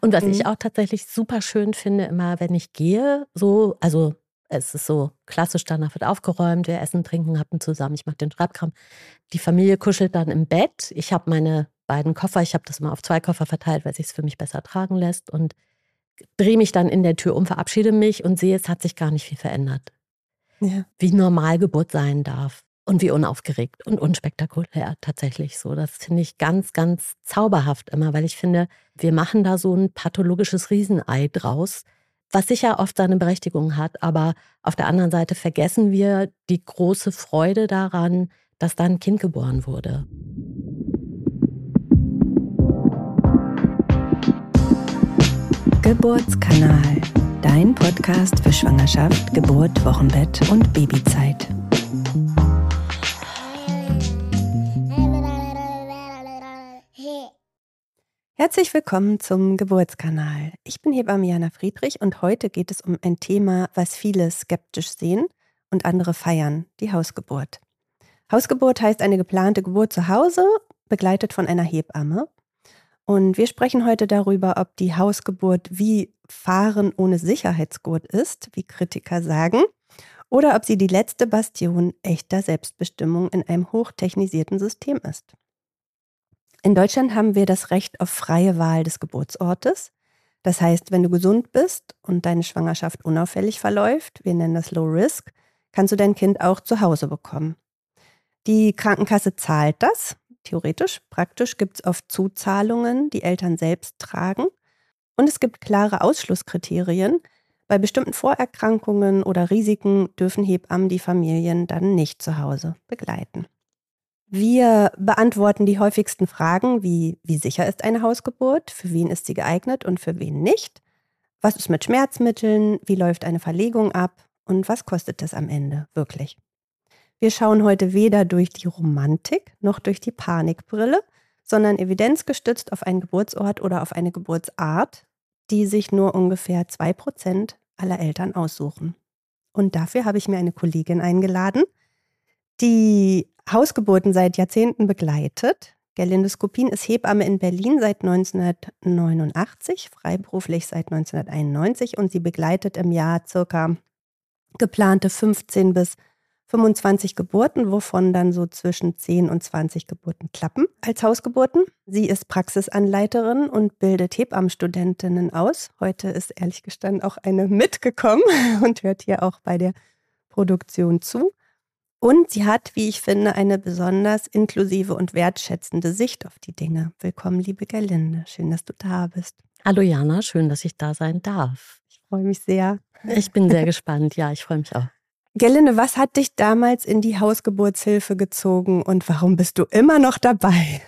Und was ich auch tatsächlich super schön finde, immer wenn ich gehe, so, also es ist so klassisch, danach wird aufgeräumt, wir essen, trinken, hatten zusammen, ich mache den Schreibkram. Die Familie kuschelt dann im Bett. Ich habe meine beiden Koffer, ich habe das immer auf 2 Koffer verteilt, weil es sich für mich besser tragen lässt und drehe mich dann in der Tür um, verabschiede mich und sehe, es hat sich gar nicht viel verändert. Ja. Wie normal Geburt sein darf und wie unaufgeregt und unspektakulär tatsächlich so. Das finde ich ganz, ganz zauberhaft immer, weil ich finde, wir machen da so ein pathologisches Riesenei draus, was sicher oft seine Berechtigung hat, aber auf der anderen Seite vergessen wir die große Freude daran, dass da ein Kind geboren wurde. Geburtskanal, dein Podcast für Schwangerschaft, Geburt, Wochenbett und Babyzeit. Herzlich willkommen zum Geburtskanal. Ich bin Hebamme Jana Friedrich und heute geht es um ein Thema, was viele skeptisch sehen und andere feiern, die Hausgeburt. Hausgeburt heißt eine geplante Geburt zu Hause, begleitet von einer Hebamme. Und wir sprechen heute darüber, ob die Hausgeburt wie Fahren ohne Sicherheitsgurt ist, wie Kritiker sagen, oder ob sie die letzte Bastion echter Selbstbestimmung in einem hochtechnisierten System ist. In Deutschland haben wir das Recht auf freie Wahl des Geburtsortes. Das heißt, wenn du gesund bist und deine Schwangerschaft unauffällig verläuft, wir nennen das Low Risk, kannst du dein Kind auch zu Hause bekommen. Die Krankenkasse zahlt das. Theoretisch, praktisch gibt es oft Zuzahlungen, die Eltern selbst tragen. Und es gibt klare Ausschlusskriterien. Bei bestimmten Vorerkrankungen oder Risiken dürfen Hebammen die Familien dann nicht zu Hause begleiten. Wir beantworten die häufigsten Fragen wie sicher ist eine Hausgeburt, für wen ist sie geeignet und für wen nicht? Was ist mit Schmerzmitteln? Wie läuft eine Verlegung ab? Und was kostet es am Ende wirklich? Wir schauen heute weder durch die Romantik noch durch die Panikbrille, sondern evidenzgestützt auf einen Geburtsort oder auf eine Geburtsart, die sich nur ungefähr 2% aller Eltern aussuchen. Und dafür habe ich mir eine Kollegin eingeladen, die Hausgeburten seit Jahrzehnten begleitet. Gerlinde Skopin ist Hebamme in Berlin seit 1989, freiberuflich seit 1991 und sie begleitet im Jahr circa geplante 15 bis 25 Geburten, wovon dann so zwischen 10 und 20 Geburten klappen als Hausgeburten. Sie ist Praxisanleiterin und bildet Hebammenstudentinnen aus. Heute ist ehrlich gestanden auch eine mitgekommen und hört hier auch bei der Produktion zu. Und sie hat, wie ich finde, eine besonders inklusive und wertschätzende Sicht auf die Dinge. Willkommen, liebe Gerlinde. Schön, dass du da bist. Hallo Jana, schön, dass ich da sein darf. Ich freue mich sehr. Ich bin sehr gespannt, ja, ich freue mich auch. Gerlinde, was hat dich damals in die Hausgeburtshilfe gezogen und warum bist du immer noch dabei?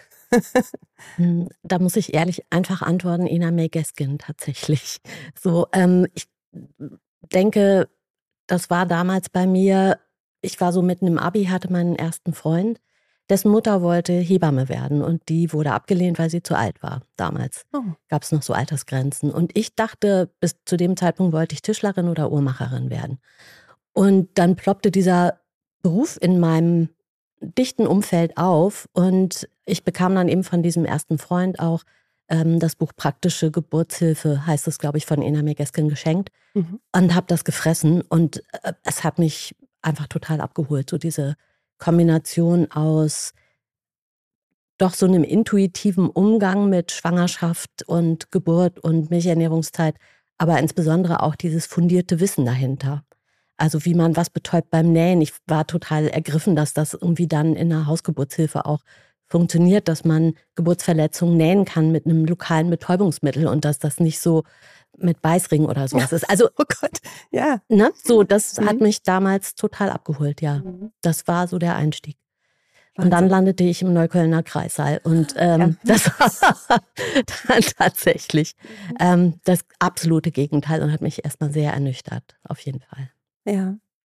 Da muss ich ehrlich einfach antworten, Ina May Gaskin tatsächlich. So, ich denke, das war damals bei mir, ich war so mitten im Abi, hatte meinen ersten Freund, dessen Mutter wollte Hebamme werden und die wurde abgelehnt, weil sie zu alt war damals. Gab es noch so Altersgrenzen und ich dachte, bis zu dem Zeitpunkt wollte ich Tischlerin oder Uhrmacherin werden. Und dann ploppte dieser Beruf in meinem dichten Umfeld auf und ich bekam dann eben von diesem ersten Freund auch das Buch Praktische Geburtshilfe, heißt es, glaube ich, von Ina May Gaskin geschenkt und habe das gefressen und es hat mich einfach total abgeholt, so diese Kombination aus doch so einem intuitiven Umgang mit Schwangerschaft und Geburt und Milchernährungszeit, aber insbesondere auch dieses fundierte Wissen dahinter. Also wie man was betäubt beim Nähen. Ich war total ergriffen, dass das irgendwie dann in der Hausgeburtshilfe auch funktioniert, dass man Geburtsverletzungen nähen kann mit einem lokalen Betäubungsmittel und dass das nicht so mit Beißring oder sowas ist. Also, oh Gott, ja. Ne, so, das hat mich damals total abgeholt, ja. Das war so der Einstieg. Und dann landete ich im Neuköllner Kreissaal und das war dann tatsächlich das absolute Gegenteil und hat mich erstmal sehr ernüchtert, auf jeden Fall. Ja.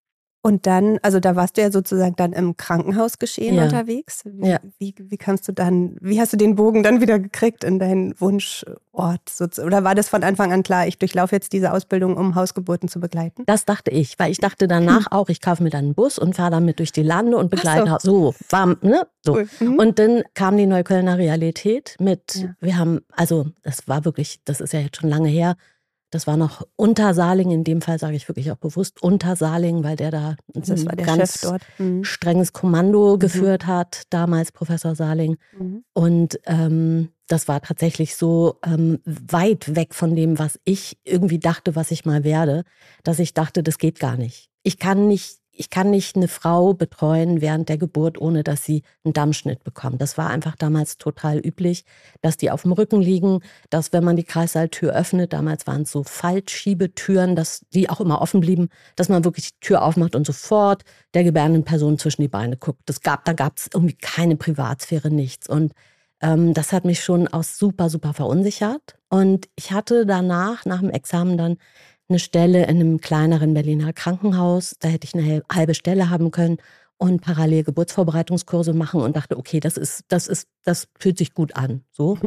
Und dann, also da warst du ja sozusagen dann im Krankenhausgeschehen unterwegs. Wie kannst du dann, wie hast du den Bogen dann wieder gekriegt in deinen Wunschort? Oder war das von Anfang an klar, ich durchlaufe jetzt diese Ausbildung, um Hausgeburten zu begleiten? Das dachte ich, weil ich dachte danach auch, ich kaufe mir dann einen Bus und fahre damit durch die Lande und begleite. So, war, ne? So. Cool. Und dann kam die Neuköllner Realität mit, wir haben, also das war wirklich, das ist ja jetzt schon lange her, das war noch Untersaling, in dem Fall sage ich wirklich auch bewusst Untersaling, weil der da das war der ganz Chef dort. Strenges Kommando geführt hat, damals Professor Saling. Und das war tatsächlich so weit weg von dem, was ich irgendwie dachte, was ich mal werde, dass ich dachte, das geht gar nicht. Ich kann nicht eine Frau betreuen während der Geburt, ohne dass sie einen Dammschnitt bekommt. Das war einfach damals total üblich, dass die auf dem Rücken liegen, dass wenn man die Kreissaaltür öffnet, damals waren es so Faltschiebetüren, dass die auch immer offen blieben, dass man wirklich die Tür aufmacht und sofort der gebärenden Person zwischen die Beine guckt. Da gab es irgendwie keine Privatsphäre, nichts. Und das hat mich schon auch super, super verunsichert. Und ich hatte danach, nach dem Examen dann, eine Stelle in einem kleineren Berliner Krankenhaus. Da hätte ich eine halbe Stelle haben können und parallel Geburtsvorbereitungskurse machen und dachte, okay, das fühlt sich gut an. So.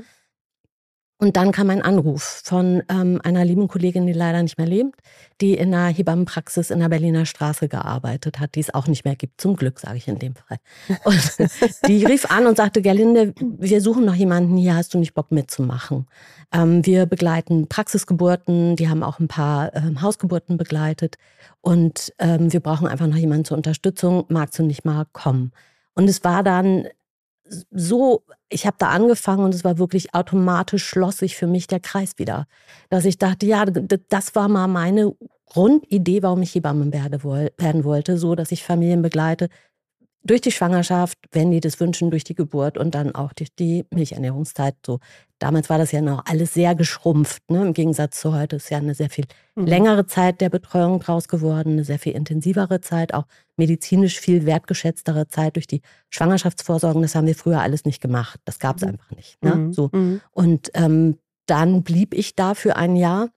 Und dann kam ein Anruf von einer lieben Kollegin, die leider nicht mehr lebt, die in einer Hebammenpraxis in der Berliner Straße gearbeitet hat, die es auch nicht mehr gibt. Zum Glück, sage ich in dem Fall. Und die rief an und sagte, Gerlinde, wir suchen noch jemanden hier, hast du nicht Bock mitzumachen? Wir begleiten Praxisgeburten, die haben auch ein paar Hausgeburten begleitet und wir brauchen einfach noch jemanden zur Unterstützung, magst du nicht mal kommen? Und es war dann so, ich habe da angefangen und es war wirklich automatisch, schloss sich für mich der Kreis wieder. Dass ich dachte, ja, das war mal meine Grundidee, warum ich Hebamme werden wollte, so dass ich Familien begleite, durch die Schwangerschaft, wenn die das wünschen, durch die Geburt und dann auch durch die Milchernährungszeit. So. Damals war das ja noch alles sehr geschrumpft, ne? Im Gegensatz zu heute ist ja eine sehr viel längere Zeit der Betreuung draus geworden, eine sehr viel intensivere Zeit, auch medizinisch viel wertgeschätztere Zeit durch die Schwangerschaftsvorsorgen. Das haben wir früher alles nicht gemacht. Das gab es einfach nicht. Ne? So. Und dann blieb ich da für ein Jahr,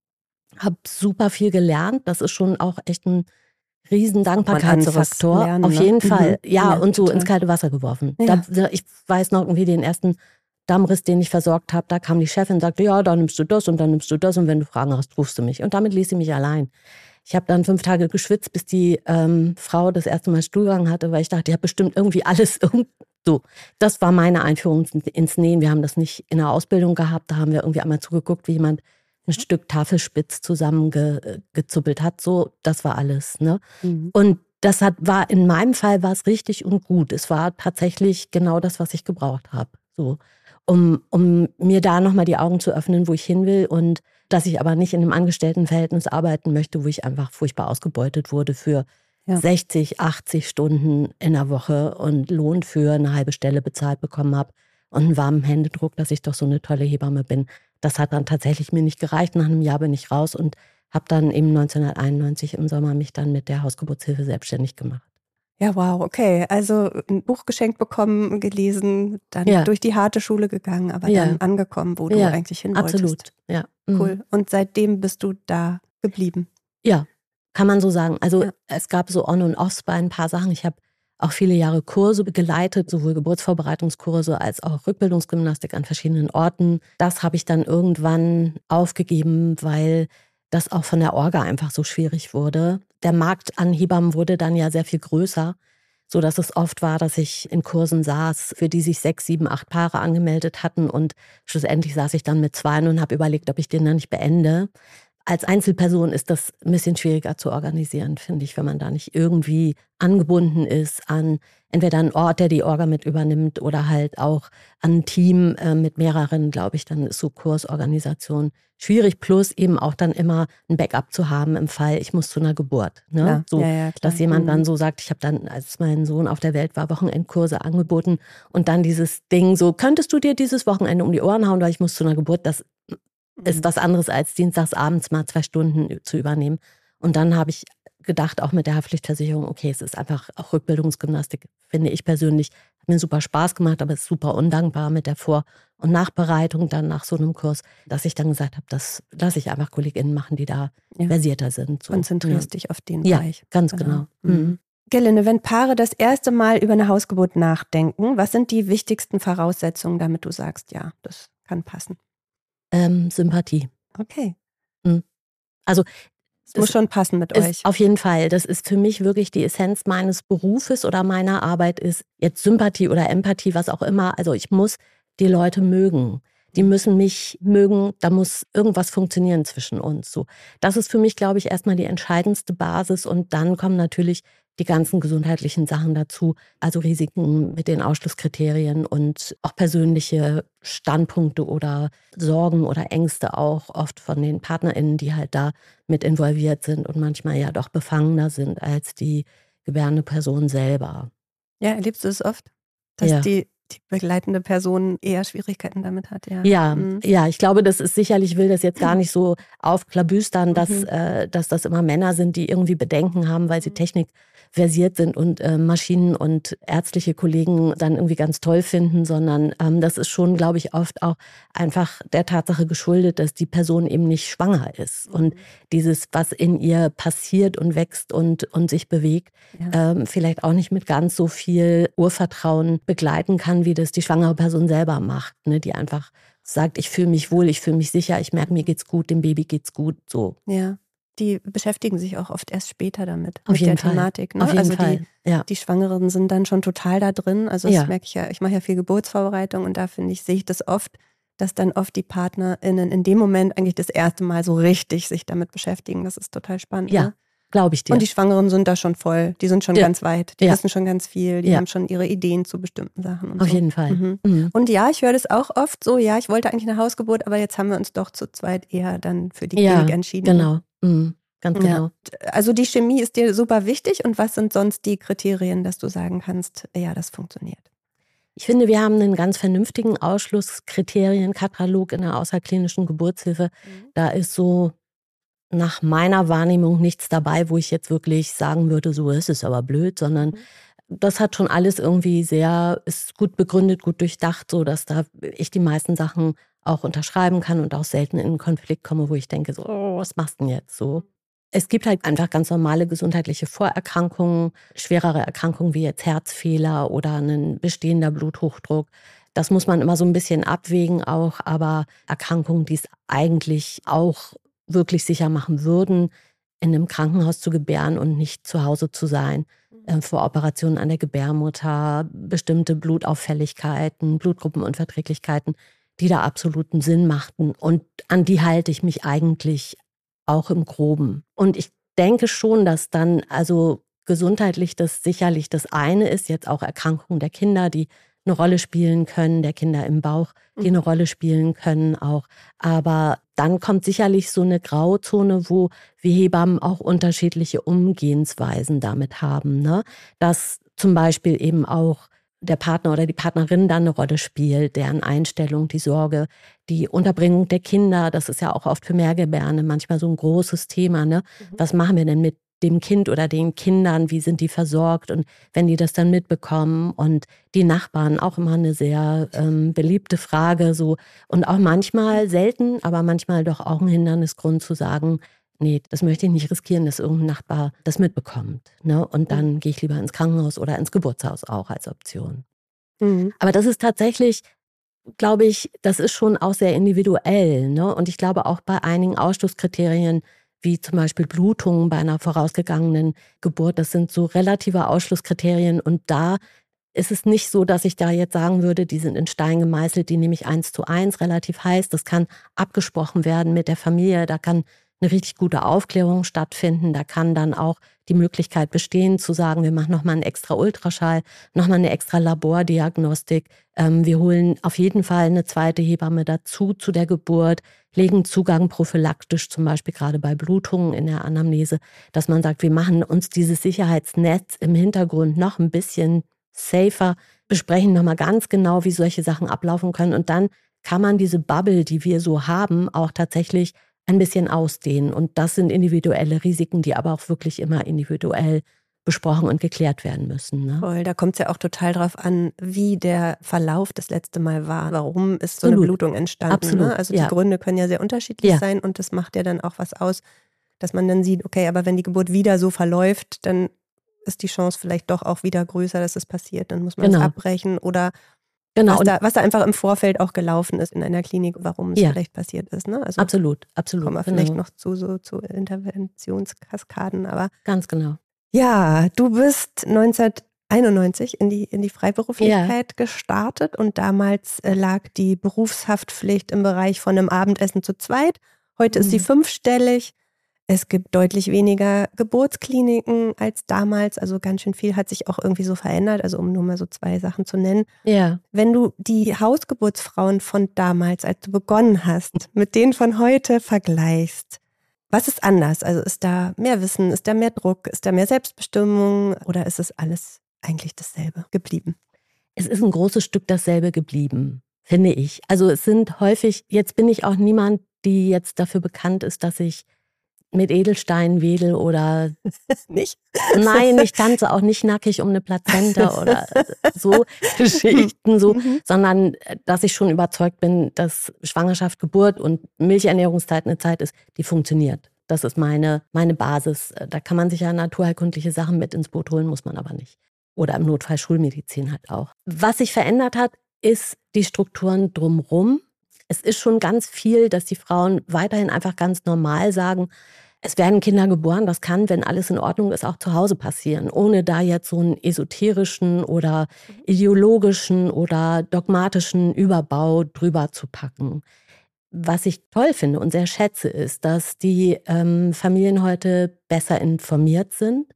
habe super viel gelernt. Das ist schon auch echt ein riesen Dankbarkeitsfaktor. Lernen, Auf jeden Fall. Ja, Ja, und so total. ins kalte Wasser geworfen. Ja. Ich weiß noch irgendwie den ersten Dammriss, den ich versorgt habe, da kam die Chefin und sagte, ja, dann nimmst du das und dann nimmst du das und wenn du Fragen hast, rufst du mich. Und damit ließ sie mich allein. Ich habe dann 5 Tage geschwitzt, bis die Frau das erste Mal Stuhlgang hatte, weil ich dachte, die hat bestimmt irgendwie alles so. Das war meine Einführung ins Nähen. Wir haben das nicht in der Ausbildung gehabt. Da haben wir irgendwie einmal zugeguckt, wie jemand ein Stück Tafelspitz zusammengezuppelt hat. So, das war alles. Ne? Und das war in meinem Fall war es richtig und gut. Es war tatsächlich genau das, was ich gebraucht habe. So, um mir da nochmal die Augen zu öffnen, wo ich hin will und dass ich aber nicht in einem Angestelltenverhältnis arbeiten möchte, wo ich einfach furchtbar ausgebeutet wurde für 60, 80 Stunden in der Woche und Lohn für eine halbe Stelle bezahlt bekommen habe und einen warmen Händedruck, dass ich doch so eine tolle Hebamme bin. Das hat dann tatsächlich mir nicht gereicht. Nach einem Jahr bin ich raus und habe dann eben 1991 im Sommer mich dann mit der Hausgeburtshilfe selbstständig gemacht. Ja, wow, okay. Also ein Buch geschenkt bekommen, gelesen, dann durch die harte Schule gegangen, aber dann angekommen, wo du eigentlich hin wolltest. Absolut, ja. Cool. Und seitdem bist du da geblieben? Ja, kann man so sagen. Also es gab so On- und Offs bei ein paar Sachen. Ich habe auch viele Jahre Kurse geleitet, sowohl Geburtsvorbereitungskurse als auch Rückbildungsgymnastik an verschiedenen Orten. Das habe ich dann irgendwann aufgegeben, weil das auch von der Orga einfach so schwierig wurde. Der Markt an Hebammen wurde dann ja sehr viel größer, sodass es oft war, dass ich in Kursen saß, für die sich 6, 7, 8 Paare angemeldet hatten und schlussendlich saß ich dann mit 2 und habe überlegt, ob ich den dann nicht beende. Als Einzelperson ist das ein bisschen schwieriger zu organisieren, finde ich, wenn man da nicht irgendwie angebunden ist an entweder einen Ort, der die Orga mit übernimmt oder halt auch an ein Team mit mehreren, glaube ich, dann ist so Kursorganisation schwierig. Plus eben auch dann immer ein Backup zu haben im Fall, ich muss zu einer Geburt. Ne? Klar. So, klar. dass jemand dann so sagt, ich habe dann, als mein Sohn auf der Welt war, Wochenendkurse angeboten und dann dieses Ding so, könntest du dir dieses Wochenende um die Ohren hauen, weil ich muss zu einer Geburt, das ist was anderes als dienstags abends mal 2 Stunden zu übernehmen. Und dann habe ich gedacht, auch mit der Haftpflichtversicherung, okay, es ist einfach auch Rückbildungsgymnastik, finde ich persönlich, hat mir super Spaß gemacht, aber es ist super undankbar mit der Vor- und Nachbereitung dann nach so einem Kurs, dass ich dann gesagt habe, das lasse ich einfach KollegInnen machen, die da versierter sind. So. Konzentrierst dich auf den Bereich. Ganz genau. Gelinde, wenn Paare das erste Mal über eine Hausgeburt nachdenken, was sind die wichtigsten Voraussetzungen, damit du sagst, ja, das kann passen? Sympathie. Okay. Also es muss schon passen mit euch. Auf jeden Fall. Das ist für mich wirklich die Essenz meines Berufes oder meiner Arbeit ist jetzt Sympathie oder Empathie, was auch immer. Also ich muss die Leute mögen. Die müssen mich mögen, da muss irgendwas funktionieren zwischen uns. So. Das ist für mich, glaube ich, erstmal die entscheidendste Basis und dann kommen natürlich die ganzen gesundheitlichen Sachen dazu, also Risiken mit den Ausschlusskriterien und auch persönliche Standpunkte oder Sorgen oder Ängste auch oft von den PartnerInnen, die halt da mit involviert sind und manchmal ja doch befangener sind als die gebärende Person selber. Ja, erlebst du es oft, dass die begleitende Person eher Schwierigkeiten damit hat? Ja, ich glaube, das ist sicherlich, ich will das jetzt gar nicht so aufklabüstern, dass das immer Männer sind, die irgendwie Bedenken haben, weil sie technikversiert sind und Maschinen und ärztliche Kollegen dann irgendwie ganz toll finden, sondern das ist schon, glaube ich, oft auch einfach der Tatsache geschuldet, dass die Person eben nicht schwanger ist. Und dieses, was in ihr passiert und wächst und sich bewegt, vielleicht auch nicht mit ganz so viel Urvertrauen begleiten kann, wie das die schwangere Person selber macht, ne? Die einfach sagt, ich fühle mich wohl, ich fühle mich sicher, ich merke, mir geht's gut, dem Baby geht's gut, so. Ja, die beschäftigen sich auch oft erst später damit, Auf mit jeden der Fall. Thematik. Ne? Auf jeden also Fall. Die Schwangeren sind dann schon total da drin. Also das merke ich ja, ich mache ja viel Geburtsvorbereitung und da sehe ich das oft, dass dann oft die PartnerInnen in dem Moment eigentlich das erste Mal so richtig sich damit beschäftigen. Das ist total spannend. Ja. Ne? Glaube ich dir. Und die Schwangeren sind da schon voll, die sind schon ganz weit, die wissen schon ganz viel, die haben schon ihre Ideen zu bestimmten Sachen. Und Auf so. jeden Fall. Und ja, ich höre das auch oft so, ja, ich wollte eigentlich eine Hausgeburt, aber jetzt haben wir uns doch zu zweit eher dann für die Klinik entschieden. Genau, ganz genau. Ja. Also die Chemie ist dir super wichtig und was sind sonst die Kriterien, dass du sagen kannst, ja, das funktioniert? Ich finde, wir haben einen ganz vernünftigen Ausschlusskriterienkatalog in der außerklinischen Geburtshilfe. Da ist so nach meiner Wahrnehmung nichts dabei, wo ich jetzt wirklich sagen würde, so ist es aber blöd, sondern das hat schon alles irgendwie ist gut begründet, gut durchdacht, so dass da ich die meisten Sachen auch unterschreiben kann und auch selten in einen Konflikt komme, wo ich denke, so, was machst du denn jetzt so? Es gibt halt einfach ganz normale gesundheitliche Vorerkrankungen, schwerere Erkrankungen wie jetzt Herzfehler oder ein bestehender Bluthochdruck. Das muss man immer so ein bisschen abwägen auch, aber Erkrankungen, die es eigentlich auch wirklich sicher machen würden, in einem Krankenhaus zu gebären und nicht zu Hause zu sein. Vor Operationen an der Gebärmutter, bestimmte Blutauffälligkeiten, Blutgruppenunverträglichkeiten, die da absoluten Sinn machten. Und an die halte ich mich eigentlich auch im Groben. Und ich denke schon, dass dann also gesundheitlich das sicherlich das eine ist, jetzt auch Erkrankungen der Kinder, die eine Rolle spielen können, der Kinder im Bauch, die eine Rolle spielen können auch. Aber dann kommt sicherlich so eine Grauzone, wo wir Hebammen auch unterschiedliche Umgehensweisen damit haben, ne? Dass zum Beispiel eben auch der Partner oder die Partnerin dann eine Rolle spielt, deren Einstellung, die Sorge, die Unterbringung der Kinder, das ist ja auch oft für Mehrgebärende manchmal so ein großes Thema, ne? Was machen wir denn mit dem Kind oder den Kindern, wie sind die versorgt und wenn die das dann mitbekommen und die Nachbarn, auch immer eine sehr beliebte Frage so und auch manchmal selten, aber manchmal doch auch ein Hindernisgrund zu sagen, nee, das möchte ich nicht riskieren, dass irgendein Nachbar das mitbekommt, ne? Und dann gehe ich lieber ins Krankenhaus oder ins Geburtshaus auch als Option. Aber das ist tatsächlich, glaube ich, das ist schon auch sehr individuell, ne? Und ich glaube auch bei einigen Ausschlusskriterien, wie zum Beispiel Blutungen bei einer vorausgegangenen Geburt, das sind so relative Ausschlusskriterien und da ist es nicht so, dass ich da jetzt sagen würde, die sind in Stein gemeißelt, die nehme ich 1:1, relativ heiß. Das kann abgesprochen werden mit der Familie, da kann eine richtig gute Aufklärung stattfinden. Da kann dann auch die Möglichkeit bestehen, zu sagen, wir machen nochmal einen extra Ultraschall, nochmal eine extra Labordiagnostik. Wir holen auf jeden Fall eine zweite Hebamme dazu zu der Geburt, legen Zugang prophylaktisch, zum Beispiel gerade bei Blutungen in der Anamnese, dass man sagt, wir machen uns dieses Sicherheitsnetz im Hintergrund noch ein bisschen safer, besprechen nochmal ganz genau, wie solche Sachen ablaufen können. Und dann kann man diese Bubble, die wir so haben, auch tatsächlich ein bisschen ausdehnen. Und das sind individuelle Risiken, die aber auch wirklich immer individuell besprochen und geklärt werden müssen. Ne? Voll, da kommt es ja auch total drauf an, wie der Verlauf das letzte Mal war. Warum ist so eine Blutung entstanden? Absolut. Ne? Also die Gründe können ja sehr unterschiedlich sein und das macht ja dann auch was aus, dass man dann sieht, okay, aber wenn die Geburt wieder so verläuft, dann ist die Chance vielleicht doch auch wieder größer, dass es passiert. Dann muss man es abbrechen oder was da einfach im Vorfeld auch gelaufen ist in einer Klinik, warum es vielleicht passiert ist. Ne? Also absolut. Kommen wir vielleicht noch zu Interventionskaskaden. Aber ganz genau. Ja, du bist 1991 in die Freiberuflichkeit gestartet und damals lag die Berufshaftpflicht im Bereich von einem Abendessen zu zweit. Heute ist sie 5-stellig. Es gibt deutlich weniger Geburtskliniken als damals. Also ganz schön viel hat sich auch irgendwie so verändert. Also um nur mal so 2 Sachen zu nennen. Ja. Wenn du die Hausgeburtsfrauen von damals, als du begonnen hast, mit denen von heute vergleichst, was ist anders? Also ist da mehr Wissen, ist da mehr Druck, ist da mehr Selbstbestimmung oder ist es alles eigentlich dasselbe geblieben? Es ist ein großes Stück dasselbe geblieben, finde ich. Also es sind häufig, jetzt bin ich auch niemand, die jetzt dafür bekannt ist, dass ich mit Edelsteinen wedel oder nicht? Nein, ich tanze auch nicht nackig um eine Plazenta oder so Geschichten so, sondern dass ich schon überzeugt bin, dass Schwangerschaft, Geburt und Milchernährungszeit eine Zeit ist, die funktioniert. Das ist meine Basis. Da kann man sich ja naturheilkundliche Sachen mit ins Boot holen, muss man aber nicht. Oder im Notfall Schulmedizin halt auch. Was sich verändert hat, ist die Strukturen drumherum. Es ist schon ganz viel, dass die Frauen weiterhin einfach ganz normal sagen, es werden Kinder geboren, das kann, wenn alles in Ordnung ist, auch zu Hause passieren, ohne da jetzt so einen esoterischen oder ideologischen oder dogmatischen Überbau drüber zu packen. Was ich toll finde und sehr schätze, ist, dass die Familien heute besser informiert sind,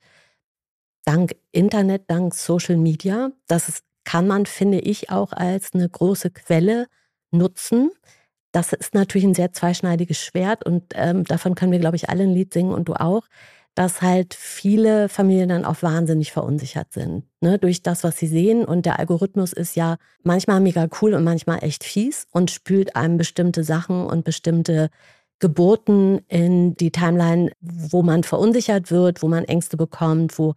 dank Internet, dank Social Media. Das kann man, finde ich, auch als eine große Quelle nutzen. Das ist natürlich ein sehr zweischneidiges Schwert und davon können wir, glaube ich, alle ein Lied singen und du auch, dass halt viele Familien dann auch wahnsinnig verunsichert sind, ne, durch das, was sie sehen. Und der Algorithmus ist ja manchmal mega cool und manchmal echt fies und spült einem bestimmte Sachen und bestimmte Geburten in die Timeline, wo man verunsichert wird, wo man Ängste bekommt, wo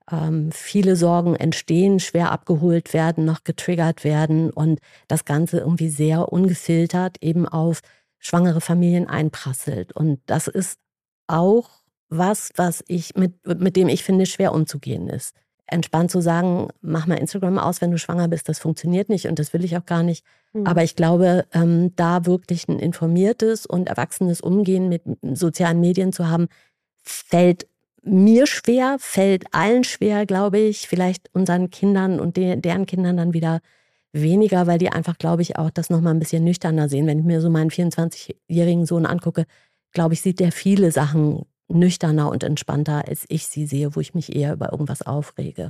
viele Sorgen entstehen, schwer abgeholt werden, noch getriggert werden und das Ganze irgendwie sehr ungefiltert eben auf schwangere Familien einprasselt. Und das ist auch was ich mit dem ich finde, schwer umzugehen ist. Entspannt zu sagen, mach mal Instagram aus, wenn du schwanger bist, das funktioniert nicht und das will ich auch gar nicht. Aber ich glaube, da wirklich ein informiertes und erwachsenes Umgehen mit sozialen Medien zu haben, fällt mir schwer, fällt allen schwer, glaube ich, vielleicht unseren Kindern und deren Kindern dann wieder weniger, weil die einfach, glaube ich, auch das nochmal ein bisschen nüchterner sehen. Wenn ich mir so meinen 24-jährigen Sohn angucke, glaube ich, sieht der viele Sachen nüchterner und entspannter, als ich sie sehe, wo ich mich eher über irgendwas aufrege.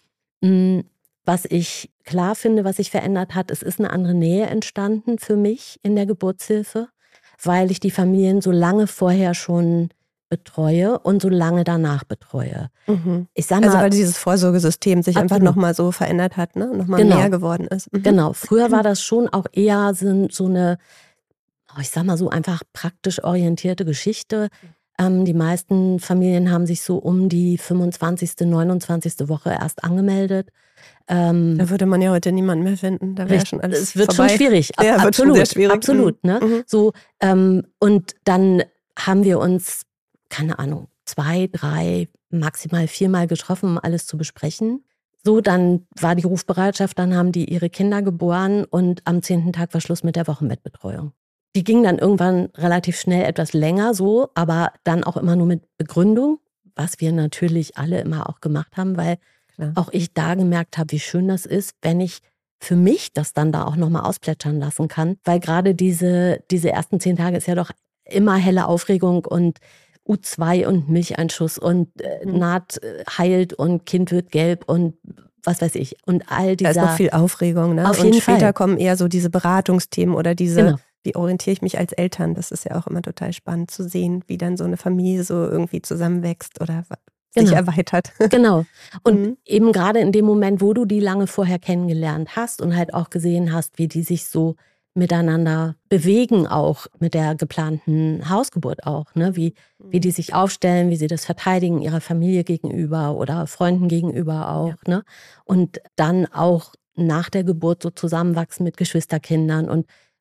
Was ich klar finde, was sich verändert hat, es ist eine andere Nähe entstanden für mich in der Geburtshilfe, weil ich die Familien so lange vorher schon betreue und so lange danach betreue. Ich sag mal, also weil dieses Vorsorgesystem sich einfach nochmal so verändert hat, ne? Nochmal mehr geworden ist. Genau, früher war das schon auch eher so eine, ich sag mal so einfach praktisch orientierte Geschichte. Die meisten Familien haben sich so um die 25., 29. Woche erst angemeldet. Da würde man ja heute niemanden mehr finden. Da wäre schon alles Es wird vorbei. schon schwierig. Ja, Absolut, wird schon sehr schwierig. Absolut. Ne? So, und dann haben wir uns, keine Ahnung, 2, 3, maximal 4 Mal getroffen, um alles zu besprechen. So, dann war die Rufbereitschaft, dann haben die ihre Kinder geboren und am 10. Tag war Schluss mit der Wochenbettbetreuung. Die ging dann irgendwann relativ schnell etwas länger so, aber dann auch immer nur mit Begründung, was wir natürlich alle immer auch gemacht haben, weil auch ich da gemerkt habe, wie schön das ist, wenn ich für mich das dann da auch nochmal ausplätschern lassen kann, weil gerade diese ersten 10 Tage ist ja doch immer helle Aufregung und U2 und Milcheinschuss und Naht heilt und Kind wird gelb und was weiß ich. Und all dieser. Da ist noch viel Aufregung, ne? Auf jeden und später Fall kommen eher so diese Beratungsthemen oder diese, genau. Wie orientiere ich mich als Eltern? Das ist ja auch immer total spannend zu sehen, wie dann so eine Familie so irgendwie zusammenwächst oder sich erweitert. Genau. Und eben gerade in dem Moment, wo du die lange vorher kennengelernt hast und halt auch gesehen hast, wie die sich so miteinander bewegen, auch mit der geplanten Hausgeburt auch, ne? Wie die sich aufstellen, wie sie das verteidigen ihrer Familie gegenüber oder Freunden gegenüber auch. Ja. Ne? Und dann auch nach der Geburt so zusammenwachsen mit Geschwisterkindern und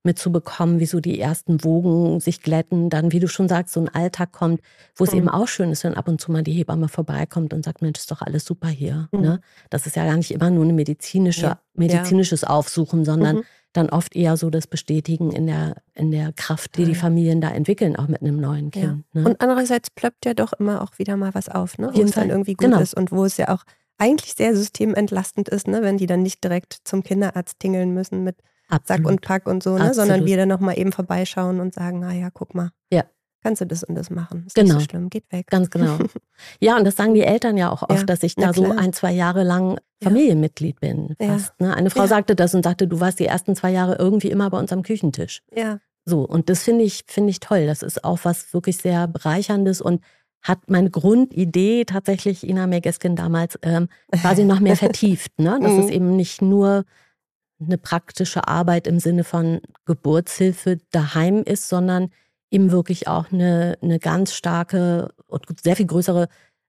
mitzubekommen, wie so die ersten Wogen sich glätten, dann, wie du schon sagst, so ein Alltag kommt, wo es eben auch schön ist, wenn ab und zu mal die Hebamme vorbeikommt und sagt, Mensch, ist doch alles super hier. Ne? Das ist ja gar nicht immer nur ein medizinisches Aufsuchen, sondern dann oft eher so das Bestätigen in der Kraft, die Familien da entwickeln, auch mit einem neuen Kind. Ja. Ne? Und andererseits plöppt ja doch immer auch wieder mal was auf, ne? Wo es dann irgendwie gut Genau. ist und wo es ja auch eigentlich sehr systementlastend ist, ne? Wenn die dann nicht direkt zum Kinderarzt tingeln müssen mit Sack und Pack und so, ne? Sondern wir dann nochmal eben vorbeischauen und sagen, naja, guck mal, kannst du das und das machen. Ist nicht so schlimm, geht weg. Ganz genau. Ja, und das sagen die Eltern ja auch oft, dass ich da so 1-2 Jahre lang Familienmitglied bin. Fast, ne? Eine Frau sagte das und sagte, du warst die ersten 2 Jahre irgendwie immer bei uns am Küchentisch. Ja. So, und das finde ich toll. Das ist auch was wirklich sehr Bereicherndes und hat meine Grundidee tatsächlich, Ina May Gaskin damals, quasi noch mehr vertieft. Ne? Dass es eben nicht nur eine praktische Arbeit im Sinne von Geburtshilfe daheim ist, sondern eben wirklich auch eine ganz starke und sehr viel größere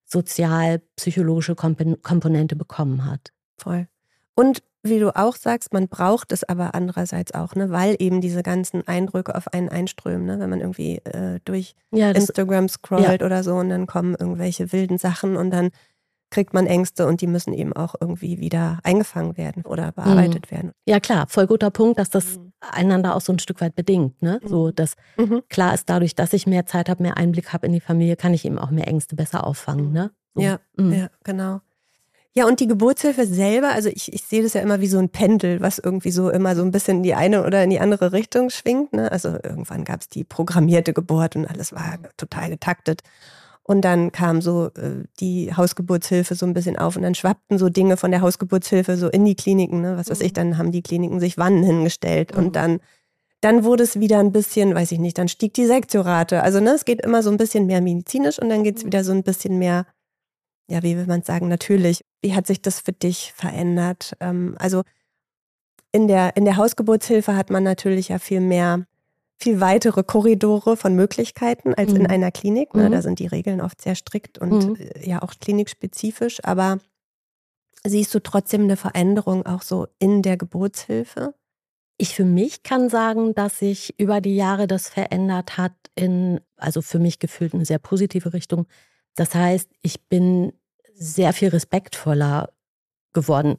sozial-psychologische Komponente bekommen hat. Voll. Und wie du auch sagst, man braucht es aber andererseits auch, ne, weil eben diese ganzen Eindrücke auf einen einströmen, ne, wenn man irgendwie durch Instagram scrollt oder so und dann kommen irgendwelche wilden Sachen und dann kriegt man Ängste und die müssen eben auch irgendwie wieder eingefangen werden oder bearbeitet werden. Ja klar, voll guter Punkt, dass das einander auch so ein Stück weit bedingt. Ne? So, dass klar ist, dadurch, dass ich mehr Zeit habe, mehr Einblick habe in die Familie, kann ich eben auch mehr Ängste besser auffangen. Ne? So. Ja, genau. Ja, und die Geburtshilfe selber, also ich sehe das ja immer wie so ein Pendel, was irgendwie so immer so ein bisschen in die eine oder in die andere Richtung schwingt. Ne? Also irgendwann gab es die programmierte Geburt und alles war total getaktet. Und dann kam so die Hausgeburtshilfe so ein bisschen auf und dann schwappten so Dinge von der Hausgeburtshilfe so in die Kliniken. Ne? Was weiß ich, dann haben die Kliniken sich Wannen hingestellt und dann wurde es wieder ein bisschen, weiß ich nicht, dann stieg die Sektiorate. Also ne, es geht immer so ein bisschen mehr medizinisch und dann geht es wieder so ein bisschen mehr, ja, wie will man sagen, natürlich. Wie hat sich das für dich verändert? Also in der Hausgeburtshilfe hat man natürlich ja viel weitere Korridore von Möglichkeiten als in einer Klinik. Ne? Da sind die Regeln oft sehr strikt und ja auch klinikspezifisch. Aber siehst du trotzdem eine Veränderung auch so in der Geburtshilfe? Ich für mich kann sagen, dass sich über die Jahre das verändert hat also für mich gefühlt eine sehr positive Richtung. Das heißt, ich bin sehr viel respektvoller geworden.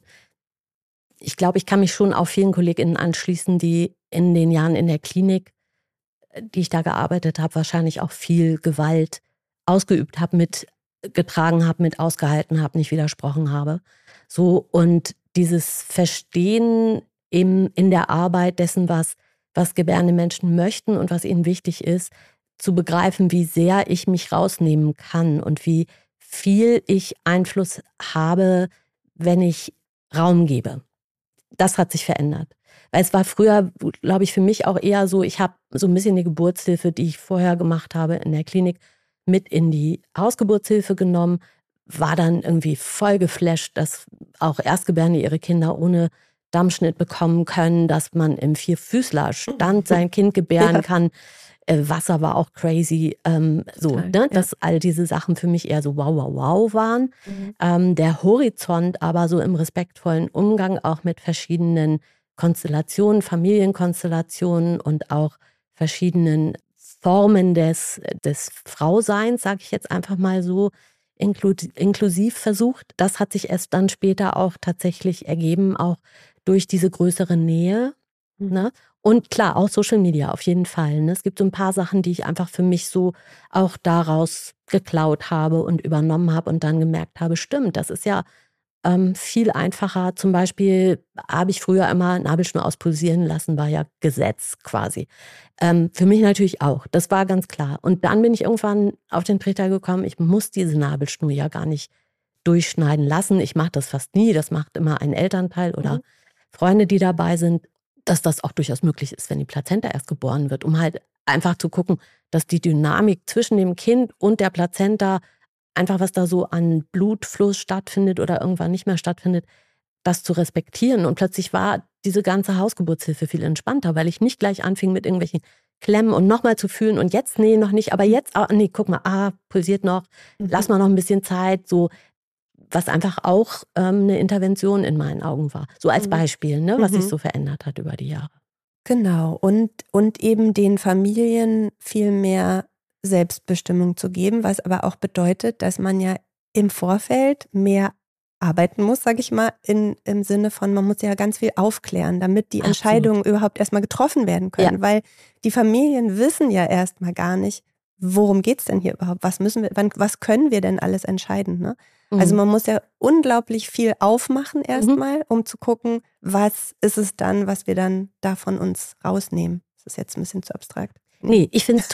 Ich glaube, ich kann mich schon auch vielen KollegInnen anschließen, die in den Jahren in der Klinik, die ich da gearbeitet habe, wahrscheinlich auch viel Gewalt ausgeübt habe, mitgetragen habe, mit ausgehalten habe, nicht widersprochen habe. So, und dieses Verstehen in der Arbeit dessen, was gebärende Menschen möchten und was ihnen wichtig ist, zu begreifen, wie sehr ich mich rausnehmen kann und wie viel ich Einfluss habe, wenn ich Raum gebe. Das hat sich verändert. Weil es war früher, glaube ich, für mich auch eher so, ich habe so ein bisschen die Geburtshilfe, die ich vorher gemacht habe in der Klinik, mit in die Hausgeburtshilfe genommen, war dann irgendwie voll geflasht, dass auch Erstgebärende ihre Kinder ohne Dammschnitt bekommen können, dass man im Vierfüßlerstand sein Kind gebären kann. Wasser war auch crazy. Dass all diese Sachen für mich eher so wow waren. Der Horizont aber so im respektvollen Umgang auch mit verschiedenen Konstellationen, Familienkonstellationen und auch verschiedenen Formen des Frauseins, sage ich jetzt einfach mal so, inklusiv versucht. Das hat sich erst dann später auch tatsächlich ergeben, auch durch diese größere Nähe. Ne? Und klar, auch Social Media auf jeden Fall. Ne? Es gibt so ein paar Sachen, die ich einfach für mich so auch daraus geklaut habe und übernommen habe und dann gemerkt habe, stimmt, das ist ja viel einfacher. Zum Beispiel habe ich früher immer Nabelschnur auspulsieren lassen, war ja Gesetz quasi. Für mich natürlich auch, das war ganz klar. Und dann bin ich irgendwann auf den Trichter gekommen, ich muss diese Nabelschnur ja gar nicht durchschneiden lassen. Ich mache das fast nie, das macht immer ein Elternteil oder Freunde, die dabei sind, dass das auch durchaus möglich ist, wenn die Plazenta erst geboren wird, um halt einfach zu gucken, dass die Dynamik zwischen dem Kind und der Plazenta, einfach was da so an Blutfluss stattfindet oder irgendwann nicht mehr stattfindet, das zu respektieren. Und plötzlich war diese ganze Hausgeburtshilfe viel entspannter, weil ich nicht gleich anfing mit irgendwelchen Klemmen und nochmal zu fühlen und jetzt, nee, noch nicht, aber jetzt, nee, guck mal, pulsiert noch, lass mal noch ein bisschen Zeit, so, was einfach auch eine Intervention in meinen Augen war. So als Beispiel, ne, was sich so verändert hat über die Jahre. Genau. Und eben den Familien viel mehr Selbstbestimmung zu geben, was aber auch bedeutet, dass man ja im Vorfeld mehr arbeiten muss, sage ich mal, im Sinne von, man muss ja ganz viel aufklären, damit die Entscheidungen überhaupt erstmal getroffen werden können. Ja. Weil die Familien wissen ja erstmal gar nicht, worum geht es denn hier überhaupt? Was können wir denn alles entscheiden? Ne? Also man muss ja unglaublich viel aufmachen erstmal, um zu gucken, was ist es dann, was wir dann da von uns rausnehmen. Das ist jetzt ein bisschen zu abstrakt. Nee, ich finde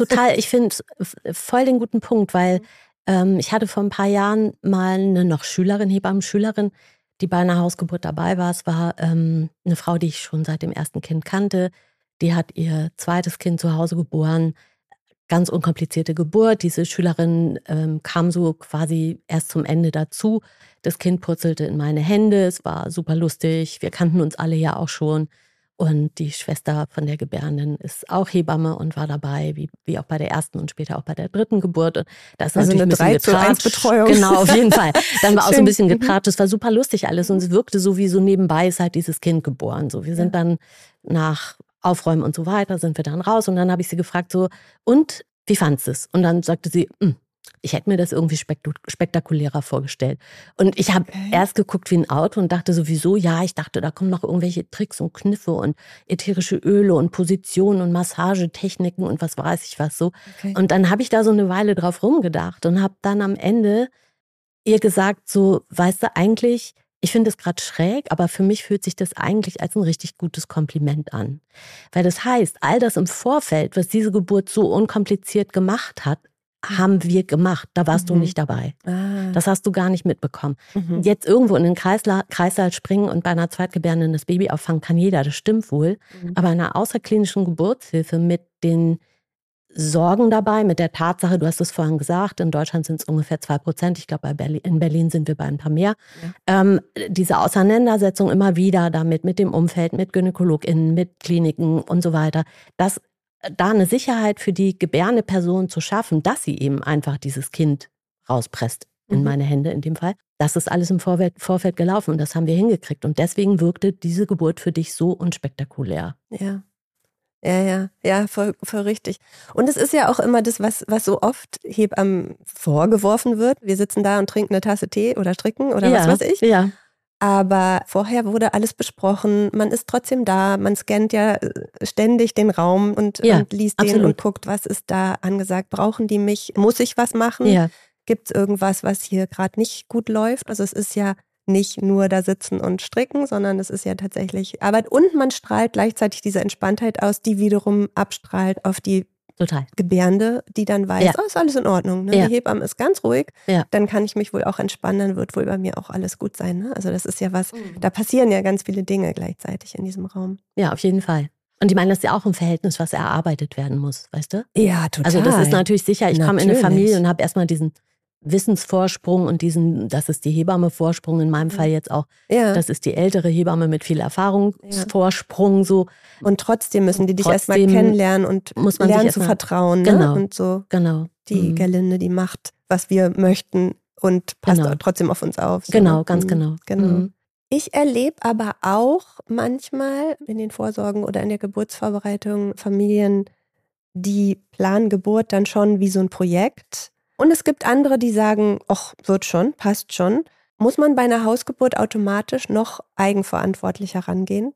es voll den guten Punkt, weil ich hatte vor ein paar Jahren mal eine noch Hebammenschülerin, die bei einer Hausgeburt dabei war. Es war eine Frau, die ich schon seit dem ersten Kind kannte. Die hat ihr zweites Kind zu Hause geboren. Ganz unkomplizierte Geburt. Diese Schülerin kam so quasi erst zum Ende dazu. Das Kind purzelte in meine Hände. Es war super lustig. Wir kannten uns alle ja auch schon. Und die Schwester von der Gebärenden ist auch Hebamme und war dabei, wie auch bei der ersten und später auch bei der dritten Geburt. Und da ist also natürlich eine 3:1-Betreuung. Genau, auf jeden Fall. Dann war auch so ein bisschen getratscht. Es war super lustig alles und es wirkte so wie so nebenbei ist halt dieses Kind geboren. So, wir sind dann nach Aufräumen und so weiter, sind wir dann raus und dann habe ich sie gefragt so, und wie fandst du es? Und dann sagte sie, ich hätte mir das irgendwie spektakulärer vorgestellt. Und ich habe erst geguckt wie ein Auto und dachte sowieso, ja, ich dachte, da kommen noch irgendwelche Tricks und Kniffe und ätherische Öle und Positionen und Massagetechniken und was weiß ich was so. Okay. Und dann habe ich da so eine Weile drauf rumgedacht und habe dann am Ende ihr gesagt so, weißt du, eigentlich, ich finde es gerade schräg, aber für mich fühlt sich das eigentlich als ein richtig gutes Kompliment an. Weil das heißt, all das im Vorfeld, was diese Geburt so unkompliziert gemacht hat, haben wir gemacht. Da warst du nicht dabei. Das hast du gar nicht mitbekommen. Jetzt irgendwo in den Kreißsaal springen und bei einer Zweitgebärenden das Baby auffangen kann jeder, das stimmt wohl. Aber in einer außerklinischen Geburtshilfe mit den Sorgen dabei, mit der Tatsache, du hast es vorhin gesagt, in Deutschland sind es ungefähr 2%. Ich glaube, in Berlin sind wir bei ein paar mehr. Ja. Diese Auseinandersetzung immer wieder damit, mit dem Umfeld, mit GynäkologInnen, mit Kliniken und so weiter, dass da eine Sicherheit für die gebärende Person zu schaffen, dass sie eben einfach dieses Kind rauspresst in meine Hände in dem Fall. Das ist alles im Vorfeld gelaufen und das haben wir hingekriegt. Und deswegen wirkte diese Geburt für dich so unspektakulär. Ja. Ja, voll richtig. Und es ist ja auch immer das, was so oft Hebammen vorgeworfen wird. Wir sitzen da und trinken eine Tasse Tee oder stricken oder was weiß ich. Ja. Aber vorher wurde alles besprochen, man ist trotzdem da, man scannt ja ständig den Raum und liest den und guckt, was ist da angesagt, brauchen die mich, muss ich was machen, gibt es irgendwas, was hier gerade nicht gut läuft, also es ist ja nicht nur da sitzen und stricken, sondern es ist ja tatsächlich Arbeit und man strahlt gleichzeitig diese Entspanntheit aus, die wiederum abstrahlt auf die Gebärende, die dann weiß, ist alles in Ordnung. Ne? Die Hebamme ist ganz ruhig, dann kann ich mich wohl auch entspannen, dann wird wohl bei mir auch alles gut sein. Ne? Also das ist ja was, da passieren ja ganz viele Dinge gleichzeitig in diesem Raum. Ja, auf jeden Fall. Und ich meine, das ist ja auch ein Verhältnis, was erarbeitet werden muss, weißt du? Ja, total. Also das ist natürlich sicher, ich komme in eine Familie und habe erstmal diesen Wissensvorsprung und das ist die Hebamme-Vorsprung, in meinem Fall jetzt auch, das ist die ältere Hebamme mit viel Erfahrungsvorsprung. So. Und trotzdem müssen die dich erstmal kennenlernen und lernen zu vertrauen. Genau, ne? Und so genau. Die Gerlinde, die macht, was wir möchten und passt trotzdem auf uns auf. So. Genau, ganz genau. Ich erlebe aber auch manchmal in den Vorsorgen oder in der Geburtsvorbereitung Familien, die planen Geburt dann schon wie so ein Projekt. Und es gibt andere, die sagen, ach, wird schon, passt schon. Muss man bei einer Hausgeburt automatisch noch eigenverantwortlicher rangehen?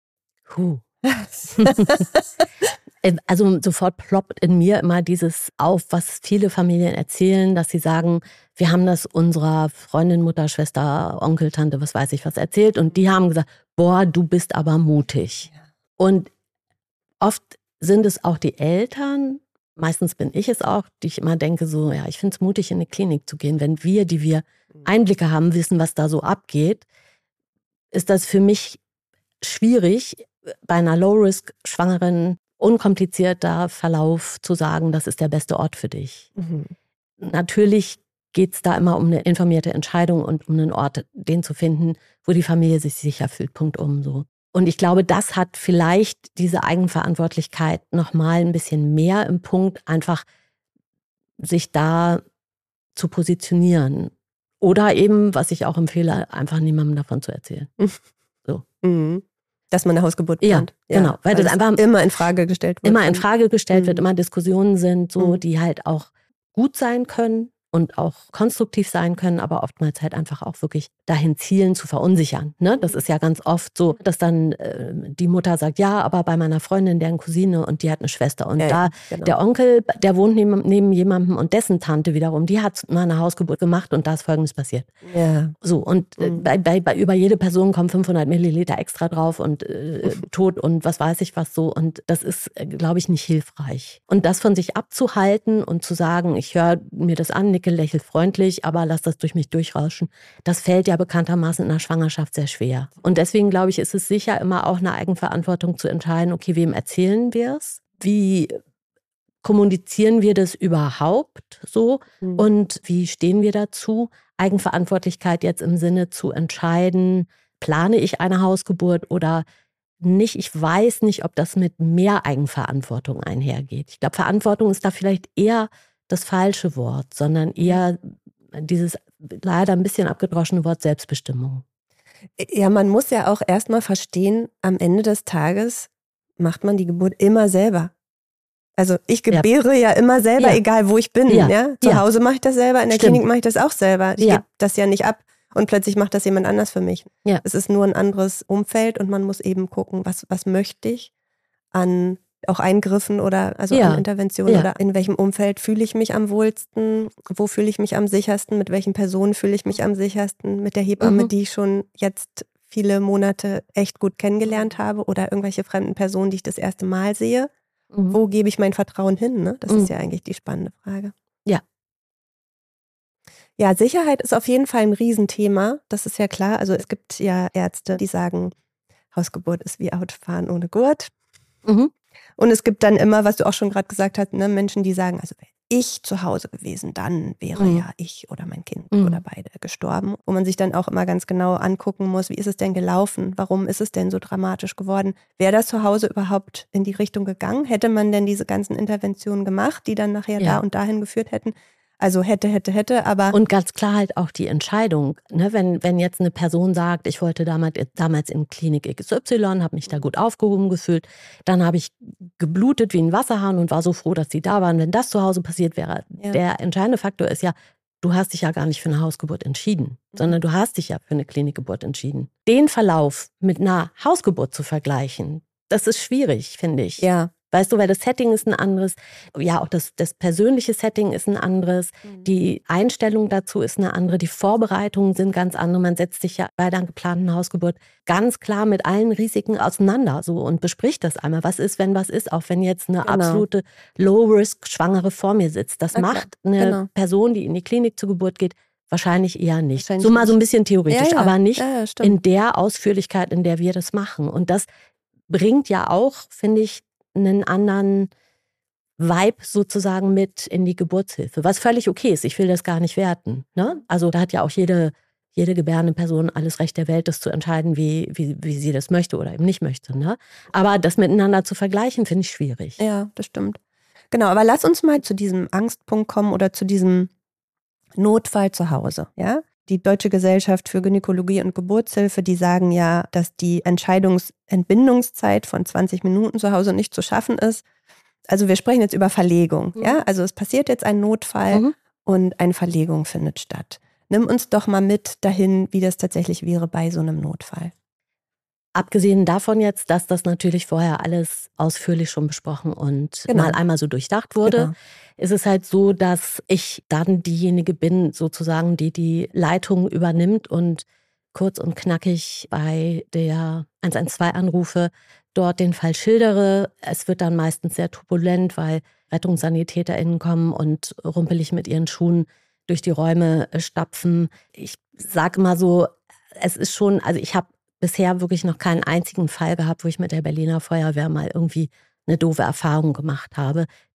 Also sofort ploppt in mir immer dieses auf, was viele Familien erzählen, dass sie sagen, wir haben das unserer Freundin, Mutter, Schwester, Onkel, Tante, was weiß ich was erzählt und die haben gesagt, boah, du bist aber mutig. Und oft sind es auch die Eltern, meistens bin ich es auch, die ich immer denke so, ja, ich finde es mutig, in eine Klinik zu gehen. Wenn wir, die wir Einblicke haben, wissen, was da so abgeht, ist das für mich schwierig, bei einer Low-Risk-Schwangeren unkomplizierter Verlauf zu sagen, das ist der beste Ort für dich. Natürlich geht es da immer um eine informierte Entscheidung und um einen Ort, den zu finden, wo die Familie sich sicher fühlt, punktum so. Und ich glaube, das hat vielleicht diese Eigenverantwortlichkeit nochmal ein bisschen mehr im Punkt, einfach sich da zu positionieren. Oder eben, was ich auch empfehle, einfach niemandem davon zu erzählen. So. dass man eine Hausgeburt plant. Ja, genau. Weil das einfach immer in Frage gestellt wird. Immer in Frage gestellt wird, immer Diskussionen sind, so, die halt auch gut sein können und auch konstruktiv sein können, aber oftmals halt einfach auch wirklich dahin zielen, zu verunsichern. Ne? Das ist ja ganz oft so, dass dann die Mutter sagt, ja, aber bei meiner Freundin, deren Cousine und die hat eine Schwester und genau. Der Onkel, der wohnt neben jemandem und dessen Tante wiederum, die hat mal eine Hausgeburt gemacht und da ist Folgendes passiert. Ja. So, und über jede Person kommen 500 Milliliter extra drauf und Tod und was weiß ich was so und das ist, glaube ich, nicht hilfreich. Und das von sich abzuhalten und zu sagen, ich höre mir das an, nicke, lächel freundlich, aber lass das durch mich durchrauschen, das fällt ja bekanntermaßen in der Schwangerschaft sehr schwer. Und deswegen, glaube ich, ist es sicher immer auch eine Eigenverantwortung zu entscheiden, okay, wem erzählen wir es? Wie kommunizieren wir das überhaupt so? Und wie stehen wir dazu? Eigenverantwortlichkeit jetzt im Sinne zu entscheiden, plane ich eine Hausgeburt oder nicht. Ich weiß nicht, ob das mit mehr Eigenverantwortung einhergeht. Ich glaube, Verantwortung ist da vielleicht eher das falsche Wort, sondern eher dieses leider ein bisschen abgedroschene Wort Selbstbestimmung. Ja, man muss ja auch erstmal verstehen, am Ende des Tages macht man die Geburt immer selber. Also ich gebäre ja immer selber, egal wo ich bin. Ja. Zu Hause mache ich das selber, in der Klinik mache ich das auch selber. Ich gebe das ja nicht ab und plötzlich macht das jemand anders für mich. Ja. Es ist nur ein anderes Umfeld und man muss eben gucken, was möchte ich an auch Eingriffen oder an Interventionen oder in welchem Umfeld fühle ich mich am wohlsten, wo fühle ich mich am sichersten, mit welchen Personen fühle ich mich am sichersten, mit der Hebamme, die ich schon jetzt viele Monate echt gut kennengelernt habe oder irgendwelche fremden Personen, die ich das erste Mal sehe. Wo gebe ich mein Vertrauen hin? Ne? Das ist ja eigentlich die spannende Frage. Ja. Ja, Sicherheit ist auf jeden Fall ein Riesenthema. Das ist ja klar. Also es gibt ja Ärzte, die sagen, Hausgeburt ist wie Autofahren ohne Gurt. Und es gibt dann immer, was du auch schon gerade gesagt hast, ne, Menschen, die sagen, also wäre ich zu Hause gewesen, dann wäre ja ich oder mein Kind oder beide gestorben. Wo man sich dann auch immer ganz genau angucken muss, wie ist es denn gelaufen? Warum ist es denn so dramatisch geworden? Wäre das zu Hause überhaupt in die Richtung gegangen? Hätte man denn diese ganzen Interventionen gemacht, die dann nachher da und dahin geführt hätten? Also hätte, aber... Und ganz klar halt auch die Entscheidung, ne? Wenn jetzt eine Person sagt, ich wollte damals in Klinik XY, habe mich da gut aufgehoben gefühlt, dann habe ich geblutet wie ein Wasserhahn und war so froh, dass die da waren. Wenn das zu Hause passiert wäre, der entscheidende Faktor ist ja, du hast dich ja gar nicht für eine Hausgeburt entschieden, sondern du hast dich ja für eine Klinikgeburt entschieden. Den Verlauf mit einer Hausgeburt zu vergleichen, das ist schwierig, finde ich. Ja. Weißt du, weil das Setting ist ein anderes, ja auch das persönliche Setting ist ein anderes, die Einstellung dazu ist eine andere, die Vorbereitungen sind ganz andere. Man setzt sich ja bei der geplanten Hausgeburt ganz klar mit allen Risiken auseinander so und bespricht das einmal. Was ist, wenn was ist, auch wenn jetzt eine absolute Low-Risk-Schwangere vor mir sitzt. Das macht eine Person, die in die Klinik zur Geburt geht, wahrscheinlich eher nicht. So mal so ein bisschen theoretisch, aber nicht in der Ausführlichkeit, in der wir das machen. Und das bringt ja auch, finde ich, einen anderen Vibe sozusagen mit in die Geburtshilfe, was völlig okay ist. Ich will das gar nicht werten. Ne? Also da hat ja auch jede gebärende Person alles Recht der Welt, das zu entscheiden, wie sie das möchte oder eben nicht möchte. Ne? Aber das miteinander zu vergleichen, finde ich schwierig. Ja, das stimmt. Genau, aber lass uns mal zu diesem Angstpunkt kommen oder zu diesem Notfall zu Hause. Ja? Die Deutsche Gesellschaft für Gynäkologie und Geburtshilfe, die sagen ja, dass die Entbindungszeit von 20 Minuten zu Hause nicht zu schaffen ist. Also wir sprechen jetzt über Verlegung. Ja? Also es passiert jetzt ein Notfall und eine Verlegung findet statt. Nimm uns doch mal mit dahin, wie das tatsächlich wäre bei so einem Notfall. Abgesehen davon jetzt, dass das natürlich vorher alles ausführlich schon besprochen und mal einmal so durchdacht wurde, ist es halt so, dass ich dann diejenige bin, sozusagen, die die Leitung übernimmt und kurz und knackig bei der 112 anrufe, dort den Fall schildere. Es wird dann meistens sehr turbulent, weil RettungssanitäterInnen kommen und rumpelig mit ihren Schuhen durch die Räume stapfen. Ich sage mal so, es ist schon, also ich habe bisher wirklich noch keinen einzigen Fall gehabt, wo ich mit der Berliner Feuerwehr mal irgendwie eine doofe Erfahrung gemacht habe.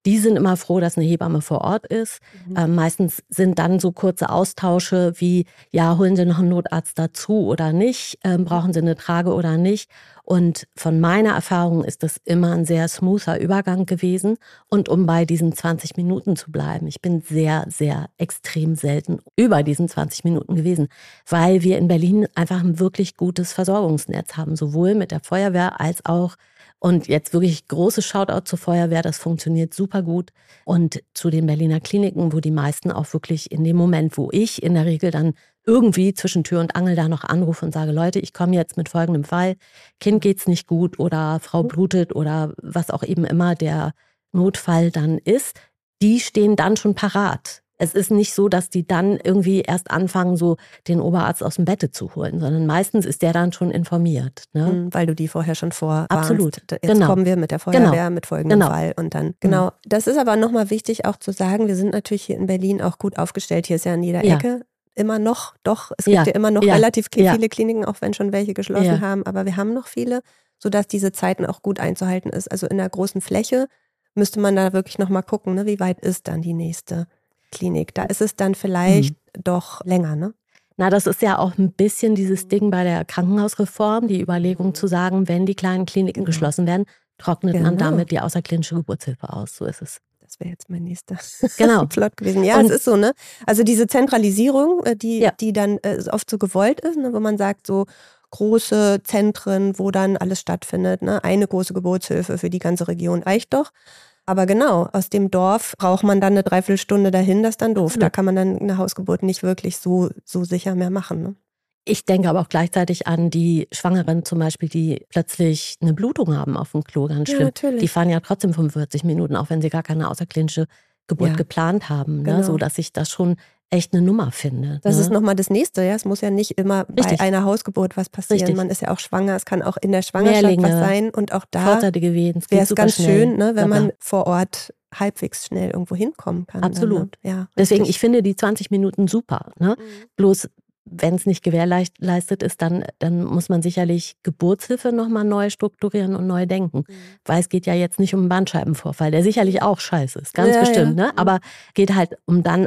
Die sind immer froh, dass eine Hebamme vor Ort ist. Meistens sind dann so kurze Austausche wie, ja, holen Sie noch einen Notarzt dazu oder nicht? Brauchen Sie eine Trage oder nicht? Und von meiner Erfahrung ist das immer ein sehr smoother Übergang gewesen. Und um bei diesen 20 Minuten zu bleiben, ich bin sehr, sehr extrem selten über diesen 20 Minuten gewesen, weil wir in Berlin einfach ein wirklich gutes Versorgungsnetz haben, sowohl mit der Feuerwehr als auch, und jetzt wirklich großes Shoutout zur Feuerwehr, das funktioniert super gut. Und zu den Berliner Kliniken, wo die meisten auch wirklich in dem Moment, wo ich in der Regel dann irgendwie zwischen Tür und Angel da noch anrufe und sage, Leute, ich komme jetzt mit folgendem Fall, Kind geht's nicht gut oder Frau blutet oder was auch eben immer der Notfall dann ist, die stehen dann schon parat. Es ist nicht so, dass die dann irgendwie erst anfangen, so den Oberarzt aus dem Bette zu holen, sondern meistens ist der dann schon informiert. Ne? Weil du die vorher schon vorwarnst. Absolut. Jetzt kommen wir mit der Feuerwehr, mit folgendem Fall. Und dann, Das ist aber nochmal wichtig auch zu sagen, wir sind natürlich hier in Berlin auch gut aufgestellt. Hier ist ja an jeder Ecke immer noch, es gibt ja immer noch relativ viele Kliniken, auch wenn schon welche geschlossen haben, aber wir haben noch viele, sodass diese Zeiten auch gut einzuhalten ist. Also in der großen Fläche müsste man da wirklich nochmal gucken, ne, wie weit ist dann die nächste Klinik. Da ist es dann vielleicht doch länger, ne? Na, das ist ja auch ein bisschen dieses Ding bei der Krankenhausreform, die Überlegung zu sagen, wenn die kleinen Kliniken geschlossen werden, trocknet man damit die außerklinische Geburtshilfe aus. So ist es. Das wäre jetzt mein nächster Plot gewesen. Ja, es ist so, ne? Also diese Zentralisierung, die dann oft so gewollt ist, ne? Wo man sagt, so große Zentren, wo dann alles stattfindet, ne? Eine große Geburtshilfe für die ganze Region reicht doch. Aber genau, aus dem Dorf braucht man dann eine Dreiviertelstunde dahin, das ist dann doof. Da kann man dann eine Hausgeburt nicht wirklich so sicher mehr machen. Ne? Ich denke aber auch gleichzeitig an die Schwangeren zum Beispiel, die plötzlich eine Blutung haben auf dem Klo, ganz schlimm. Ja, natürlich. Die fahren ja trotzdem 45 Minuten, auch wenn sie gar keine außerklinische Geburt geplant haben. Ne? So dass ich das schon echt eine Nummer finde. Das ist nochmal das Nächste. Ja? Es muss ja nicht immer bei einer Hausgeburt was passieren. Richtig. Man ist ja auch schwanger, es kann auch in der Schwangerschaft was sein. Und auch da wäre es ganz schön, ne, wenn man vor Ort halbwegs schnell irgendwo hinkommen kann. Absolut. Dann, ne? Ja, deswegen, ich finde die 20 Minuten super. Ne? Bloß wenn es nicht gewährleistet ist, dann muss man sicherlich Geburtshilfe nochmal neu strukturieren und neu denken. Weil es geht ja jetzt nicht um einen Bandscheibenvorfall, der sicherlich auch scheiße ist, ganz bestimmt. Ne? Aber geht halt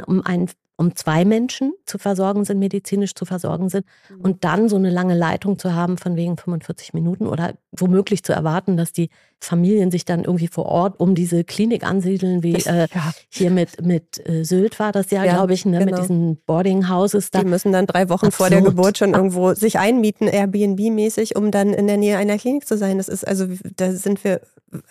um zwei Menschen zu versorgen sind, medizinisch zu versorgen sind und dann so eine lange Leitung zu haben von wegen 45 Minuten oder womöglich zu erwarten, dass die Familien sich dann irgendwie vor Ort um diese Klinik ansiedeln, wie hier mit Sylt war das glaube ich, ne, mit diesen Boarding Houses. Die müssen dann 3 Wochen vor der Geburt schon irgendwo sich einmieten, Airbnb-mäßig, um dann in der Nähe einer Klinik zu sein. Das ist da sind wir,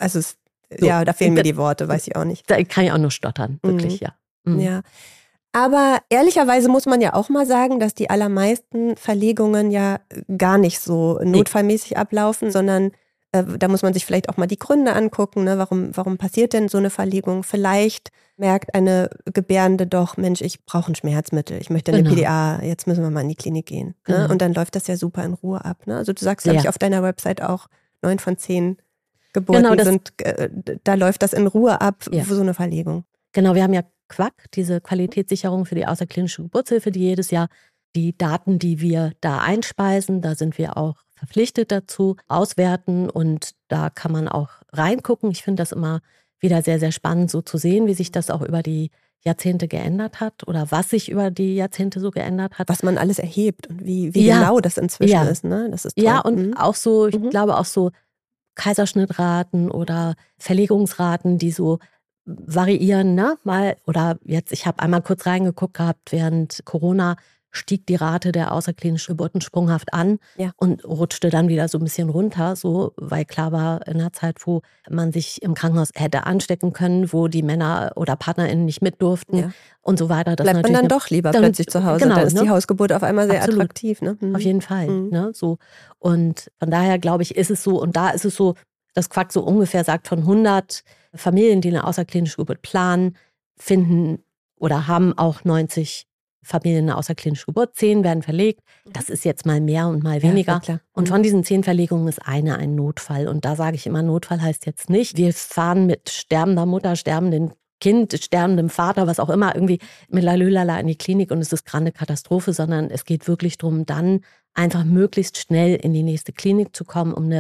da fehlen mir die Worte, weiß ich auch nicht. Da kann ich auch nur stottern, wirklich, Ja. Aber ehrlicherweise muss man ja auch mal sagen, dass die allermeisten Verlegungen ja gar nicht so notfallmäßig ablaufen, sondern da muss man sich vielleicht auch mal die Gründe angucken, ne? Warum passiert denn so eine Verlegung? Vielleicht merkt eine Gebärende doch, Mensch, ich brauche ein Schmerzmittel, ich möchte eine PDA, jetzt müssen wir mal in die Klinik gehen. Ne? Und dann läuft das ja super in Ruhe ab. Ne? Also du sagst, glaube ich, auf deiner Website auch 9 von 10 Geburten da läuft das in Ruhe ab, so eine Verlegung. Genau, wir haben ja QAK, diese Qualitätssicherung für die außerklinische Geburtshilfe, die jedes Jahr die Daten, die wir da einspeisen, da sind wir auch verpflichtet dazu, auswerten und da kann man auch reingucken. Ich finde das immer wieder sehr, sehr spannend, so zu sehen, wie sich das auch über die Jahrzehnte geändert hat oder was sich über die Jahrzehnte so geändert hat. Was man alles erhebt und wie genau das inzwischen ist. Ne? Das ist toll. Ja, und auch so, ich glaube auch so Kaiserschnittraten oder Verlegungsraten, die so variieren, ne? Ich habe einmal kurz reingeguckt gehabt, während Corona stieg die Rate der außerklinischen Geburten sprunghaft an und rutschte dann wieder so ein bisschen runter, so, weil klar war, in einer Zeit, wo man sich im Krankenhaus hätte anstecken können, wo die Männer oder PartnerInnen nicht mit durften und so weiter. Bleibt man dann doch lieber plötzlich zu Hause. Genau, dann ist die Hausgeburt auf einmal sehr attraktiv. Ne? Auf jeden Fall. Ne? So. Und von daher, glaube ich, ist es so, und da ist es so, dass QAK so ungefähr sagt, von 100 Familien, die eine außerklinische Geburt planen, finden oder haben auch 90 Familien eine außerklinische Geburt. 10 werden verlegt. Das ist jetzt mal mehr und mal weniger. Ja, und von diesen 10 Verlegungen ist eine ein Notfall. Und da sage ich immer, Notfall heißt jetzt nicht, wir fahren mit sterbender Mutter, sterbendem Kind, sterbendem Vater, was auch immer, irgendwie mit Lalülala in die Klinik und es ist gerade eine Katastrophe, sondern es geht wirklich darum, dann einfach möglichst schnell in die nächste Klinik zu kommen, um eine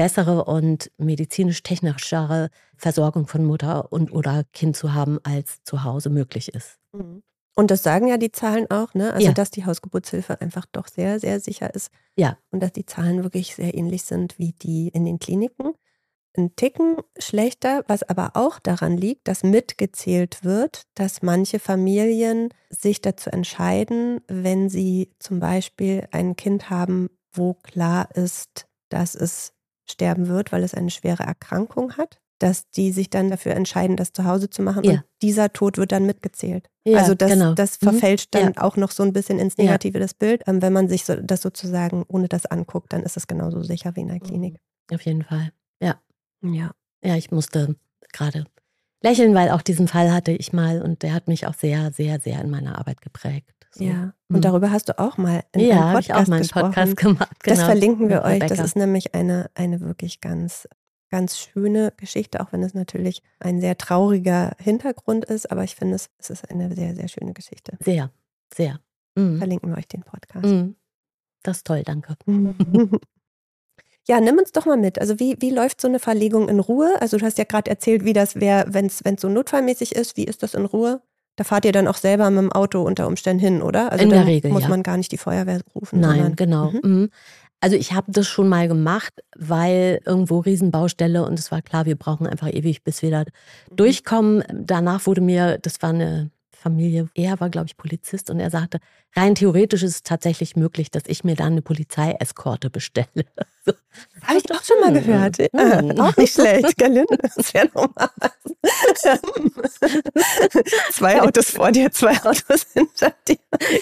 bessere und medizinisch-technischere Versorgung von Mutter und oder Kind zu haben, als zu Hause möglich ist. Mhm. Und das sagen ja die Zahlen auch, ne? Also, Ja. dass die Hausgeburtshilfe einfach doch sehr, sehr sicher ist Ja, und dass die Zahlen wirklich sehr ähnlich sind wie die in den Kliniken. Ein Ticken schlechter, was aber auch daran liegt, dass mitgezählt wird, dass manche Familien sich dazu entscheiden, wenn sie zum Beispiel ein Kind haben, wo klar ist, dass es sterben wird, weil es eine schwere Erkrankung hat, dass die sich dann dafür entscheiden, das zu Hause zu machen und ja, dieser Tod wird dann mitgezählt. ja, Also genau. das Mhm. verfälscht Ja, dann auch noch so ein bisschen ins ja. Negative das Bild. Wenn man sich das sozusagen ohne das anguckt, dann ist es genauso sicher wie in der Klinik. Auf jeden Fall. Ja. Ja. Ja, ich musste gerade lächeln, weil auch diesen Fall hatte ich mal und der hat mich auch sehr, sehr, sehr in meiner Arbeit geprägt. So. Ja, und darüber hast du auch mal in Ja, einem habe ich auch Podcast mal einen gesprochen. Podcast gemacht, Das genau, verlinken wir mit euch. Das Rebecca. ist nämlich eine wirklich ganz, ganz schöne Geschichte, auch wenn es natürlich ein sehr trauriger Hintergrund ist. Aber ich finde, es ist eine sehr, sehr schöne Geschichte. Sehr, sehr. Mhm. Verlinken wir euch den Podcast. Mhm. Das ist toll, danke. Ja, nimm uns doch mal mit. Also wie läuft so eine Verlegung in Ruhe? Also du hast ja gerade erzählt, wie das wäre, wenn es so notfallmäßig ist. Wie ist das in Ruhe? Da fahrt ihr dann auch selber mit dem Auto unter Umständen hin, oder? Also In der da Regel, muss ja. man gar nicht die Feuerwehr rufen, Nein, sondern genau. Mhm. Also ich habe das schon mal gemacht, weil irgendwo Riesenbaustelle und es war klar, wir brauchen einfach ewig, bis wir da durchkommen. Danach wurde mir, das war eine Familie, er war, glaube ich, Polizist und er sagte, rein theoretisch ist es tatsächlich möglich, dass ich mir dann eine Polizeieskorte bestelle. So. Habe ich auch schon mal gehört. Auch nicht schlecht, gell, Lynn? Das wäre normal. 2 Autos vor dir, 2 Autos hinter dir.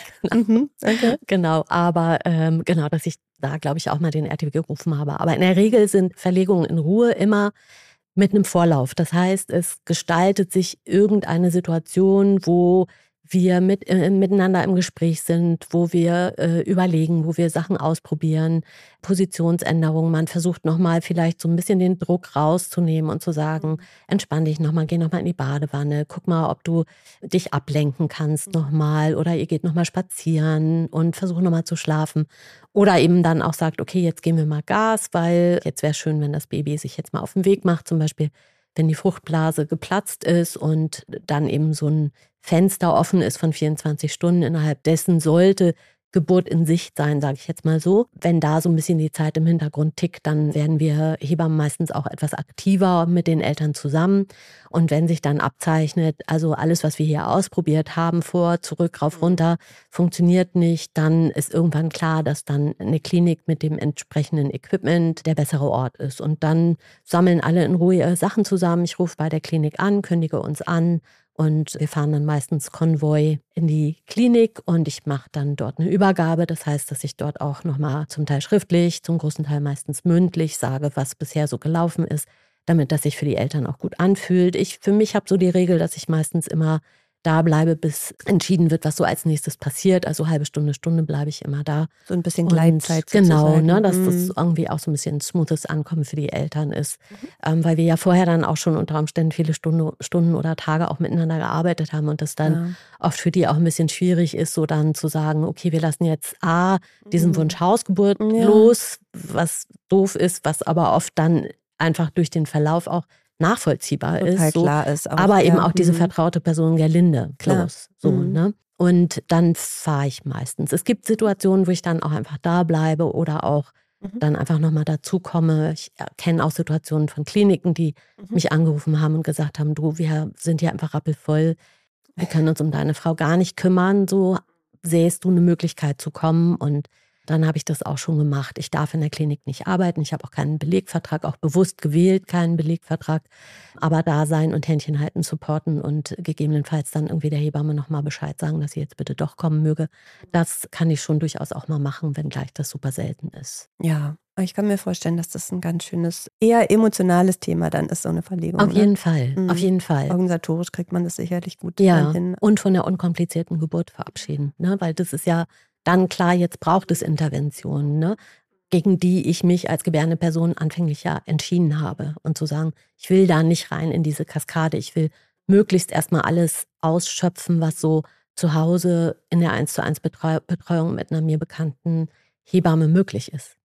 Okay. Genau, aber genau, dass ich da, glaube ich, auch mal den RTW gerufen habe. Aber in der Regel sind Verlegungen in Ruhe immer mit einem Vorlauf. Das heißt, es gestaltet sich irgendeine Situation, wo wir miteinander im Gespräch sind, wo wir überlegen, wo wir Sachen ausprobieren, Positionsänderungen. Man versucht nochmal vielleicht so ein bisschen den Druck rauszunehmen und zu sagen, entspann dich nochmal, geh nochmal in die Badewanne, guck mal, ob du dich ablenken kannst nochmal oder ihr geht nochmal spazieren und versucht nochmal zu schlafen. Oder eben dann auch sagt, okay, jetzt geben wir mal Gas, weil jetzt wäre es schön, wenn das Baby sich jetzt mal auf den Weg macht, zum Beispiel wenn die Fruchtblase geplatzt ist und dann eben so ein Fenster offen ist von 24 Stunden, innerhalb dessen sollte Geburt in Sicht sein, sage ich jetzt mal so. Wenn da so ein bisschen die Zeit im Hintergrund tickt, dann werden wir Hebammen meistens auch etwas aktiver mit den Eltern zusammen. Und wenn sich dann abzeichnet, also alles, was wir hier ausprobiert haben, vor, zurück, rauf, runter, funktioniert nicht, dann ist irgendwann klar, dass dann eine Klinik mit dem entsprechenden Equipment der bessere Ort ist. Und dann sammeln alle in Ruhe ihre Sachen zusammen. Ich rufe bei der Klinik an, kündige uns an. Und wir fahren dann meistens Konvoi in die Klinik und ich mache dann dort eine Übergabe. Das heißt, dass ich dort auch nochmal zum Teil schriftlich, zum großen Teil meistens mündlich sage, was bisher so gelaufen ist, damit das sich für die Eltern auch gut anfühlt. Für mich habe so die Regel, dass ich meistens immer da bleibe, bis entschieden wird, was so als nächstes passiert. Also halbe Stunde, Stunde bleibe ich immer da. So ein bisschen Und Gleitzeit genau, sozusagen. ne, dass das irgendwie auch so ein bisschen ein smoothes Ankommen für die Eltern ist. Weil wir ja vorher dann auch schon unter Umständen viele Stunden oder Tage auch miteinander gearbeitet haben und das dann oft für die auch ein bisschen schwierig ist, so dann zu sagen, okay, wir lassen jetzt diesen Wunsch Hausgeburt los, was doof ist, was aber oft dann einfach durch den Verlauf auch nachvollziehbar Total ist. So. klar ist auch. Aber eben Ja. auch diese vertraute Person Gerlinde Klar. los. So, ne? Und dann fahre ich meistens. Es gibt Situationen, wo ich dann auch einfach da bleibe oder auch dann einfach nochmal dazukomme. Ich kenne auch Situationen von Kliniken, die mich angerufen haben und gesagt haben, du, wir sind hier einfach rappelvoll. Wir können uns um deine Frau gar nicht kümmern. So sähst du eine Möglichkeit zu kommen und dann habe ich das auch schon gemacht. Ich darf in der Klinik nicht arbeiten. Ich habe auch keinen Belegvertrag, auch bewusst gewählt, keinen Belegvertrag. Aber da sein und Händchen halten, supporten und gegebenenfalls dann irgendwie der Hebamme nochmal Bescheid sagen, dass sie jetzt bitte doch kommen möge. Das kann ich schon durchaus auch mal machen, wenngleich das super selten ist. Ja, ich kann mir vorstellen, dass das ein ganz schönes, eher emotionales Thema dann ist, so eine Verlegung. Auf jeden Fall, auf jeden Fall. Organisatorisch kriegt man das sicherlich gut dann hin. Und von der unkomplizierten Geburt verabschieden. Ne? Weil das ist ja dann klar, jetzt braucht es Interventionen, ne? Gegen die ich mich als gebärende Person anfänglich ja entschieden habe. Und zu sagen, ich will da nicht rein in diese Kaskade. Ich will möglichst erstmal alles ausschöpfen, was so zu Hause in der 1:1 Betreuung mit einer mir bekannten Hebamme möglich ist.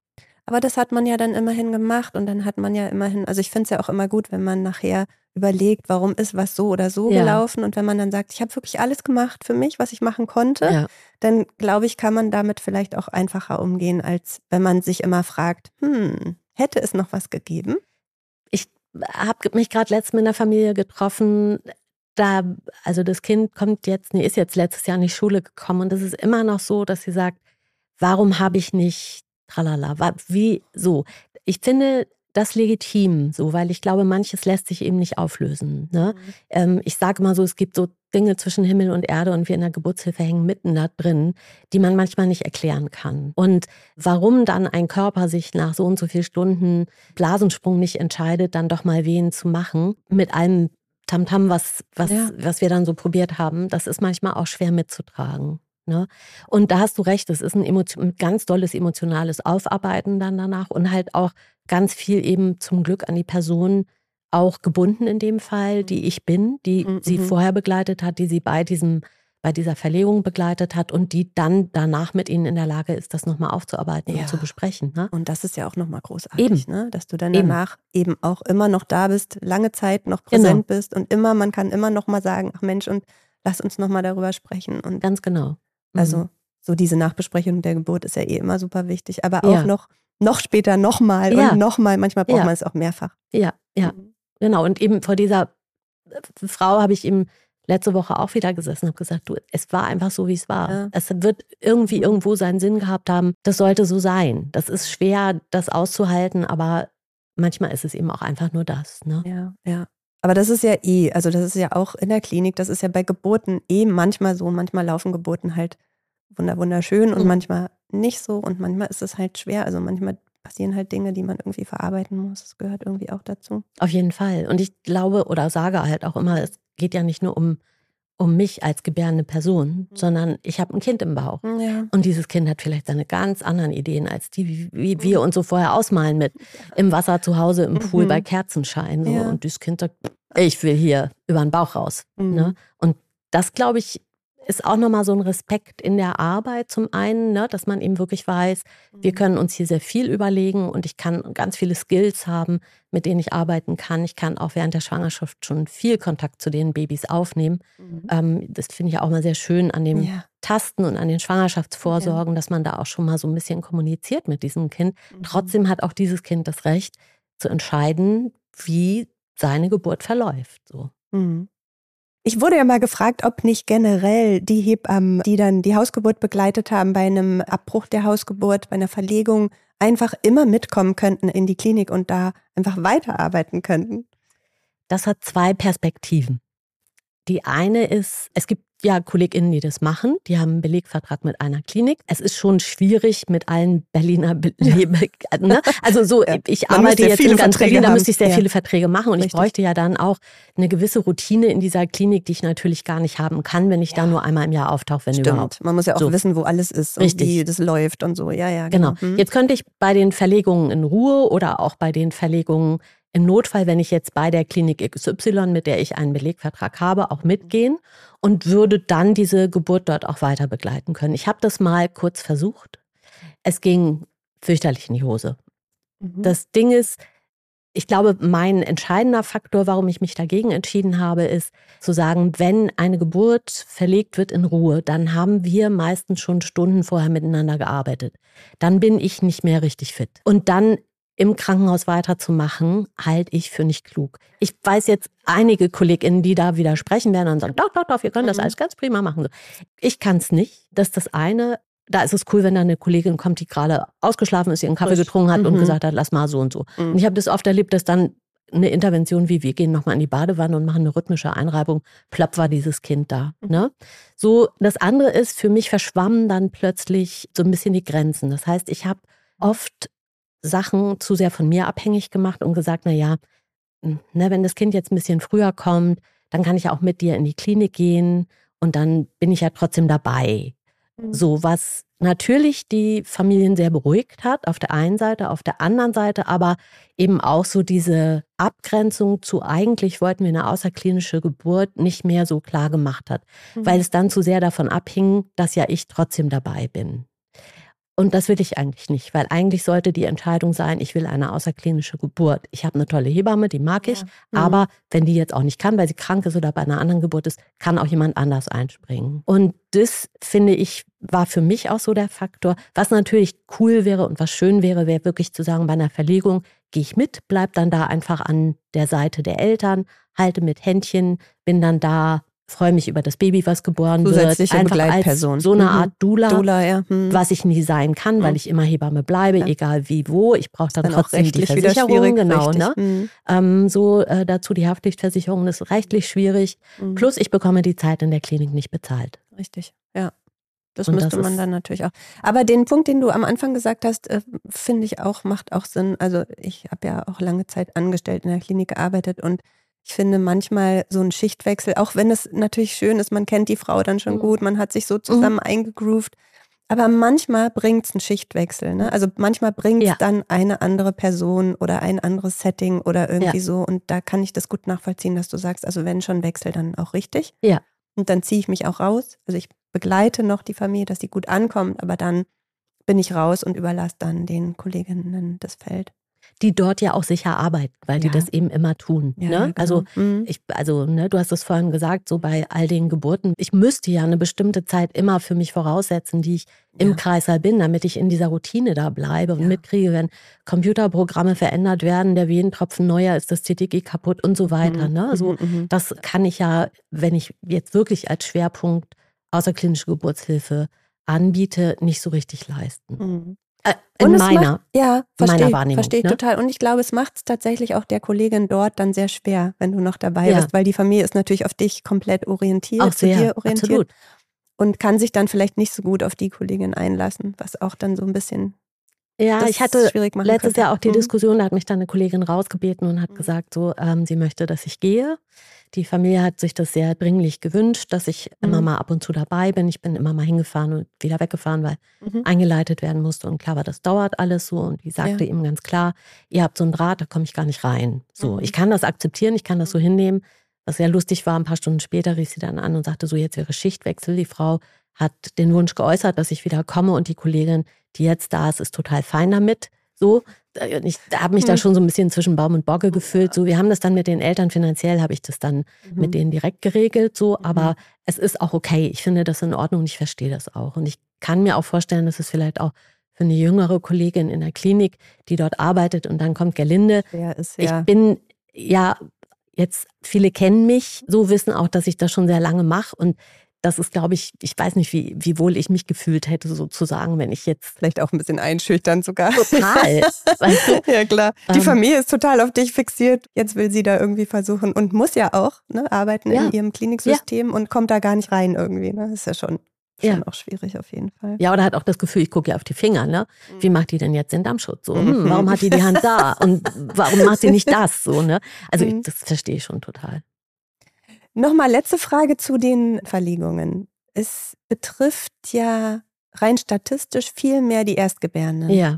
Aber das hat man ja dann immerhin gemacht und dann hat man ja immerhin, also ich finde es ja auch immer gut, wenn man nachher überlegt, warum ist was so oder so gelaufen, und wenn man dann sagt, ich habe wirklich alles gemacht für mich, was ich machen konnte, dann glaube ich, kann man damit vielleicht auch einfacher umgehen, als wenn man sich immer fragt, hätte es noch was gegeben? Ich habe mich gerade letztens mit einer Familie getroffen, also das Kind ist jetzt letztes Jahr in die Schule gekommen und es ist immer noch so, dass sie sagt, warum habe ich nicht tralala, wie so. Ich finde das legitim, so, weil ich glaube, manches lässt sich eben nicht auflösen. Ne? Ich sage mal so, es gibt so Dinge zwischen Himmel und Erde und wir in der Geburtshilfe hängen mitten da drin, die man manchmal nicht erklären kann. Und warum dann ein Körper sich nach so und so vielen Stunden Blasensprung nicht entscheidet, dann doch mal Wehen zu machen, mit allem Tamtam, was wir dann so probiert haben, das ist manchmal auch schwer mitzutragen. Ne? Und da hast du recht, es ist ein ganz tolles emotionales Aufarbeiten dann danach und halt auch ganz viel eben zum Glück an die Person auch gebunden in dem Fall, die ich bin, die sie vorher begleitet hat, die sie bei dieser Verlegung begleitet hat und die dann danach mit ihnen in der Lage ist, das nochmal aufzuarbeiten und zu besprechen. Ne? Und das ist ja auch nochmal großartig, ne? Dass du dann danach eben auch immer noch da bist, lange Zeit noch präsent bist und man kann immer noch mal sagen, ach Mensch, und lass uns nochmal darüber sprechen. Und ganz genau. Also so diese Nachbesprechung der Geburt ist ja immer super wichtig, aber auch noch später nochmal und nochmal, manchmal braucht man es auch mehrfach. Ja, genau. Und eben vor dieser Frau habe ich eben letzte Woche auch wieder gesessen und habe gesagt, du, es war einfach so, wie es war. Ja. Es wird irgendwie irgendwo seinen Sinn gehabt haben. Das sollte so sein. Das ist schwer, das auszuhalten, aber manchmal ist es eben auch einfach nur das. Ne? Ja. Aber das ist ja also das ist ja auch in der Klinik, das ist ja bei Geburten manchmal so. Manchmal laufen Geburten halt wunderschön und manchmal nicht so und manchmal ist es halt schwer. Also manchmal passieren halt Dinge, die man irgendwie verarbeiten muss. Das gehört irgendwie auch dazu. Auf jeden Fall. Und ich glaube oder sage halt auch immer, es geht ja nicht nur um mich als gebärende Person, sondern ich habe ein Kind im Bauch. Ja. Und dieses Kind hat vielleicht seine ganz anderen Ideen als die, wie wir uns so vorher ausmalen mit im Wasser zu Hause, im Pool bei Kerzenschein. So. Ja. Und dieses Kind sagt, ich will hier über den Bauch raus. Ne? Und das, glaube ich, ist auch nochmal so ein Respekt in der Arbeit zum einen, ne, dass man eben wirklich weiß, wir können uns hier sehr viel überlegen und ich kann ganz viele Skills haben, mit denen ich arbeiten kann. Ich kann auch während der Schwangerschaft schon viel Kontakt zu den Babys aufnehmen. Das finde ich auch mal sehr schön an dem Tasten und an den Schwangerschaftsvorsorgen, dass man da auch schon mal so ein bisschen kommuniziert mit diesem Kind. Trotzdem hat auch dieses Kind das Recht zu entscheiden, wie seine Geburt verläuft. So. Ich wurde ja mal gefragt, ob nicht generell die Hebammen, die dann die Hausgeburt begleitet haben, bei einem Abbruch der Hausgeburt, bei einer Verlegung, einfach immer mitkommen könnten in die Klinik und da einfach weiterarbeiten könnten. Das hat zwei Perspektiven. Die eine ist, es gibt ja KollegInnen, die das machen. Die haben einen Belegvertrag mit einer Klinik. Es ist schon schwierig mit allen Berliner ne? Also so, ich arbeite jetzt in ganz Berlin, da müsste ich sehr viele Verträge machen und ich bräuchte ja dann auch eine gewisse Routine in dieser Klinik, die ich natürlich gar nicht haben kann, wenn ich da nur einmal im Jahr auftauche, wenn überhaupt. Man muss ja auch wissen, wo alles ist und wie das läuft und so. Ja, genau. Jetzt könnte ich bei den Verlegungen in Ruhe oder auch bei den Verlegungen im Notfall, wenn ich jetzt bei der Klinik XY, mit der ich einen Belegvertrag habe, auch mitgehen und würde dann diese Geburt dort auch weiter begleiten können. Ich habe das mal kurz versucht. Es ging fürchterlich in die Hose. Das Ding ist, ich glaube, mein entscheidender Faktor, warum ich mich dagegen entschieden habe, ist zu sagen, wenn eine Geburt verlegt wird in Ruhe, dann haben wir meistens schon Stunden vorher miteinander gearbeitet. Dann bin ich nicht mehr richtig fit. Und dann im Krankenhaus weiterzumachen, halte ich für nicht klug. Ich weiß jetzt einige KollegInnen, die da widersprechen werden und sagen, doch, wir können das alles ganz prima machen. Ich kann es nicht. Das ist das eine. Da ist es cool, wenn da eine Kollegin kommt, die gerade ausgeschlafen ist, ihren Kaffee getrunken hat und gesagt hat, lass mal so und so. Und ich habe das oft erlebt, dass dann eine Intervention wie wir gehen nochmal in die Badewanne und machen eine rhythmische Einreibung, plopp war dieses Kind da. Ne? So, das andere ist, für mich verschwammen dann plötzlich so ein bisschen die Grenzen. Das heißt, ich habe oft Sachen zu sehr von mir abhängig gemacht und gesagt, naja, wenn das Kind jetzt ein bisschen früher kommt, dann kann ich ja auch mit dir in die Klinik gehen und dann bin ich ja trotzdem dabei. So, was natürlich die Familien sehr beruhigt hat, auf der einen Seite, auf der anderen Seite aber eben auch so diese Abgrenzung zu eigentlich wollten wir eine außerklinische Geburt nicht mehr so klar gemacht hat, weil es dann zu sehr davon abhing, dass ja ich trotzdem dabei bin. Und das will ich eigentlich nicht, weil eigentlich sollte die Entscheidung sein, ich will eine außerklinische Geburt. Ich habe eine tolle Hebamme, die mag ich, aber wenn die jetzt auch nicht kann, weil sie krank ist oder bei einer anderen Geburt ist, kann auch jemand anders einspringen. Und das, finde ich, war für mich auch so der Faktor. Was natürlich cool wäre und was schön wäre, wäre wirklich zu sagen, bei einer Verlegung gehe ich mit, bleib dann da einfach an der Seite der Eltern, halte mit Händchen, bin dann da, freue mich über das Baby, was geboren wird. Zusätzliche Einfach Begleitperson. als so eine Art Doula, ja. was ich nie sein kann, weil ich immer Hebamme bleibe, egal wie, wo. Ich brauche dann trotzdem die Versicherung. Genau, ne? Dazu die Haftpflichtversicherung ist rechtlich schwierig. Plus ich bekomme die Zeit in der Klinik nicht bezahlt. Richtig, ja. Das müsste man dann natürlich auch. Aber den Punkt, den du am Anfang gesagt hast, finde ich auch, macht auch Sinn. Also ich habe ja auch lange Zeit angestellt in der Klinik gearbeitet und ich finde manchmal so ein Schichtwechsel, auch wenn es natürlich schön ist, man kennt die Frau dann schon gut, man hat sich so zusammen eingegroovt, aber manchmal bringt es einen Schichtwechsel. Ne? Also manchmal bringt es dann eine andere Person oder ein anderes Setting oder irgendwie so und da kann ich das gut nachvollziehen, dass du sagst, also wenn schon Wechsel, dann auch richtig. Ja. Und dann ziehe ich mich auch raus. Also ich begleite noch die Familie, dass sie gut ankommt, aber dann bin ich raus und überlasse dann den Kolleginnen das Feld. Die dort ja auch sicher arbeiten, weil die das eben immer tun. Ja, ne? genau. Also du hast es vorhin gesagt, so bei all den Geburten, ich müsste ja eine bestimmte Zeit immer für mich voraussetzen, die ich im Kreißsaal bin, damit ich in dieser Routine da bleibe und mitkriege, wenn Computerprogramme verändert werden, der Venentropfen neuer ist, das CTG kaputt und so weiter. Ne? Also das kann ich ja, wenn ich jetzt wirklich als Schwerpunkt außerklinische Geburtshilfe anbiete, nicht so richtig leisten. In meiner Wahrnehmung. Verstehe ich total. Und ich glaube, es macht es tatsächlich auch der Kollegin dort dann sehr schwer, wenn du noch dabei bist, weil die Familie ist natürlich auf dich komplett orientiert, auch sehr, zu dir orientiert. Absolut. Und kann sich dann vielleicht nicht so gut auf die Kollegin einlassen, was auch dann so ein bisschen ich hatte letztes Jahr auch die Mhm. Diskussion, da hat mich dann eine Kollegin rausgebeten und hat gesagt, so, sie möchte, dass ich gehe. Die Familie hat sich das sehr dringlich gewünscht, dass ich immer mal ab und zu dabei bin. Ich bin immer mal hingefahren und wieder weggefahren, weil eingeleitet werden musste. Und klar war, das dauert alles so. Und die sagte ihm ganz klar, ihr habt so einen Draht, da komme ich gar nicht rein. So, ich kann das akzeptieren, ich kann das so hinnehmen. Was sehr lustig war, ein paar Stunden später rief sie dann an und sagte so, jetzt wäre Schichtwechsel. Die Frau hat den Wunsch geäußert, dass ich wieder komme und die Kollegin, die jetzt da ist, ist total fein damit. So, ich habe mich da schon so ein bisschen zwischen Baum und Borke gefühlt. So, wir haben das dann mit den Eltern finanziell, habe ich das dann mit denen direkt geregelt. So, aber es ist auch okay. Ich finde das in Ordnung und ich verstehe das auch. Und ich kann mir auch vorstellen, dass es vielleicht auch für eine jüngere Kollegin in der Klinik, die dort arbeitet und dann kommt Gerlinde. Ich bin jetzt, viele kennen mich, so wissen auch, dass ich das schon sehr lange mache und das ist, glaube ich weiß nicht, wie wohl ich mich gefühlt hätte, sozusagen, wenn ich jetzt... Vielleicht auch ein bisschen einschüchternd sogar. Total. Weißt du? Ja, klar. Die Familie ist total auf dich fixiert. Jetzt will sie da irgendwie versuchen und muss ja auch arbeiten in ihrem Kliniksystem und kommt da gar nicht rein irgendwie. Ne? Das ist ja schon auch schwierig auf jeden Fall. Ja, oder hat auch das Gefühl, ich gucke ja auf die Finger. Ne? Wie macht die denn jetzt den Dammschutz? So, warum hat die Hand da? Und warum macht sie nicht das? So, ne? Also das verstehe ich schon total. Nochmal letzte Frage zu den Verlegungen. Es betrifft ja rein statistisch viel mehr die Erstgebärenden. Ja,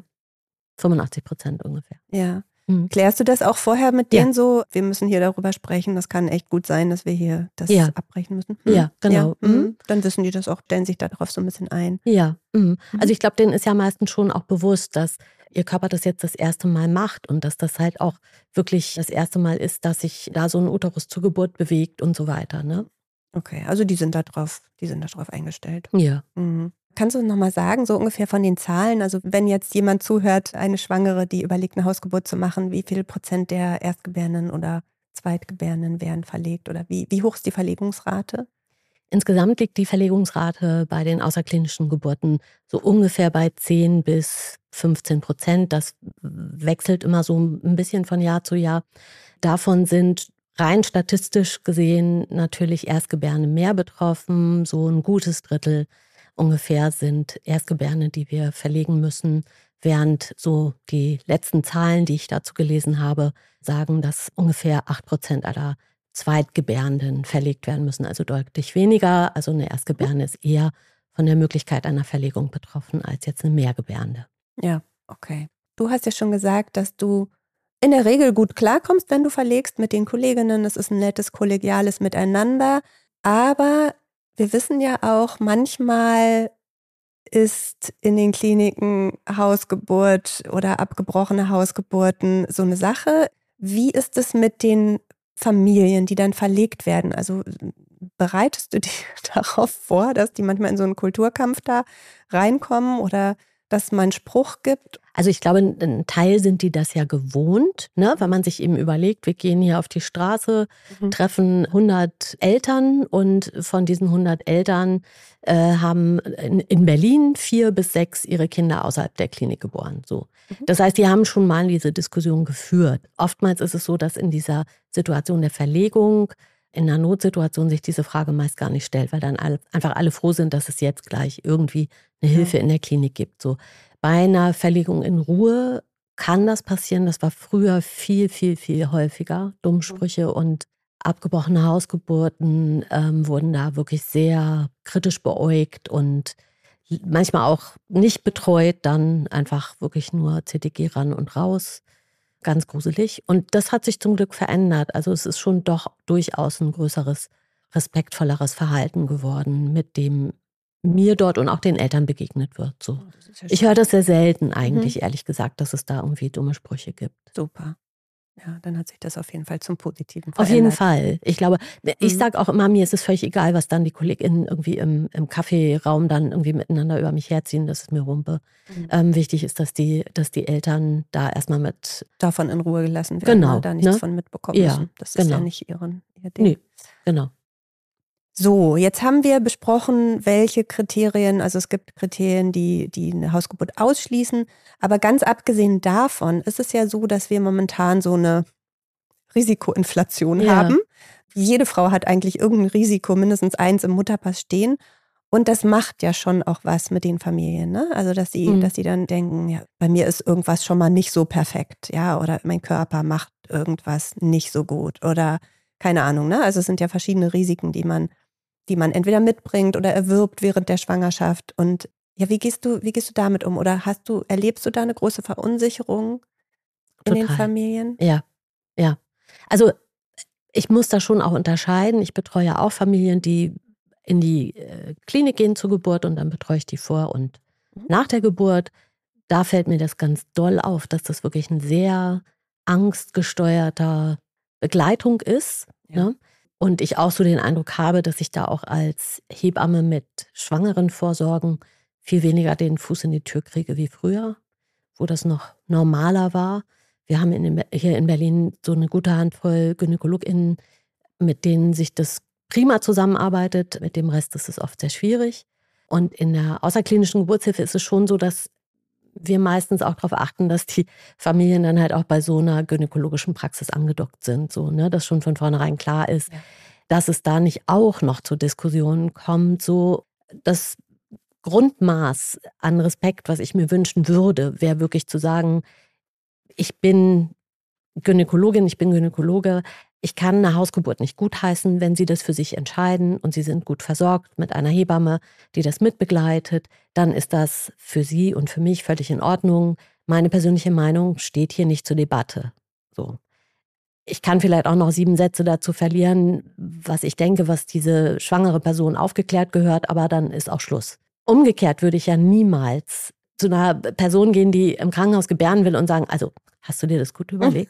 85% ungefähr. Ja. Klärst du das auch vorher mit denen so? Wir müssen hier darüber sprechen, das kann echt gut sein, dass wir hier das abbrechen müssen. Ja, genau. Ja. Dann wissen die das auch, stellen sich darauf so ein bisschen ein. Ja, also ich glaube, denen ist ja meistens schon auch bewusst, dass ihr Körper das jetzt das erste Mal macht und dass das halt auch wirklich das erste Mal ist, dass sich da so ein Uterus zur Geburt bewegt und so weiter. Ne? Okay, also die sind da drauf eingestellt. Ja. Kannst du nochmal sagen, so ungefähr von den Zahlen, also wenn jetzt jemand zuhört, eine Schwangere, die überlegt, eine Hausgeburt zu machen, wie viel Prozent der Erstgebärenden oder Zweitgebärenden werden verlegt oder wie hoch ist die Verlegungsrate? Insgesamt liegt die Verlegungsrate bei den außerklinischen Geburten so ungefähr bei 10-15%. Das wechselt immer so ein bisschen von Jahr zu Jahr. Davon sind rein statistisch gesehen natürlich Erstgebärende mehr betroffen. So ein gutes Drittel ungefähr sind Erstgebärende, die wir verlegen müssen. Während so die letzten Zahlen, die ich dazu gelesen habe, sagen, dass ungefähr 8% aller Zweitgebärenden verlegt werden müssen, also deutlich weniger. Also eine Erstgebärende ist eher von der Möglichkeit einer Verlegung betroffen als jetzt eine Mehrgebärende. Ja, okay. Du hast ja schon gesagt, dass du in der Regel gut klarkommst, wenn du verlegst mit den Kolleginnen. Es ist ein nettes, kollegiales Miteinander. Aber wir wissen ja auch, manchmal ist in den Kliniken Hausgeburt oder abgebrochene Hausgeburten so eine Sache. Wie ist es mit den Familien, die dann verlegt werden? Also bereitest du dich darauf vor, dass die manchmal in so einen Kulturkampf da reinkommen oder dass es mal einen Spruch gibt? Also ich glaube, ein Teil sind die das ja gewohnt, ne? Wenn man sich eben überlegt, wir gehen hier auf die Straße, treffen 100 Eltern und von diesen 100 Eltern haben in Berlin 4 bis 6 ihre Kinder außerhalb der Klinik geboren. So. Das heißt, die haben schon mal diese Diskussion geführt. Oftmals ist es so, dass in dieser Situation der Verlegung, in einer Notsituation sich diese Frage meist gar nicht stellt, weil dann einfach alle froh sind, dass es jetzt gleich irgendwie eine Hilfe in der Klinik gibt. So. Bei einer Verlegung in Ruhe kann das passieren. Das war früher viel, viel, viel häufiger. Dummsprüche und abgebrochene Hausgeburten wurden da wirklich sehr kritisch beäugt und manchmal auch nicht betreut, dann einfach wirklich nur CTG ran und raus. Ganz gruselig. Und das hat sich zum Glück verändert. Also es ist schon doch durchaus ein größeres, respektvolleres Verhalten geworden, mit dem mir dort und auch den Eltern begegnet wird. So. Ich höre das sehr selten eigentlich, ehrlich gesagt, dass es da irgendwie dumme Sprüche gibt. Super. Ja, dann hat sich das auf jeden Fall zum Positiven verändert. Auf jeden Fall. Ich glaube, ich sage auch immer, mir ist es völlig egal, was dann die KollegInnen irgendwie im Kaffeeraum dann irgendwie miteinander über mich herziehen, das ist mir Wumpe. Wichtig ist, dass die Eltern da erstmal mit davon in Ruhe gelassen werden, genau, da nichts von mitbekommen müssen. Das ist ja nicht ihr Ding. Nee, genau. So, jetzt haben wir besprochen, welche Kriterien, also es gibt Kriterien, die eine Hausgeburt ausschließen, aber ganz abgesehen davon ist es ja so, dass wir momentan so eine Risikoinflation haben. Jede Frau hat eigentlich irgendein Risiko, mindestens eins im Mutterpass stehen. Und das macht ja schon auch was mit den Familien, ne? Also dass sie dann denken, ja, bei mir ist irgendwas schon mal nicht so perfekt, ja, oder mein Körper macht irgendwas nicht so gut oder keine Ahnung, ne? Also es sind ja verschiedene Risiken, die man entweder mitbringt oder erwirbt während der Schwangerschaft. Und ja, wie gehst du damit um? Oder erlebst du da eine große Verunsicherung in den Familien? Ja. Also ich muss da schon auch unterscheiden. Ich betreue auch Familien, die in die Klinik gehen zur Geburt und dann betreue ich die vor und nach der Geburt. Da fällt mir das ganz doll auf, dass das wirklich ein sehr angstgesteuerter Begleitung ist. Ja. Ne? Und ich auch so den Eindruck habe, dass ich da auch als Hebamme mit schwangeren Vorsorgen viel weniger den Fuß in die Tür kriege wie früher, wo das noch normaler war. Wir haben hier in Berlin so eine gute Handvoll GynäkologInnen, mit denen sich das prima zusammenarbeitet. Mit dem Rest ist es oft sehr schwierig. Und in der außerklinischen Geburtshilfe ist es schon so, dass wir meistens auch darauf achten, dass die Familien dann halt auch bei so einer gynäkologischen Praxis angedockt sind, so, ne, dass schon von vornherein klar ist, dass es da nicht auch noch zu Diskussionen kommt. So das Grundmaß an Respekt, was ich mir wünschen würde, wäre wirklich zu sagen, ich bin Gynäkologin, ich bin Gynäkologe. Ich kann eine Hausgeburt nicht gutheißen, wenn Sie das für sich entscheiden und Sie sind gut versorgt mit einer Hebamme, die das mitbegleitet, dann ist das für Sie und für mich völlig in Ordnung. Meine persönliche Meinung steht hier nicht zur Debatte. So. Ich kann vielleicht auch noch 7 Sätze dazu verlieren, was ich denke, was diese schwangere Person aufgeklärt gehört, aber dann ist auch Schluss. Umgekehrt würde ich ja niemals zu einer Person gehen, die im Krankenhaus gebären will und sagen, also hast du dir das gut überlegt?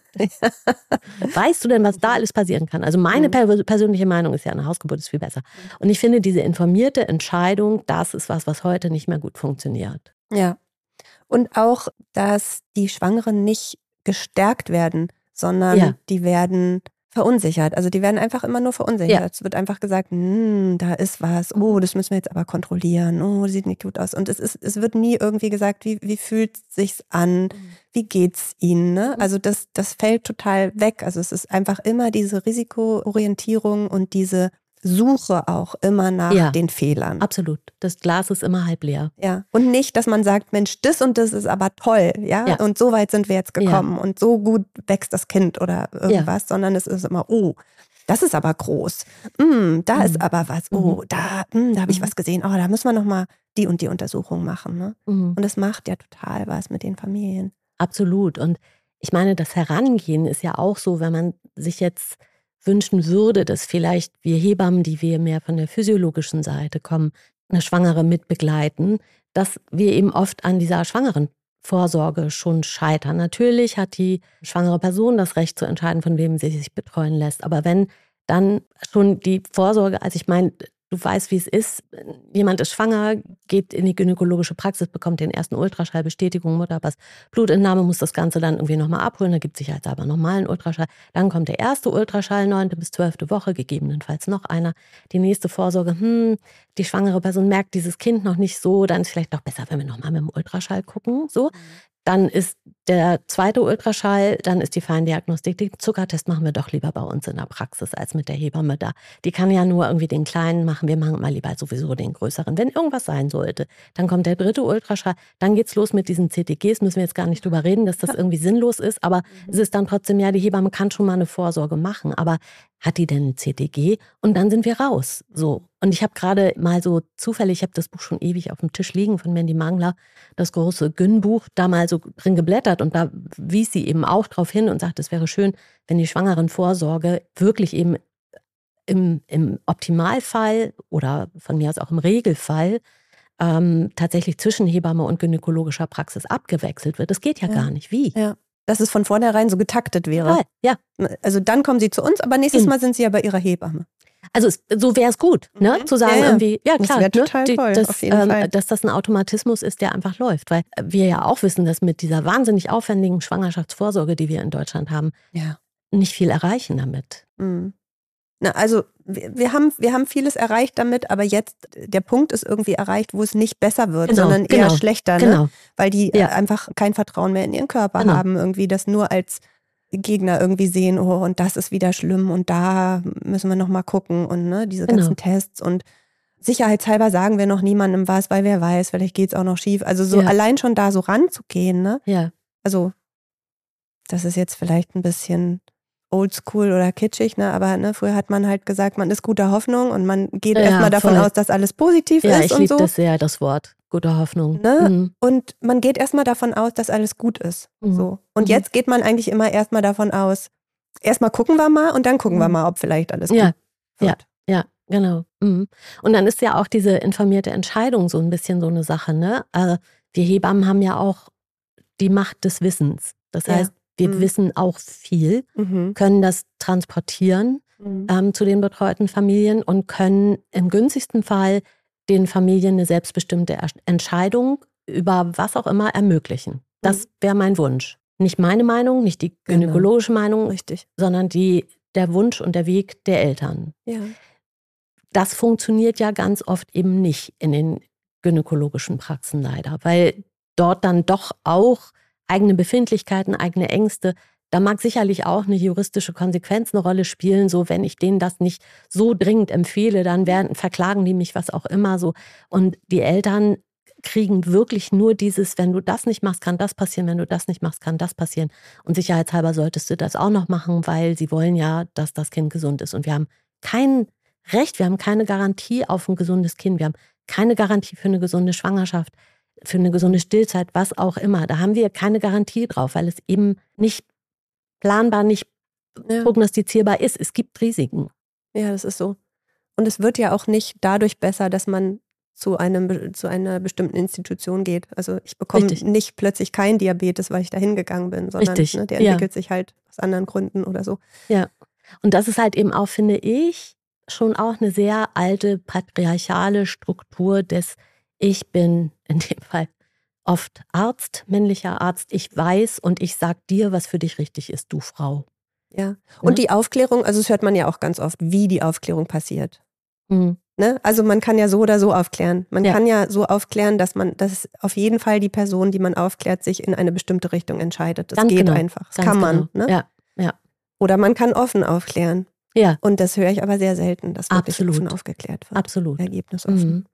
Weißt du denn, was da alles passieren kann? Also meine persönliche Meinung ist ja, eine Hausgeburt ist viel besser. Und ich finde, diese informierte Entscheidung, das ist was heute nicht mehr gut funktioniert. Ja. Und auch, dass die Schwangeren nicht gestärkt werden, sondern die werden verunsichert. Also die werden einfach immer nur verunsichert. Ja. Es wird einfach gesagt, da ist was, oh, das müssen wir jetzt aber kontrollieren, oh, das sieht nicht gut aus. Und es wird nie irgendwie gesagt, wie fühlt es sich an, wie geht's ihnen, ne? Also das fällt total weg. Also es ist einfach immer diese Risikoorientierung und diese Suche auch immer nach den Fehlern. Absolut. Das Glas ist immer halb leer. Ja. Und nicht, dass man sagt, Mensch, das und das ist aber toll, ja. Und so weit sind wir jetzt gekommen und so gut wächst das Kind oder irgendwas, sondern es ist immer, oh, das ist aber groß. Da ist aber was. Oh, da habe ich was gesehen. Oh, da müssen wir nochmal die und die Untersuchung machen. Ne? Und das macht ja total was mit den Familien. Absolut. Und ich meine, das Herangehen ist ja auch so, wenn man sich jetzt wünschen würde, dass vielleicht wir Hebammen, die wir mehr von der physiologischen Seite kommen, eine Schwangere mitbegleiten, dass wir eben oft an dieser Schwangerenvorsorge schon scheitern. Natürlich hat die schwangere Person das Recht zu entscheiden, von wem sie sich betreuen lässt. Aber wenn dann schon die Vorsorge, also ich meine, du weißt, wie es ist, jemand ist schwanger, geht in die gynäkologische Praxis, bekommt den ersten Ultraschall, Bestätigung, Mutterpass, Blutentnahme, muss das Ganze dann irgendwie nochmal abholen, da gibt es sicherheitshalber nochmal einen Ultraschall. Dann kommt der erste Ultraschall, 9. bis 12. Woche, gegebenenfalls noch einer. Die nächste Vorsorge, die schwangere Person merkt dieses Kind noch nicht so, dann ist vielleicht doch besser, wenn wir nochmal mit dem Ultraschall gucken, so. Dann ist der zweite Ultraschall, dann ist die Feindiagnostik. Den Zuckertest machen wir doch lieber bei uns in der Praxis als mit der Hebamme da. Die kann ja nur irgendwie den kleinen machen. Wir machen mal lieber sowieso den größeren. Wenn irgendwas sein sollte, dann kommt der dritte Ultraschall. Dann geht's los mit diesen CTGs. Müssen wir jetzt gar nicht drüber reden, dass das irgendwie sinnlos ist. Aber es ist dann trotzdem, ja, die Hebamme kann schon mal eine Vorsorge machen. Aber hat die denn ein CTG? Und dann sind wir raus. So. Und ich habe gerade mal so zufällig, ich habe das Buch schon ewig auf dem Tisch liegen von Mandy Mangler, das große Gyn-Buch, da mal so drin geblättert und da wies sie eben auch drauf hin und sagt, es wäre schön, wenn die Schwangerenvorsorge wirklich eben im Optimalfall oder von mir aus auch im Regelfall tatsächlich zwischen Hebamme und gynäkologischer Praxis abgewechselt wird. Das geht ja gar nicht. Wie? Ja. Dass es von vornherein so getaktet wäre. Ja. Also dann kommen sie zu uns, aber nächstes Mal sind sie ja bei ihrer Hebamme. Also so wäre es gut, ne? Zu sagen irgendwie, ja klar, das wäre total toll, auf jeden Fall. Dass das ein Automatismus ist, der einfach läuft. Weil wir ja auch wissen, dass mit dieser wahnsinnig aufwendigen Schwangerschaftsvorsorge, die wir in Deutschland haben, nicht viel erreichen damit. Mhm. Na, also wir haben vieles erreicht damit, aber jetzt der Punkt ist irgendwie erreicht, wo es nicht besser wird, sondern eher schlechter, ne? Weil die einfach kein Vertrauen mehr in ihren Körper haben, irgendwie das nur als Gegner irgendwie sehen, oh, und das ist wieder schlimm und da müssen wir nochmal gucken und ne, diese ganzen Tests und sicherheitshalber sagen wir noch niemandem was, weil wer weiß, vielleicht geht es auch noch schief. Also so allein schon da so ranzugehen, ne? Ja. Also das ist jetzt vielleicht ein bisschen oldschool oder kitschig, ne? Aber ne, früher hat man halt gesagt, man ist guter Hoffnung und man geht erstmal davon aus, dass alles positiv ist und so. Ja, ich liebe das sehr, das Wort. Gute Hoffnung. Ne? Mhm. Und man geht erstmal davon aus, dass alles gut ist. So. Und jetzt geht man eigentlich immer erstmal davon aus, erstmal gucken wir mal und dann gucken wir mal, ob vielleicht alles gut wird. Ja, genau. Und dann ist ja auch diese informierte Entscheidung so ein bisschen so eine Sache, ne? Wir Hebammen haben ja auch die Macht des Wissens. Das heißt, wir wissen auch viel, können das transportieren zu den betreuten Familien und können im günstigsten Fall den Familien eine selbstbestimmte Entscheidung über was auch immer ermöglichen. Das wäre mein Wunsch. Nicht meine Meinung, nicht die gynäkologische Meinung, sondern der Wunsch und der Weg der Eltern. Ja. Das funktioniert ja ganz oft eben nicht in den gynäkologischen Praxen leider, weil dort dann doch auch eigene Befindlichkeiten, eigene Ängste, da mag sicherlich auch eine juristische Konsequenz eine Rolle spielen, so wenn ich denen das nicht so dringend empfehle, dann verklagen die mich, was auch immer so. Und die Eltern kriegen wirklich nur dieses, wenn du das nicht machst, kann das passieren, wenn du das nicht machst, kann das passieren. Und sicherheitshalber solltest du das auch noch machen, weil sie wollen ja, dass das Kind gesund ist. Und wir haben kein Recht, wir haben keine Garantie auf ein gesundes Kind, wir haben keine Garantie für eine gesunde Schwangerschaft, für eine gesunde Stillzeit, was auch immer. Da haben wir keine Garantie drauf, weil es eben nicht planbar, nicht prognostizierbar ist. Es gibt Risiken. Ja, das ist so. Und es wird ja auch nicht dadurch besser, dass man zu einer bestimmten Institution geht. Also ich bekomme nicht plötzlich keinen Diabetes, weil ich da hingegangen bin, sondern ne, der entwickelt sich halt aus anderen Gründen oder so. Ja, und das ist halt eben auch, finde ich, schon auch eine sehr alte patriarchale Struktur des Ich bin in dem Fall oft Arzt, männlicher Arzt, ich weiß und ich sag dir, was für dich richtig ist, du Frau. Ja, und die Aufklärung, also das hört man ja auch ganz oft, wie die Aufklärung passiert. Ne? Also man kann ja so oder so aufklären. Man kann ja so aufklären, dass auf jeden Fall die Person, die man aufklärt, sich in eine bestimmte Richtung entscheidet. Das geht einfach. Das kann man. Ne? Ja. Oder man kann offen aufklären. Ja. Und das höre ich aber sehr selten, dass wirklich offen aufgeklärt wird. Absolut. Ergebnisoffen.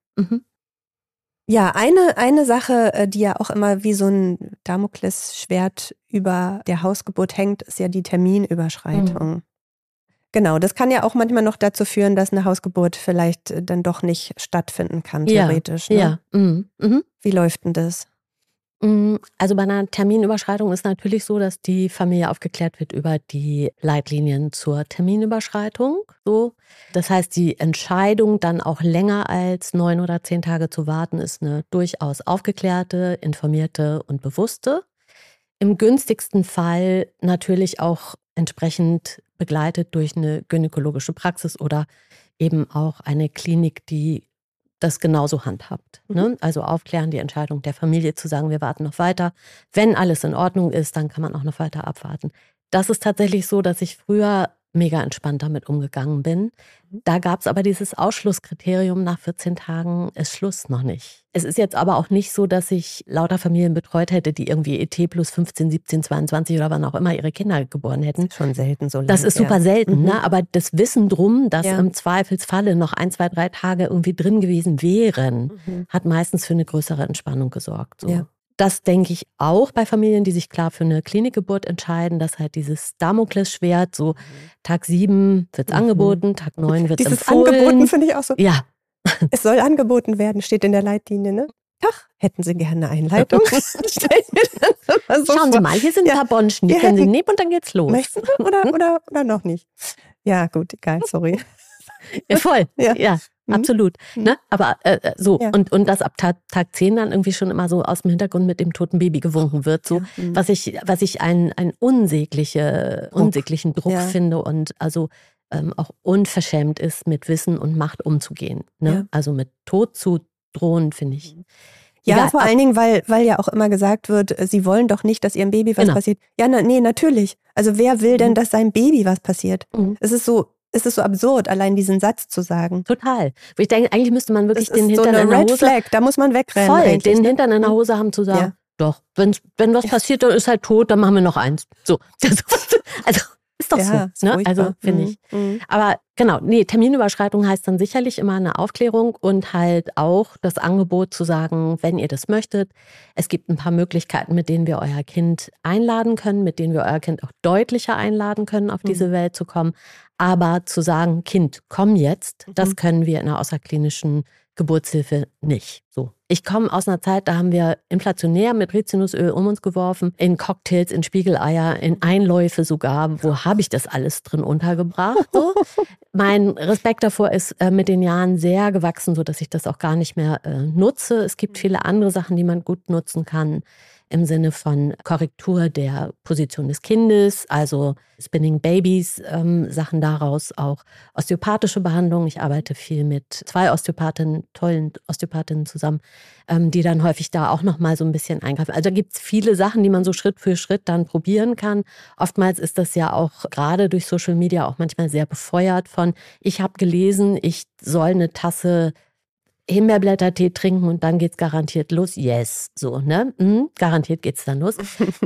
Ja, eine Sache, die ja auch immer wie so ein Damoklesschwert über der Hausgeburt hängt, ist ja die Terminüberschreitung. Genau, das kann ja auch manchmal noch dazu führen, dass eine Hausgeburt vielleicht dann doch nicht stattfinden kann, theoretisch. Ja. Ne? Wie läuft denn das? Also bei einer Terminüberschreitung ist natürlich so, dass die Familie aufgeklärt wird über die Leitlinien zur Terminüberschreitung. So. Das heißt, die Entscheidung, dann auch länger als 9 oder 10 Tage zu warten, ist eine durchaus aufgeklärte, informierte und bewusste. Im günstigsten Fall natürlich auch entsprechend begleitet durch eine gynäkologische Praxis oder eben auch eine Klinik, die das genauso handhabt. Ne? Also aufklären, die Entscheidung der Familie zu sagen, wir warten noch weiter. Wenn alles in Ordnung ist, dann kann man auch noch weiter abwarten. Das ist tatsächlich so, dass ich früher mega entspannt damit umgegangen bin. Da gab es aber dieses Ausschlusskriterium, nach 14 Tagen ist Schluss noch nicht. Es ist jetzt aber auch nicht so, dass ich lauter Familien betreut hätte, die irgendwie ET plus 15, 17, 22 oder wann auch immer ihre Kinder geboren hätten. Das ist schon selten so lange. Das ist super selten, ne? Aber das Wissen drum, dass im Zweifelsfalle noch 1, 2, 3 Tage irgendwie drin gewesen wären, hat meistens für eine größere Entspannung gesorgt. So. Ja. Das denke ich auch bei Familien, die sich klar für eine Klinikgeburt entscheiden, dass halt dieses Damoklesschwert, so Tag 7 wird es angeboten, Tag 9 wird es empfohlen. Dieses Angeboten finde ich auch so. Ja. Es soll angeboten werden, steht in der Leitlinie, ne? Tag, hätten Sie gerne eine Einleitung? Schauen Sie mal, hier sind ein paar Bonschen, die können Sie nehmen und dann geht's los. Möchten Sie oder noch nicht? Ja, gut, egal, sorry. Ja, voll, ja. Absolut. Ne? Aber so, und dass ab Tag 10 dann irgendwie schon immer so aus dem Hintergrund mit dem toten Baby gewunken wird, so, was ich einen unsäglichen Druck finde und also auch unverschämt ist, mit Wissen und Macht umzugehen. Ne? Ja. Also mit Tod zu drohen, finde ich. Ja, egal. Vor allen Dingen, weil ja auch immer gesagt wird, sie wollen doch nicht, dass ihrem Baby was passiert. Ja, nee, natürlich. Also wer will denn, dass seinem Baby was passiert? Es ist so absurd, allein diesen Satz zu sagen. Total. Ich denke, eigentlich müsste man wirklich den Hintern so in der Hose... Red Flag, da muss man wegrennen. Voll, den Hintern in der Hose haben zu sagen, doch, wenn was passiert, dann ist halt tot, dann machen wir noch eins. So. Also ist doch so. Ne? Also finde ich. Aber genau, Terminüberschreitung heißt dann sicherlich immer eine Aufklärung und halt auch das Angebot zu sagen, wenn ihr das möchtet, es gibt ein paar Möglichkeiten, mit denen wir euer Kind einladen können, mit denen wir euer Kind auch deutlicher einladen können, auf diese Welt zu kommen. Aber zu sagen, Kind, komm jetzt, das können wir in der außerklinischen Geburtshilfe nicht. So. Ich komme aus einer Zeit, da haben wir inflationär mit Rizinusöl um uns geworfen, in Cocktails, in Spiegeleier, in Einläufe sogar. Wo habe ich das alles drin untergebracht? So. Mein Respekt davor ist mit den Jahren sehr gewachsen, sodass ich das auch gar nicht mehr nutze. Es gibt viele andere Sachen, die man gut nutzen kann. Im Sinne von Korrektur der Position des Kindes, also Spinning Babies, Sachen daraus, auch osteopathische Behandlungen. Ich arbeite viel mit 2 tollen Osteopathinnen zusammen, die dann häufig da auch nochmal so ein bisschen eingreifen. Also da gibt es viele Sachen, die man so Schritt für Schritt dann probieren kann. Oftmals ist das ja auch gerade durch Social Media auch manchmal sehr befeuert von, ich habe gelesen, ich soll eine Tasse Himbeerblättertee trinken und dann geht's garantiert los. Yes, so, ne? Garantiert geht's dann los.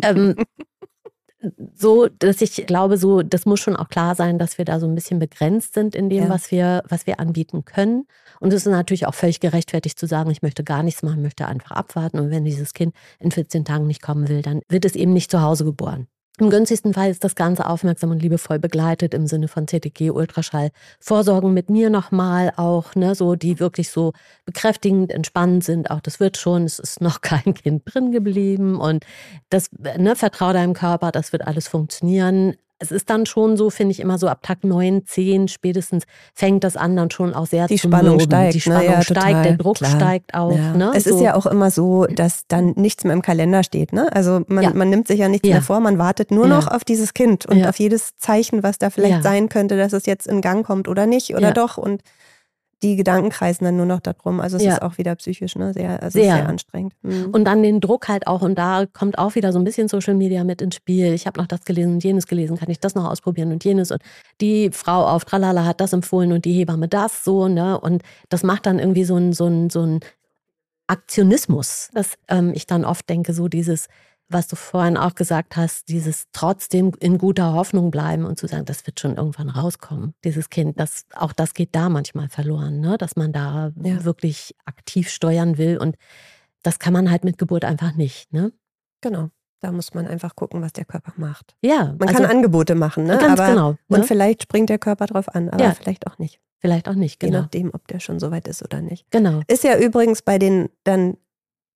So, dass ich glaube, so, das muss schon auch klar sein, dass wir da so ein bisschen begrenzt sind in dem, was wir anbieten können. Und es ist natürlich auch völlig gerechtfertigt zu sagen, ich möchte gar nichts machen, möchte einfach abwarten. Und wenn dieses Kind in 14 Tagen nicht kommen will, dann wird es eben nicht zu Hause geboren. Im günstigsten Fall ist das Ganze aufmerksam und liebevoll begleitet im Sinne von CTG, Ultraschall, Vorsorgen mit mir nochmal auch, ne, so die wirklich so bekräftigend, entspannend sind. Auch das wird schon, es ist noch kein Kind drin geblieben und das, ne, vertrau deinem Körper, das wird alles funktionieren. Es ist dann schon so, finde ich immer so ab Tag 9, 10 spätestens fängt das an dann schon auch sehr die zu Spannung mürben. steigt. Die Spannung steigt, total, der Druck steigt auch. Ja. Ne? Es ist ja auch immer so, dass dann nichts mehr im Kalender steht. Ne? Also man nimmt sich ja nichts mehr vor, man wartet nur noch auf dieses Kind und auf jedes Zeichen, was da vielleicht sein könnte, dass es jetzt in Gang kommt oder nicht oder doch. Und die Gedanken kreisen dann nur noch darum. Also es ist auch wieder psychisch, ne? Sehr anstrengend. Und dann den Druck halt auch, und da kommt auch wieder so ein bisschen Social Media mit ins Spiel. Ich habe noch das gelesen und jenes gelesen, kann ich das noch ausprobieren und jenes. Und die Frau auf Tralala hat das empfohlen und die Hebamme das so, ne? Und das macht dann irgendwie so ein Aktionismus, dass ich dann oft denke, so dieses, was du vorhin auch gesagt hast, dieses trotzdem in guter Hoffnung bleiben und zu sagen, das wird schon irgendwann rauskommen, dieses Kind, auch das geht da manchmal verloren, ne? Dass man da wirklich aktiv steuern will und das kann man halt mit Geburt einfach nicht, ne? Genau, da muss man einfach gucken, was der Körper macht. Ja. Man kann Angebote machen, ne? Ganz genau. Ne? Und vielleicht springt der Körper drauf an, aber vielleicht auch nicht. Vielleicht auch nicht, genau. Je nachdem, ob der schon so weit ist oder nicht. Genau. Ist ja übrigens bei den dann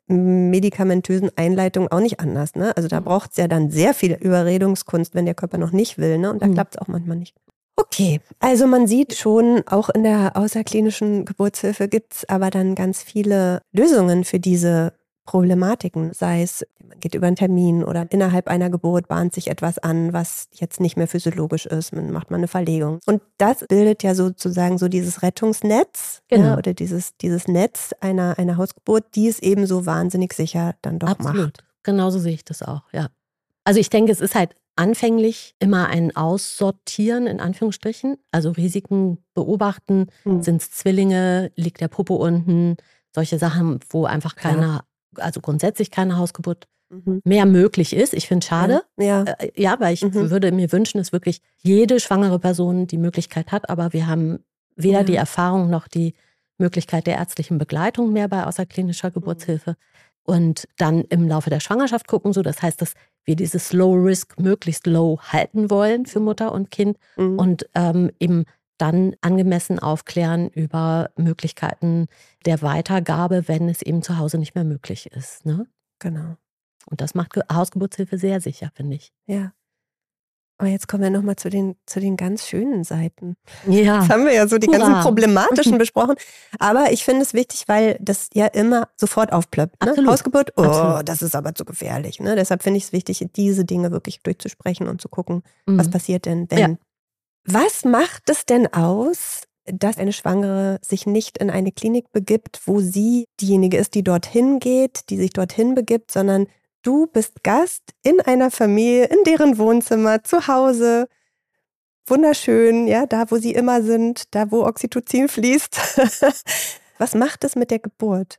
medikamentösen Einleitung auch nicht anders. Ne? Also da braucht es ja dann sehr viel Überredungskunst, wenn der Körper noch nicht will. Ne? Und da klappt es auch manchmal nicht. Okay, also man sieht schon, auch in der außerklinischen Geburtshilfe gibt es aber dann ganz viele Lösungen für diese Problematiken, sei es, man geht über einen Termin oder innerhalb einer Geburt bahnt sich etwas an, was jetzt nicht mehr physiologisch ist, man macht mal eine Verlegung. Und das bildet ja sozusagen so dieses Rettungsnetz, ja, oder dieses Netz einer Hausgeburt, die es eben so wahnsinnig sicher dann doch macht. Genauso sehe ich das auch, ja. Also ich denke, es ist halt anfänglich immer ein Aussortieren, in Anführungsstrichen, also Risiken beobachten, sind es Zwillinge, liegt der Popo unten, solche Sachen, wo einfach also grundsätzlich keine Hausgeburt mehr möglich ist. Ich finde es schade, weil ich würde mir wünschen, dass wirklich jede schwangere Person die Möglichkeit hat, aber wir haben weder die Erfahrung noch die Möglichkeit der ärztlichen Begleitung mehr bei außerklinischer Geburtshilfe. Und dann im Laufe der Schwangerschaft gucken, so das heißt, dass wir dieses Low Risk möglichst low halten wollen für Mutter und Kind und eben dann angemessen aufklären über Möglichkeiten der Weitergabe, wenn es eben zu Hause nicht mehr möglich ist. Ne? Genau. Und das macht Hausgeburtshilfe sehr sicher, finde ich. Ja. Aber jetzt kommen wir nochmal zu den ganz schönen Seiten. Ja. Jetzt haben wir ja so die ganzen problematischen besprochen. Aber ich finde es wichtig, weil das ja immer sofort aufplöppt. Ne? Hausgeburt, das ist aber zu gefährlich. Ne? Deshalb finde ich es wichtig, diese Dinge wirklich durchzusprechen und zu gucken, was passiert denn, wenn. Ja. Was macht es denn aus, dass eine Schwangere sich nicht in eine Klinik begibt, wo sie diejenige ist, die dorthin geht, die sich dorthin begibt, sondern du bist Gast in einer Familie, in deren Wohnzimmer, zu Hause, wunderschön, ja, da wo sie immer sind, da wo Oxytocin fließt. Was macht es mit der Geburt?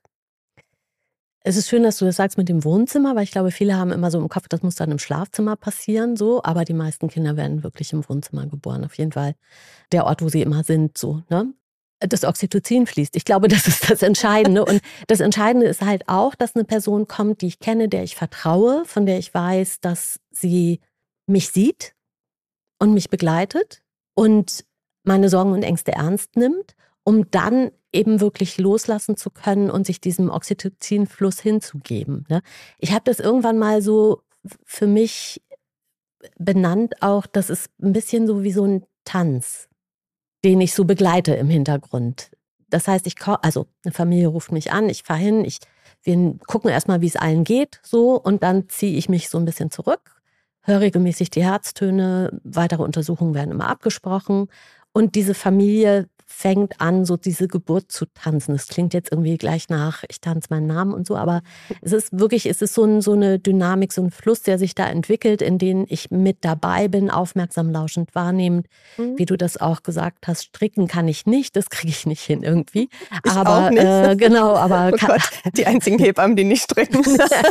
Es ist schön, dass du das sagst mit dem Wohnzimmer, weil ich glaube, viele haben immer so im Kopf, das muss dann im Schlafzimmer passieren, so, aber die meisten Kinder werden wirklich im Wohnzimmer geboren, auf jeden Fall der Ort, wo sie immer sind, so, ne? Das Oxytocin fließt. Ich glaube, das ist das Entscheidende. Und das Entscheidende ist halt auch, dass eine Person kommt, die ich kenne, der ich vertraue, von der ich weiß, dass sie mich sieht und mich begleitet und meine Sorgen und Ängste ernst nimmt, um dann eben wirklich loslassen zu können und sich diesem Oxytocin-Fluss hinzugeben. Ne? Ich habe das irgendwann mal so für mich benannt auch, das ist ein bisschen so wie so ein Tanz, den ich so begleite im Hintergrund. Das heißt, also eine Familie ruft mich an, ich fahre hin, wir gucken erstmal, wie es allen geht, so, und dann ziehe ich mich so ein bisschen zurück, höre regelmäßig die Herztöne, weitere Untersuchungen werden immer abgesprochen und diese Familie fängt an, so diese Geburt zu tanzen. Das klingt jetzt irgendwie gleich nach, ich tanze meinen Namen und so, aber es ist so eine Dynamik, so ein Fluss, der sich da entwickelt, in dem ich mit dabei bin, aufmerksam, lauschend, wahrnehmend. Wie du das auch gesagt hast, stricken kann ich nicht, das kriege ich nicht hin irgendwie. Ich auch nicht. Genau, aber oh Gott, die einzigen Hebammen, die nicht stricken.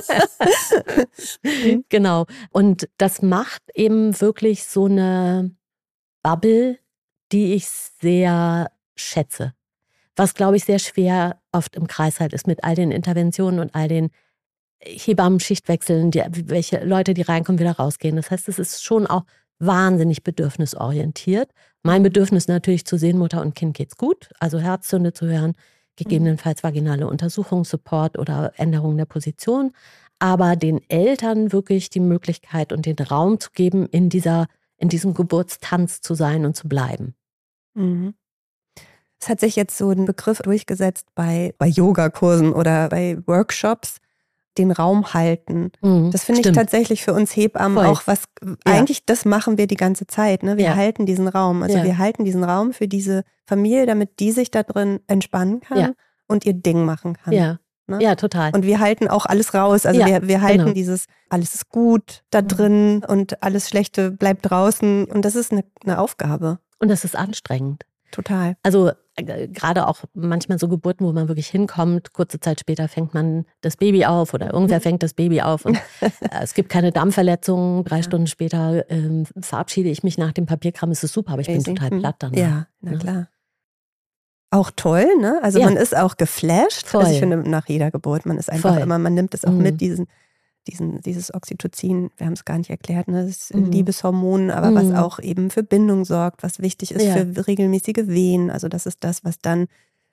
Genau. Und das macht eben wirklich so eine Bubble, die ich sehr schätze. Was, glaube ich, sehr schwer oft im Kreis halt ist mit all den Interventionen und all den Hebammen-Schichtwechseln, welche Leute, die reinkommen, wieder rausgehen. Das heißt, es ist schon auch wahnsinnig bedürfnisorientiert. Mein Bedürfnis natürlich zu sehen, Mutter und Kind geht's gut, also Herztöne zu hören, gegebenenfalls vaginale Untersuchungssupport oder Änderungen der Position, aber den Eltern wirklich die Möglichkeit und den Raum zu geben, in diesem Geburtstanz zu sein und zu bleiben. Es hat sich jetzt so ein Begriff durchgesetzt bei Yogakursen oder bei Workshops, den Raum halten. Das finde ich tatsächlich für uns Hebammen auch was, eigentlich das machen wir die ganze Zeit. Ne? Wir halten diesen Raum. Also wir halten diesen Raum für diese Familie, damit die sich da drin entspannen kann und ihr Ding machen kann. Ja. Ne? Ja, total. Und wir halten auch alles raus. Also wir halten dieses, alles ist gut da drin und alles Schlechte bleibt draußen. Und das ist eine Aufgabe. Und das ist anstrengend. Total. Also gerade auch manchmal so Geburten, wo man wirklich hinkommt, kurze Zeit später fängt man das Baby auf oder irgendwer fängt das Baby auf und es gibt keine Darmverletzungen. 3 Stunden später verabschiede ich mich nach dem Papierkram, es ist super, aber ich bin total platt danach. Ja, na klar. Auch toll, ne? Also man ist auch geflasht. Voll. Also ich finde, nach jeder Geburt, man ist einfach immer, man nimmt es auch mit, dieses Oxytocin, wir haben es gar nicht erklärt, ne? Das ist ein Liebeshormon, aber was auch eben für Bindung sorgt, was wichtig ist für regelmäßige Wehen. Also das ist das, was dann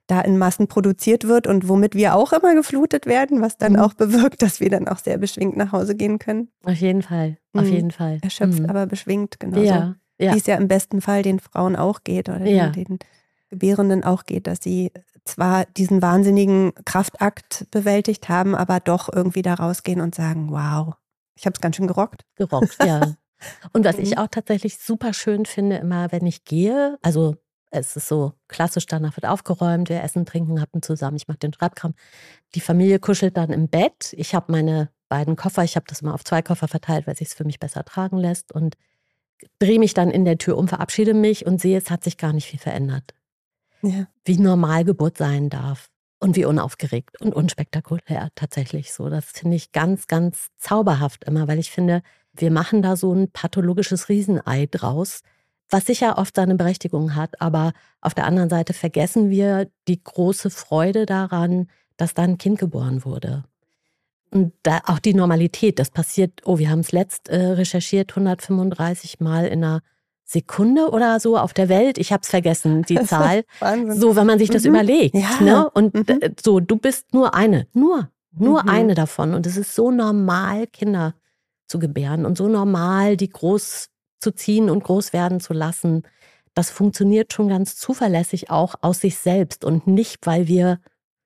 da in Massen produziert wird und womit wir auch immer geflutet werden, was dann auch bewirkt, dass wir dann auch sehr beschwingt nach Hause gehen können. Auf jeden Fall, auf jeden Fall. Erschöpft, aber beschwingt, genauso. Ja. Wie es ja im besten Fall den Frauen auch geht oder den Gebärenden auch geht, dass sie zwar diesen wahnsinnigen Kraftakt bewältigt haben, aber doch irgendwie da rausgehen und sagen, wow, ich habe es ganz schön gerockt. Gerockt, ja. Und was ich auch tatsächlich super schön finde, immer wenn ich gehe, also es ist so klassisch, danach wird aufgeräumt, wir essen, trinken, happen zusammen, ich mache den Schreibkram. Die Familie kuschelt dann im Bett. Ich habe meine beiden Koffer, ich habe das immer auf 2 Koffer verteilt, weil es sich für mich besser tragen lässt und drehe mich dann in der Tür um, verabschiede mich und sehe, es hat sich gar nicht viel verändert. Ja. Wie normal Geburt sein darf und wie unaufgeregt und unspektakulär tatsächlich so. Das finde ich ganz, ganz zauberhaft immer, weil ich finde, wir machen da so ein pathologisches Riesenei draus, was sicher oft seine Berechtigung hat, aber auf der anderen Seite vergessen wir die große Freude daran, dass da ein Kind geboren wurde. Und da auch die Normalität, das passiert, wir haben es letzt recherchiert, 135 Mal in einer Sekunde oder so auf der Welt. Ich habe es vergessen, die Zahl. Wahnsinn. So, wenn man sich das überlegt. Ja. Ne? Und so, du bist nur eine, nur eine davon. Und es ist so normal, Kinder zu gebären und so normal, die groß zu ziehen und groß werden zu lassen. Das funktioniert schon ganz zuverlässig auch aus sich selbst und nicht, weil wir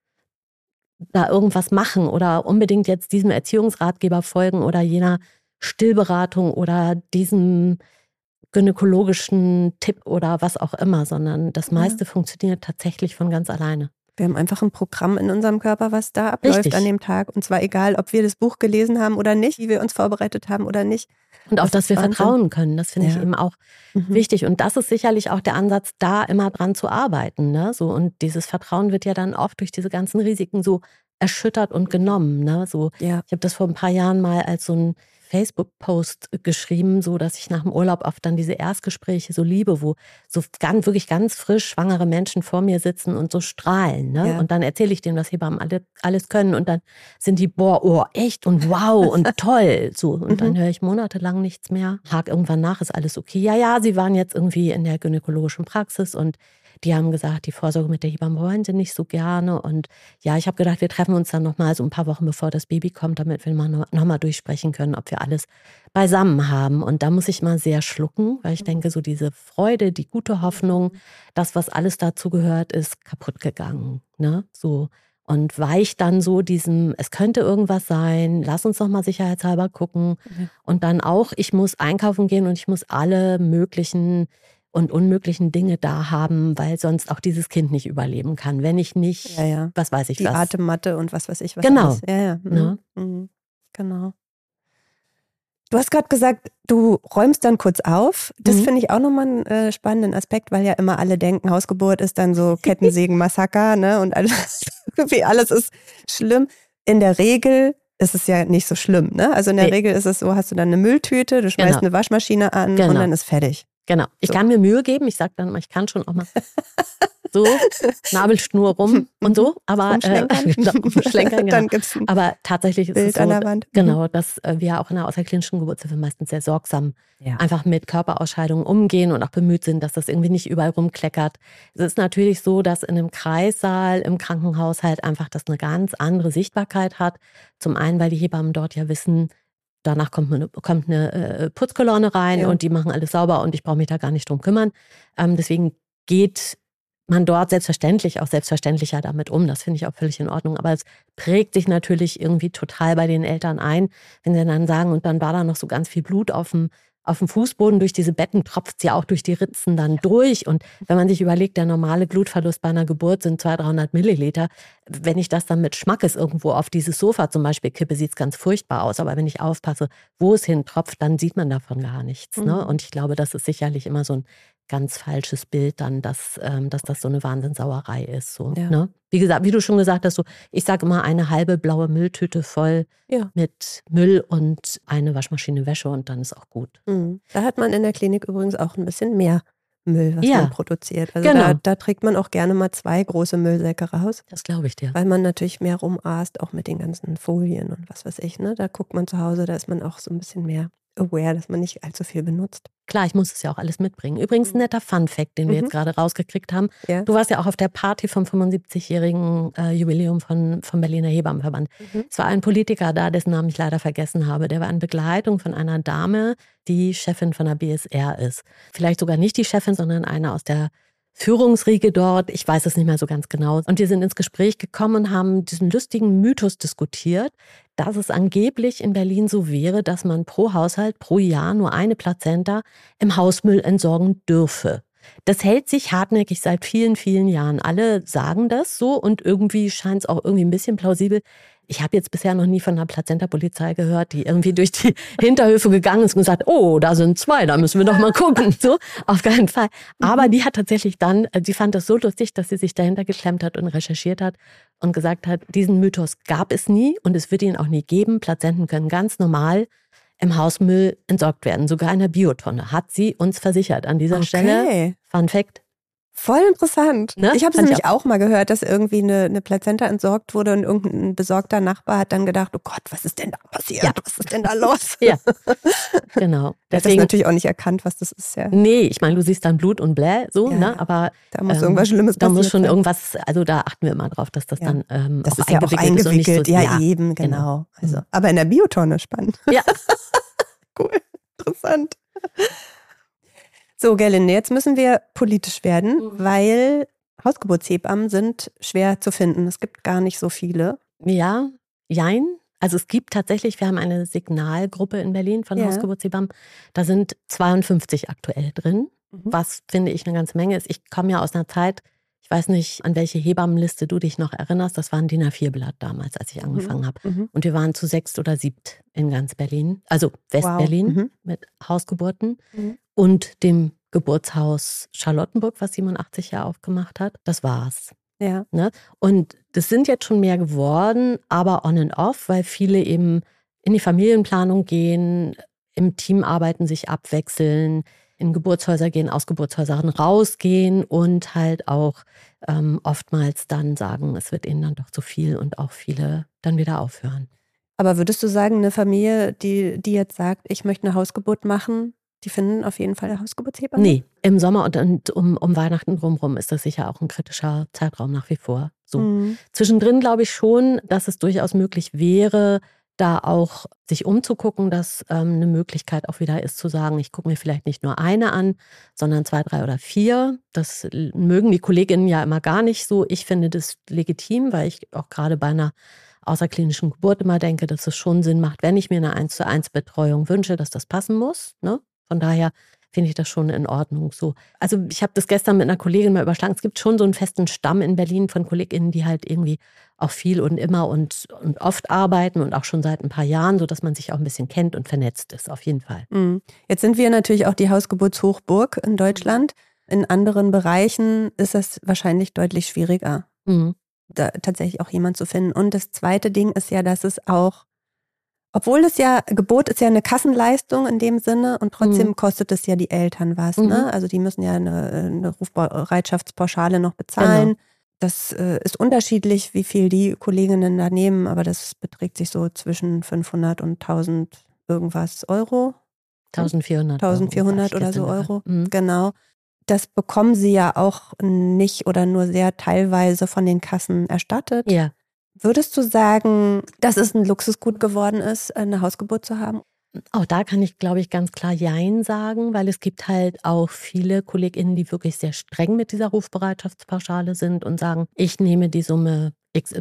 da irgendwas machen oder unbedingt jetzt diesem Erziehungsratgeber folgen oder jener Stillberatung oder diesem gynäkologischen Tipp oder was auch immer, sondern das meiste funktioniert tatsächlich von ganz alleine. Wir haben einfach ein Programm in unserem Körper, was da abläuft an dem Tag. Und zwar egal, ob wir das Buch gelesen haben oder nicht, wie wir uns vorbereitet haben oder nicht. Und auch, dass wir vertrauen können, das finde ich eben auch wichtig. Und das ist sicherlich auch der Ansatz, da immer dran zu arbeiten. Ne? So, und dieses Vertrauen wird ja dann oft durch diese ganzen Risiken so erschüttert und genommen. Ne? So, ich habe das vor ein paar Jahren mal als so ein Facebook-Post geschrieben, so dass ich nach dem Urlaub oft dann diese Erstgespräche so liebe, wo so wirklich ganz frisch schwangere Menschen vor mir sitzen und so strahlen. Ne? Und dann erzähle ich denen, was Hebammen alles können und dann sind die, echt und wow und toll. So, und dann höre ich monatelang nichts mehr. Hake irgendwann nach, ist alles okay. Ja, sie waren jetzt irgendwie in der gynäkologischen Praxis und die haben gesagt, die Vorsorge mit der Hebamme wollen sie nicht so gerne. Und ja, ich habe gedacht, wir treffen uns dann nochmal so ein paar Wochen, bevor das Baby kommt, damit wir nochmal durchsprechen können, ob wir alles beisammen haben. Und da muss ich mal sehr schlucken, weil ich denke, so diese Freude, die gute Hoffnung, das, was alles dazu gehört, ist kaputt gegangen. Ne? So. Und weich dann so diesem, es könnte irgendwas sein, lass uns noch mal sicherheitshalber gucken. Und dann auch, ich muss einkaufen gehen und ich muss alle möglichen und unmöglichen Dinge da haben, weil sonst auch dieses Kind nicht überleben kann. Wenn ich nicht, was weiß ich die was. Die Atemmatte und was weiß ich was. Genau. Alles. Genau. Du hast gerade gesagt, du räumst dann kurz auf. Das finde ich auch nochmal einen spannenden Aspekt, weil ja immer alle denken, Hausgeburt ist dann so Kettensägen-Massaker, ne? Und alles ist schlimm. In der Regel ist es ja nicht so schlimm, ne? Also in der Regel ist es so, hast du dann eine Mülltüte, du schmeißt eine Waschmaschine an und dann ist fertig. Genau. Ich kann mir Mühe geben. Ich sage dann mal, ich kann schon auch mal so Nabelschnur rum und so. Aber umschlenkern, genau. Dann gibt's ein aber tatsächlich ist Bild es so, an der Wand. Genau, dass wir auch in der außerklinischen Geburtshilfe meistens sehr sorgsam einfach mit Körperausscheidungen umgehen und auch bemüht sind, dass das irgendwie nicht überall rumkleckert. Es ist natürlich so, dass in einem Kreissaal im Krankenhaus halt einfach das eine ganz andere Sichtbarkeit hat. Zum einen, weil die Hebammen dort ja wissen, danach kommt eine Putzkolonne rein und die machen alles sauber und ich brauche mich da gar nicht drum kümmern. Deswegen geht man dort selbstverständlich auch selbstverständlicher damit um. Das finde ich auch völlig in Ordnung. Aber es prägt sich natürlich irgendwie total bei den Eltern ein, wenn sie dann sagen, und dann war da noch so ganz viel Blut auf dem Fußboden, durch diese Betten tropft es ja auch durch die Ritzen dann durch. Und wenn man sich überlegt, der normale Blutverlust bei einer Geburt sind 200-300 Milliliter. Wenn ich das dann mit Schmackes irgendwo auf dieses Sofa zum Beispiel kippe, sieht es ganz furchtbar aus. Aber wenn ich aufpasse, wo es hintropft, dann sieht man davon gar nichts. Ne? Und ich glaube, das ist sicherlich immer so ein ganz falsches Bild dann, dass das so eine Wahnsinnssauerei ist. So, ne? Wie gesagt, wie du schon gesagt hast, so, ich sage immer eine halbe blaue Mülltüte voll mit Müll und eine Waschmaschine Wäsche und dann ist auch gut. Da hat man in der Klinik übrigens auch ein bisschen mehr Müll, was man produziert. Also da trägt man auch gerne mal 2 große Müllsäcke raus. Das glaube ich dir. Weil man natürlich mehr rumaßt, auch mit den ganzen Folien und was weiß ich. Ne? Da guckt man zu Hause, da ist man auch so ein bisschen mehr aware, dass man nicht allzu viel benutzt. Klar, ich muss es ja auch alles mitbringen. Übrigens ein netter Fun-Fact, den wir jetzt gerade rausgekriegt haben. Ja. Du warst ja auch auf der Party vom 75-jährigen Jubiläum vom Berliner Hebammenverband. Es war ein Politiker da, dessen Namen ich leider vergessen habe. Der war in Begleitung von einer Dame, die Chefin von der BSR ist. Vielleicht sogar nicht die Chefin, sondern eine aus der Führungsriege dort. Ich weiß es nicht mehr so ganz genau. Und wir sind ins Gespräch gekommen und haben diesen lustigen Mythos diskutiert, dass es angeblich in Berlin so wäre, dass man pro Haushalt pro Jahr nur eine Plazenta im Hausmüll entsorgen dürfe. Das hält sich hartnäckig seit vielen, vielen Jahren. Alle sagen das so und irgendwie scheint es auch irgendwie ein bisschen plausibel. Ich habe jetzt bisher noch nie von einer Plazenta-Polizei gehört, die irgendwie durch die Hinterhöfe gegangen ist und gesagt, oh, da sind 2, da müssen wir doch mal gucken. So, auf keinen Fall. Aber die hat tatsächlich dann, die fand das so lustig, dass sie sich dahinter geklemmt hat und recherchiert hat und gesagt hat, diesen Mythos gab es nie und es wird ihn auch nie geben. Plazenten können ganz normal im Hausmüll entsorgt werden, sogar in der Biotonne, hat sie uns versichert. An dieser Stelle, Fun Fact. Voll interessant. Ne? Ich habe es nämlich auch mal gehört, dass irgendwie eine Plazenta entsorgt wurde und irgendein besorgter Nachbar hat dann gedacht, oh Gott, was ist denn da passiert? Ja. Was ist denn da los? Ja, genau. Deswegen, hat das natürlich auch nicht erkannt, was das ist. Ja. Nee, ich meine, du siehst dann Blut und Bläh, so, ja, ne? Aber da muss irgendwas Schlimmes passieren. Da muss schon irgendwas, also da achten wir immer drauf, dass das dann das auch ist ja auch eingewickelt. So, ja, eben, genau. Also, aber in der Biotonne, spannend. Ja. Cool, interessant. So, Gerlinde, jetzt müssen wir politisch werden, weil Hausgeburtshebammen sind schwer zu finden. Es gibt gar nicht so viele. Ja, jein. Also es gibt tatsächlich, wir haben eine Signalgruppe in Berlin von Hausgeburtshebammen. Da sind 52 aktuell drin, was, finde ich, eine ganze Menge ist. Ich komme ja aus einer Zeit, ich weiß nicht, an welche Hebammenliste du dich noch erinnerst. Das war ein DIN A4-Blatt damals, als ich angefangen habe. Und wir waren zu 6 oder 7 in ganz Berlin, also Westberlin mit Hausgeburten und dem Geburtshaus Charlottenburg, was 87 Jahre aufgemacht hat. Das war's. Ja. Ne? Und das sind jetzt schon mehr geworden, aber on and off, weil viele eben in die Familienplanung gehen, im Team arbeiten, sich abwechseln, in Geburtshäuser gehen, aus Geburtshäusern rausgehen und halt auch oftmals dann sagen, es wird ihnen dann doch zu viel und auch viele dann wieder aufhören. Aber würdest du sagen, eine Familie, die jetzt sagt, ich möchte eine Hausgeburt machen, die finden auf jeden Fall eine Hausgeburtshebamme? Nee, im Sommer und um Weihnachten drumherum ist das sicher auch ein kritischer Zeitraum nach wie vor. So. Zwischendrin glaube ich schon, dass es durchaus möglich wäre, da auch sich umzugucken, dass eine Möglichkeit auch wieder ist zu sagen, ich gucke mir vielleicht nicht nur eine an, sondern 2, 3 oder 4. Das mögen die KollegInnen ja immer gar nicht so. Ich finde das legitim, weil ich auch gerade bei einer außerklinischen Geburt immer denke, dass es schon Sinn macht, wenn ich mir eine 1:1 Betreuung wünsche, dass das passen muss. Ne? Von daher finde ich das schon in Ordnung so. Also ich habe das gestern mit einer Kollegin mal überschlagen. Es gibt schon so einen festen Stamm in Berlin von KollegInnen, die halt irgendwie auch viel und immer und oft arbeiten und auch schon seit ein paar Jahren, sodass man sich auch ein bisschen kennt und vernetzt ist, auf jeden Fall. Jetzt sind wir natürlich auch die Hausgeburtshochburg in Deutschland. In anderen Bereichen ist das wahrscheinlich deutlich schwieriger, da tatsächlich auch jemand zu finden. Und das zweite Ding ist ja, dass es auch, obwohl es ja, Geburt ist ja eine Kassenleistung in dem Sinne und trotzdem kostet es ja die Eltern was. Ne? Also die müssen ja eine Rufbereitschaftspauschale noch bezahlen. Genau. Das ist unterschiedlich, wie viel die Kolleginnen da nehmen, aber das beträgt sich so zwischen 500 und 1000 irgendwas Euro. 1400 oder so Euro, genau. Das bekommen sie ja auch nicht oder nur sehr teilweise von den Kassen erstattet. Ja. Würdest du sagen, dass es ein Luxusgut geworden ist, eine Hausgeburt zu haben? Auch da kann ich, glaube ich, ganz klar Jein sagen, weil es gibt halt auch viele KollegInnen, die wirklich sehr streng mit dieser Rufbereitschaftspauschale sind und sagen, ich nehme die Summe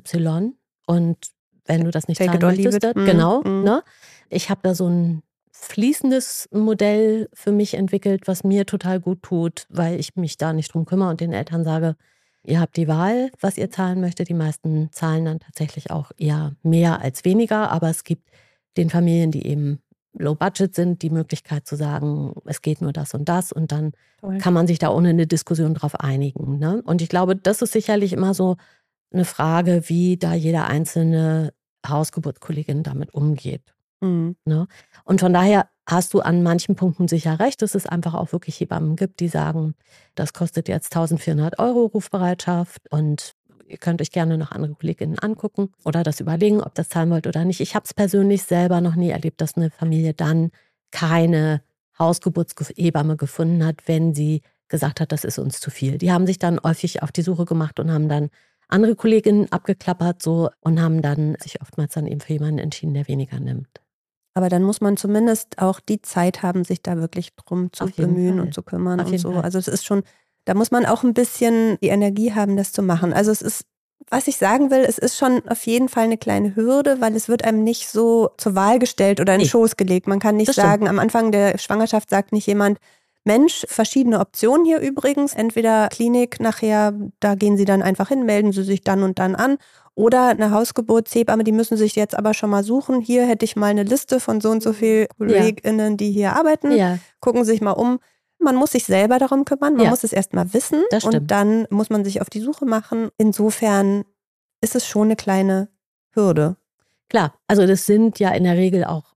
XY und wenn du das nicht zahlen möchtest, genau. Ne? Ich habe da so ein fließendes Modell für mich entwickelt, was mir total gut tut, weil ich mich da nicht drum kümmere und den Eltern sage, ihr habt die Wahl, was ihr zahlen möchtet. Die meisten zahlen dann tatsächlich auch eher mehr als weniger, aber es gibt den Familien, die eben low budget sind, die Möglichkeit zu sagen, es geht nur das und dann kann man sich da ohne eine Diskussion drauf einigen. Ne? Und ich glaube, das ist sicherlich immer so eine Frage, wie da jeder einzelne Hausgeburtskollegin damit umgeht. Ne? Und von daher hast du an manchen Punkten sicher recht, dass es einfach auch wirklich Hebammen gibt, die sagen, das kostet jetzt 1400 Euro Rufbereitschaft und ihr könnt euch gerne noch andere KollegInnen angucken oder das überlegen, ob das zahlen wollt oder nicht. Ich habe es persönlich selber noch nie erlebt, dass eine Familie dann keine Hausgeburtshebamme gefunden hat, wenn sie gesagt hat, das ist uns zu viel. Die haben sich dann häufig auf die Suche gemacht und haben dann andere Kolleginnen abgeklappert so und haben dann sich oftmals dann eben für jemanden entschieden, der weniger nimmt. Aber dann muss man zumindest auch die Zeit haben, sich da wirklich drum zu bemühen und zu kümmern und so. Also es ist schon, da muss man auch ein bisschen die Energie haben, das zu machen. Also es ist, was ich sagen will, es ist schon auf jeden Fall eine kleine Hürde, weil es wird einem nicht so zur Wahl gestellt oder in den Schoß gelegt. Man kann nicht sagen, am Anfang der Schwangerschaft sagt nicht jemand, Mensch, verschiedene Optionen hier übrigens. Entweder Klinik, nachher, da gehen Sie dann einfach hin, melden Sie sich dann und dann an. Oder eine Hausgeburtshebamme, die müssen sich jetzt aber schon mal suchen. Hier hätte ich mal eine Liste von so und so vielen KollegInnen, die hier arbeiten. Ja. Gucken Sie sich mal um. Man muss sich selber darum kümmern, man muss es erst mal wissen und dann muss man sich auf die Suche machen. Insofern ist es schon eine kleine Hürde. Klar, also das sind ja in der Regel auch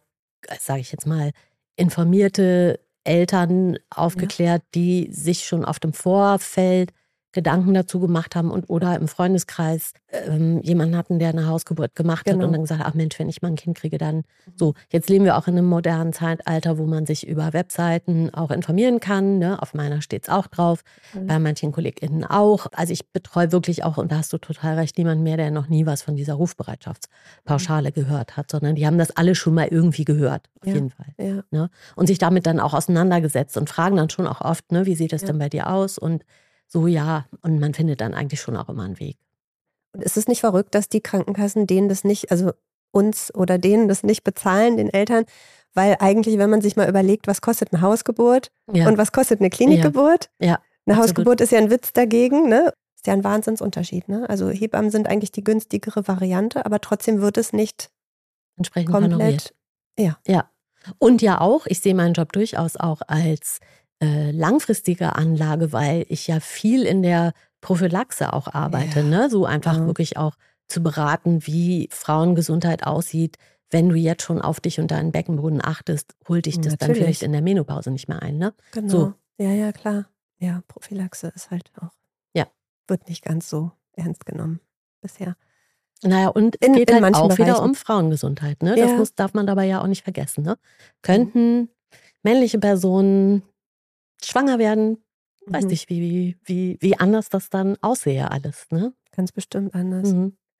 sage ich jetzt mal, informierte Eltern aufgeklärt, die sich schon auf dem Vorfeld Gedanken dazu gemacht haben und oder im Freundeskreis jemanden hatten, der eine Hausgeburt gemacht hat und dann gesagt hat, ach Mensch, wenn ich mal ein Kind kriege, dann so. Jetzt leben wir auch in einem modernen Zeitalter, wo man sich über Webseiten auch informieren kann. Ne? Auf meiner steht es auch drauf, bei manchen KollegInnen auch. Also ich betreue wirklich auch, und da hast du total recht, niemand mehr, der noch nie was von dieser Rufbereitschaftspauschale gehört hat, sondern die haben das alle schon mal irgendwie gehört, auf jeden Fall. Ja. Ne? Und sich damit dann auch auseinandergesetzt und fragen dann schon auch oft, ne, wie sieht das denn bei dir aus? Und so, ja, und man findet dann eigentlich schon auch immer einen Weg. Und ist es nicht verrückt, dass die Krankenkassen denen das nicht, also uns oder denen das nicht bezahlen, den Eltern? Weil eigentlich, wenn man sich mal überlegt, was kostet eine Hausgeburt und was kostet eine Klinikgeburt? Ja, eine Hausgeburt ist ja ein Witz dagegen, ne? Ist ja ein Wahnsinnsunterschied, ne? Also Hebammen sind eigentlich die günstigere Variante, aber trotzdem wird es nicht entsprechend komplett honoriert. Ja. Und ja auch, ich sehe meinen Job durchaus auch als langfristige Anlage, weil ich ja viel in der Prophylaxe auch arbeite, ne? So einfach wirklich auch zu beraten, wie Frauengesundheit aussieht. Wenn du jetzt schon auf dich und deinen Beckenboden achtest, holt dich das dann vielleicht in der Menopause nicht mehr ein, ne? Genau. So. Ja, klar. Ja, Prophylaxe ist halt auch, wird nicht ganz so ernst genommen bisher. Naja, und es geht halt auch wieder um Frauengesundheit, ne? Das darf man dabei ja auch nicht vergessen, ne? Könnten männliche Personen schwanger werden, weiß nicht, wie anders das dann aussehe alles, ne? Ganz bestimmt anders.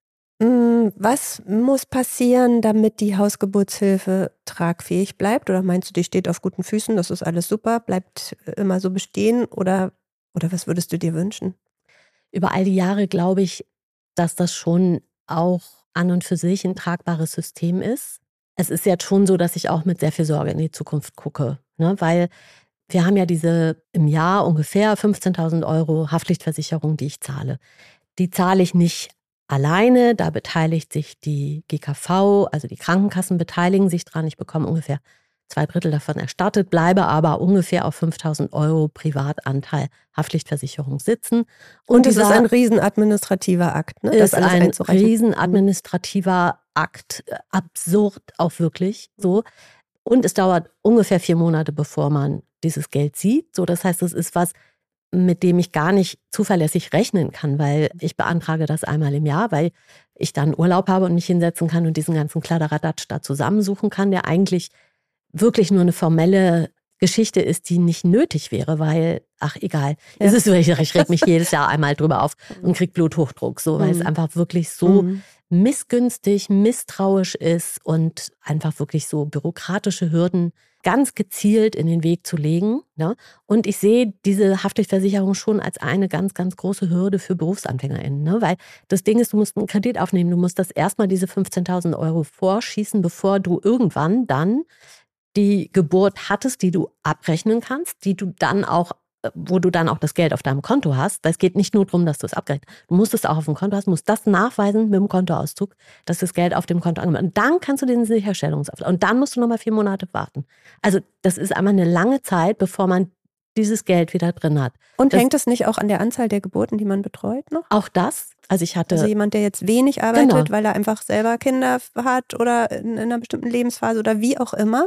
Was muss passieren, damit die Hausgeburtshilfe tragfähig bleibt? Oder meinst du, die steht auf guten Füßen, das ist alles super, bleibt immer so bestehen? Oder was würdest du dir wünschen? Über all die Jahre glaube ich, dass das schon auch an und für sich ein tragbares System ist. Es ist jetzt schon so, dass ich auch mit sehr viel Sorge in die Zukunft gucke, ne? Weil wir haben ja diese im Jahr ungefähr 15.000 € Haftpflichtversicherung, die ich zahle. Die zahle ich nicht alleine, da beteiligt sich die GKV, also die Krankenkassen beteiligen sich dran. Ich bekomme ungefähr 2/3 davon erstattet, bleibe aber ungefähr auf 5.000 € Privatanteil Haftpflichtversicherung sitzen. Und das ist ein riesenadministrativer Akt, ne? Das ist ein riesenadministrativer Akt, absurd auch wirklich so. Und es dauert ungefähr 4 Monate, bevor man dieses Geld sieht. So, das heißt, es ist was, mit dem ich gar nicht zuverlässig rechnen kann, weil ich beantrage das einmal im Jahr, weil ich dann Urlaub habe und mich hinsetzen kann und diesen ganzen Kladderadatsch da zusammensuchen kann, der eigentlich wirklich nur eine formelle Geschichte ist, die nicht nötig wäre, weil, ach egal, es ist, ich reg mich jedes Jahr einmal drüber auf und krieg Bluthochdruck, so, weil es einfach wirklich so missgünstig, misstrauisch ist und einfach wirklich so bürokratische Hürden ganz gezielt in den Weg zu legen. Ne? Und ich sehe diese Haftpflichtversicherung schon als eine ganz, ganz große Hürde für BerufsanfängerInnen. Ne? Weil das Ding ist, du musst einen Kredit aufnehmen, du musst das erstmal diese 15.000 € vorschießen, bevor du irgendwann dann die Geburt hattest, die du abrechnen kannst, die du dann auch, wo du dann auch das Geld auf deinem Konto hast. Weil es geht nicht nur darum, dass du es abrechnest. Du musst es auch auf dem Konto hast, musst das nachweisen mit dem Kontoauszug, dass das Geld auf dem Konto angemeldet ist. Und dann kannst du den Sicherstellungsauftrag. Und dann musst du nochmal 4 Monate warten. Also das ist einmal eine lange Zeit, bevor man dieses Geld wieder drin hat. Und hängt das nicht auch an der Anzahl der Geburten, die man betreut noch? Auch das. Also jemand, der jetzt wenig arbeitet, weil er einfach selber Kinder hat oder in einer bestimmten Lebensphase oder wie auch immer. Ja.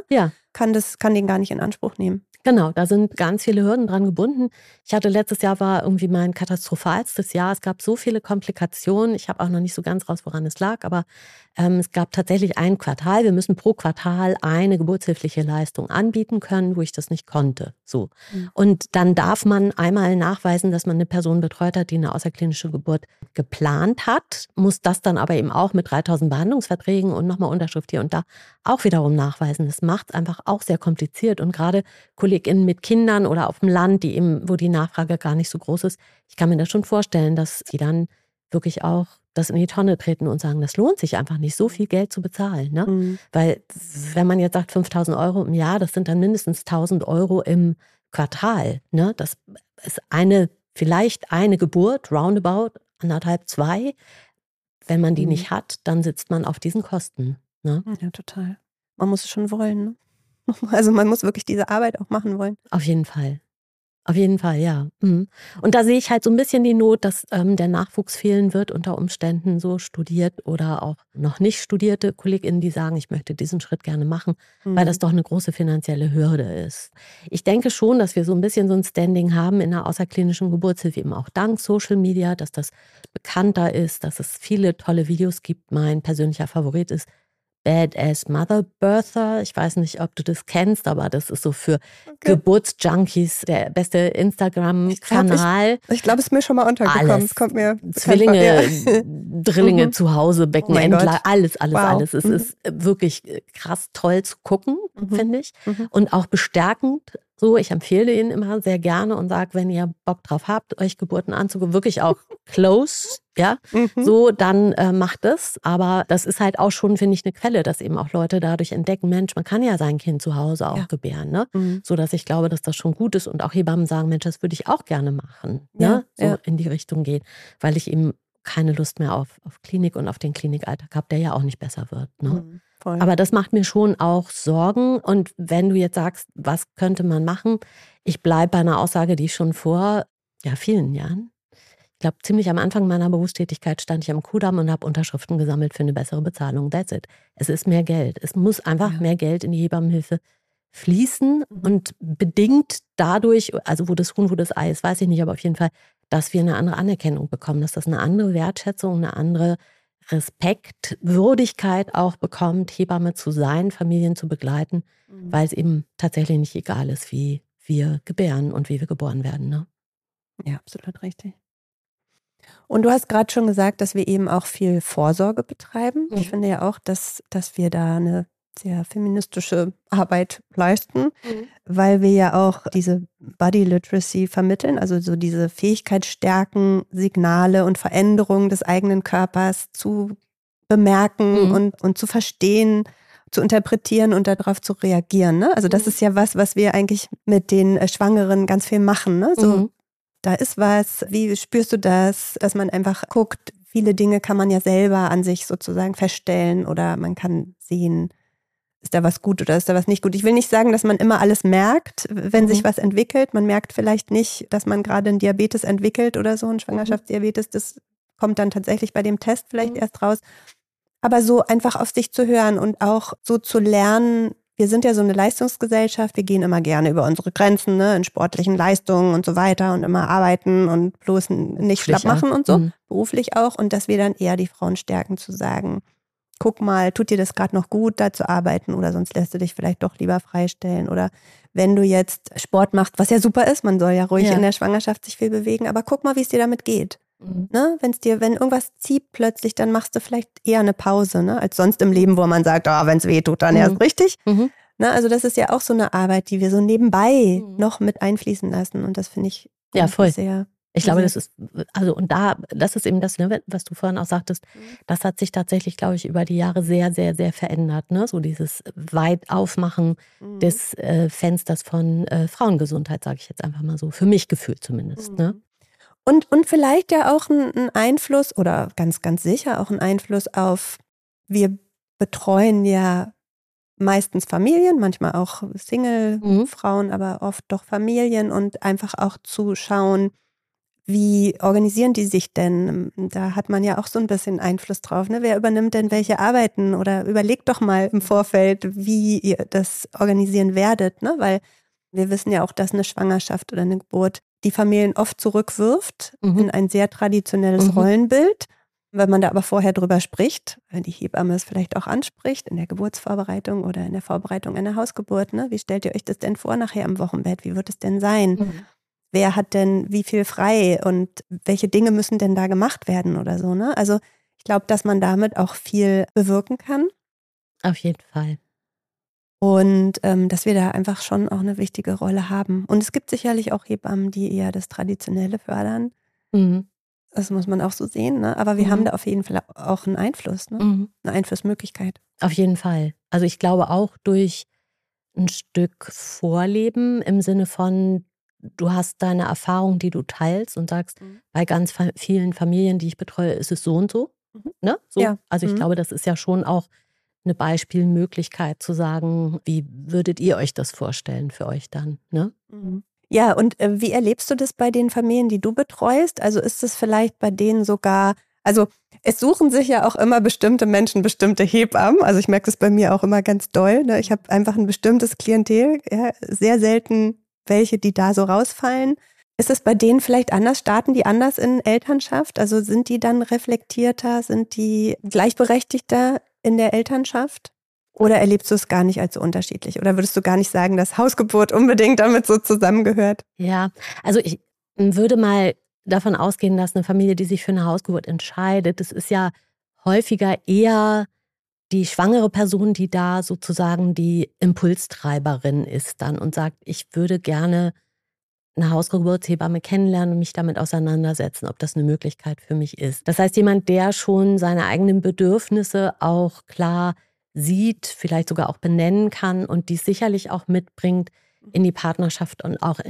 kann den gar nicht in Anspruch nehmen. Genau, da sind ganz viele Hürden dran gebunden. Ich hatte letztes Jahr war irgendwie mein katastrophalstes Jahr. Es gab so viele Komplikationen. Ich habe auch noch nicht so ganz raus, woran es lag, aber es gab tatsächlich ein Quartal. Wir müssen pro Quartal eine geburtshilfliche Leistung anbieten können, wo ich das nicht konnte. So. Und dann darf man einmal nachweisen, dass man eine Person betreut hat, die eine außerklinische Geburt geplant hat, muss das dann aber eben auch mit 3000 Behandlungsverträgen und nochmal Unterschrift hier und da auch wiederum nachweisen. Das macht es einfach auch sehr kompliziert und gerade KollegInnen mit Kindern oder auf dem Land, wo die Nachfrage gar nicht so groß ist, ich kann mir das schon vorstellen, dass die dann wirklich auch das in die Tonne treten und sagen, das lohnt sich einfach nicht, so viel Geld zu bezahlen. Ne? Weil wenn man jetzt sagt 5.000 Euro im Jahr, das sind dann mindestens 1.000 Euro im Quartal. Ne? Das ist vielleicht eine Geburt, roundabout, 1,5, 2. Wenn man die nicht hat, dann sitzt man auf diesen Kosten. Ne? Ja, total. Man muss es schon wollen. Ne? Also man muss wirklich diese Arbeit auch machen wollen. Auf jeden Fall. Auf jeden Fall, ja. Und da sehe ich halt so ein bisschen die Not, dass der Nachwuchs fehlen wird unter Umständen, so studiert oder auch noch nicht studierte KollegInnen, die sagen, ich möchte diesen Schritt gerne machen, weil das doch eine große finanzielle Hürde ist. Ich denke schon, dass wir so ein bisschen so ein Standing haben in der außerklinischen Geburtshilfe, eben auch dank Social Media, dass das bekannter ist, dass es viele tolle Videos gibt. Mein persönlicher Favorit ist Badass Mother Birther. Ich weiß nicht, ob du das kennst, aber das ist so für Geburtsjunkies der beste Instagram-Kanal. Ich glaube, es ist mir schon mal untergekommen. Alles. Es kommt mir Zwillinge, Drillinge zu Hause, Beckenendlage, alles. Wow. Es ist wirklich krass toll zu gucken, finde ich. Und auch bestärkend. So, ich empfehle ihn immer sehr gerne und sage, wenn ihr Bock drauf habt, euch Geburten anzugucken, wirklich auch close, ja, so, dann macht es. Aber das ist halt auch schon, finde ich, eine Quelle, dass eben auch Leute dadurch entdecken, Mensch, man kann ja sein Kind zu Hause auch gebären, ne? So, dass ich glaube, dass das schon gut ist und auch Hebammen sagen, Mensch, das würde ich auch gerne machen, ne? So in die Richtung gehen, weil ich eben keine Lust mehr auf Klinik und auf den Klinikalltag habe, der ja auch nicht besser wird, ne? Aber das macht mir schon auch Sorgen. Und wenn du jetzt sagst, was könnte man machen? Ich bleibe bei einer Aussage, die ich schon vor vielen Jahren, ich glaube ziemlich am Anfang meiner Berufstätigkeit, stand ich am Kudamm und habe Unterschriften gesammelt für eine bessere Bezahlung. That's it. Es ist mehr Geld. Es muss einfach mehr Geld in die Hebammenhilfe fließen und bedingt dadurch, also wo das Huhn, wo das Ei ist, weiß ich nicht, aber auf jeden Fall, dass wir eine andere Anerkennung bekommen, dass das eine andere Wertschätzung, eine andere Respekt, Würdigkeit auch bekommt, Hebamme zu sein, Familien zu begleiten, weil es eben tatsächlich nicht egal ist, wie wir gebären und wie wir geboren werden. Ne? Ja, absolut richtig. Und du hast gerade schon gesagt, dass wir eben auch viel Vorsorge betreiben. Ich finde ja auch, dass wir da eine sehr feministische Arbeit leisten, weil wir ja auch diese Body Literacy vermitteln, also so diese Fähigkeit stärken, Signale und Veränderungen des eigenen Körpers zu bemerken und zu verstehen, zu interpretieren und darauf zu reagieren. Ne? Also das ist ja was wir eigentlich mit den Schwangeren ganz viel machen. Ne? So, da ist was, wie spürst du das, dass man einfach guckt, viele Dinge kann man ja selber an sich sozusagen feststellen oder man kann sehen, ist da was gut oder ist da was nicht gut. Ich will nicht sagen, dass man immer alles merkt, wenn sich was entwickelt. Man merkt vielleicht nicht, dass man gerade einen Diabetes entwickelt oder so, einen Schwangerschaftsdiabetes. Das kommt dann tatsächlich bei dem Test vielleicht erst raus. Aber so einfach auf sich zu hören und auch so zu lernen, wir sind ja so eine Leistungsgesellschaft, wir gehen immer gerne über unsere Grenzen, ne, in sportlichen Leistungen und so weiter und immer arbeiten und bloß nicht schlapp machen und so, beruflich auch. Und dass wir dann eher die Frauen stärken zu sagen, guck mal, tut dir das gerade noch gut, da zu arbeiten oder sonst lässt du dich vielleicht doch lieber freistellen. Oder wenn du jetzt Sport machst, was ja super ist, man soll ja ruhig in der Schwangerschaft sich viel bewegen, aber guck mal, wie es dir damit geht. Ne? Wenn irgendwas zieht plötzlich, dann machst du vielleicht eher eine Pause, ne? Als sonst im Leben, wo man sagt, wenn es weh tut, dann erst richtig. Ne? Also das ist ja auch so eine Arbeit, die wir so nebenbei noch mit einfließen lassen und das finde ich voll. sehr. Ich glaube, das ist, das ist eben das, ne, was du vorhin auch sagtest, das hat sich tatsächlich, glaube ich, über die Jahre sehr, sehr, sehr verändert. Ne? So dieses weit Aufmachen des Fensters von Frauengesundheit, sage ich jetzt einfach mal so, für mich gefühlt zumindest. Ne? Und vielleicht ja auch ein Einfluss oder ganz, ganz sicher auch ein Einfluss auf, wir betreuen ja meistens Familien, manchmal auch Single-Frauen, aber oft doch Familien und einfach auch zu schauen, Wie organisieren die sich denn? Da hat man ja auch so ein bisschen Einfluss drauf. Ne? Wer übernimmt denn welche Arbeiten? Oder überlegt doch mal im Vorfeld, wie ihr das organisieren werdet. Ne? Weil wir wissen ja auch, dass eine Schwangerschaft oder eine Geburt die Familien oft zurückwirft in ein sehr traditionelles Rollenbild. Wenn man da aber vorher drüber spricht, wenn die Hebamme es vielleicht auch anspricht, in der Geburtsvorbereitung oder in der Vorbereitung einer Hausgeburt, ne? Wie stellt ihr euch das denn vor nachher im Wochenbett? Wie wird es denn sein? Wer hat denn wie viel frei und welche Dinge müssen denn da gemacht werden oder so, ne? Also ich glaube, dass man damit auch viel bewirken kann. Auf jeden Fall. Und dass wir da einfach schon auch eine wichtige Rolle haben. Und es gibt sicherlich auch Hebammen, die eher das Traditionelle fördern. Mhm. Das muss man auch so sehen, ne? Aber wir haben da auf jeden Fall auch einen Einfluss, ne? Eine Einflussmöglichkeit. Auf jeden Fall. Also ich glaube auch durch ein Stück Vorleben im Sinne von, du hast deine Erfahrung, die du teilst und sagst, bei ganz vielen Familien, die ich betreue, ist es so und so. Ne? So. Ja. Also ich glaube, das ist ja schon auch eine Beispielmöglichkeit zu sagen, wie würdet ihr euch das vorstellen für euch dann? Ne? Ja, und wie erlebst du das bei den Familien, die du betreust? Also ist es vielleicht bei denen sogar, also es suchen sich ja auch immer bestimmte Menschen bestimmte Hebammen. Also ich merke das bei mir auch immer ganz doll. Ne? Ich habe einfach ein bestimmtes Klientel, ja, sehr selten welche, die da so rausfallen. Ist es bei denen vielleicht anders? Starten die anders in Elternschaft? Also sind die dann reflektierter? Sind die gleichberechtigter in der Elternschaft? Oder erlebst du es gar nicht als so unterschiedlich? Oder würdest du gar nicht sagen, dass Hausgeburt unbedingt damit so zusammengehört? Ja, also ich würde mal davon ausgehen, dass eine Familie, die sich für eine Hausgeburt entscheidet, das ist ja häufiger eher die schwangere Person, die da sozusagen die Impulstreiberin ist dann und sagt, ich würde gerne eine Hausgeburtshebamme kennenlernen und mich damit auseinandersetzen, ob das eine Möglichkeit für mich ist. Das heißt, jemand, der schon seine eigenen Bedürfnisse auch klar sieht, vielleicht sogar auch benennen kann und die sicherlich auch mitbringt in die Partnerschaft und auch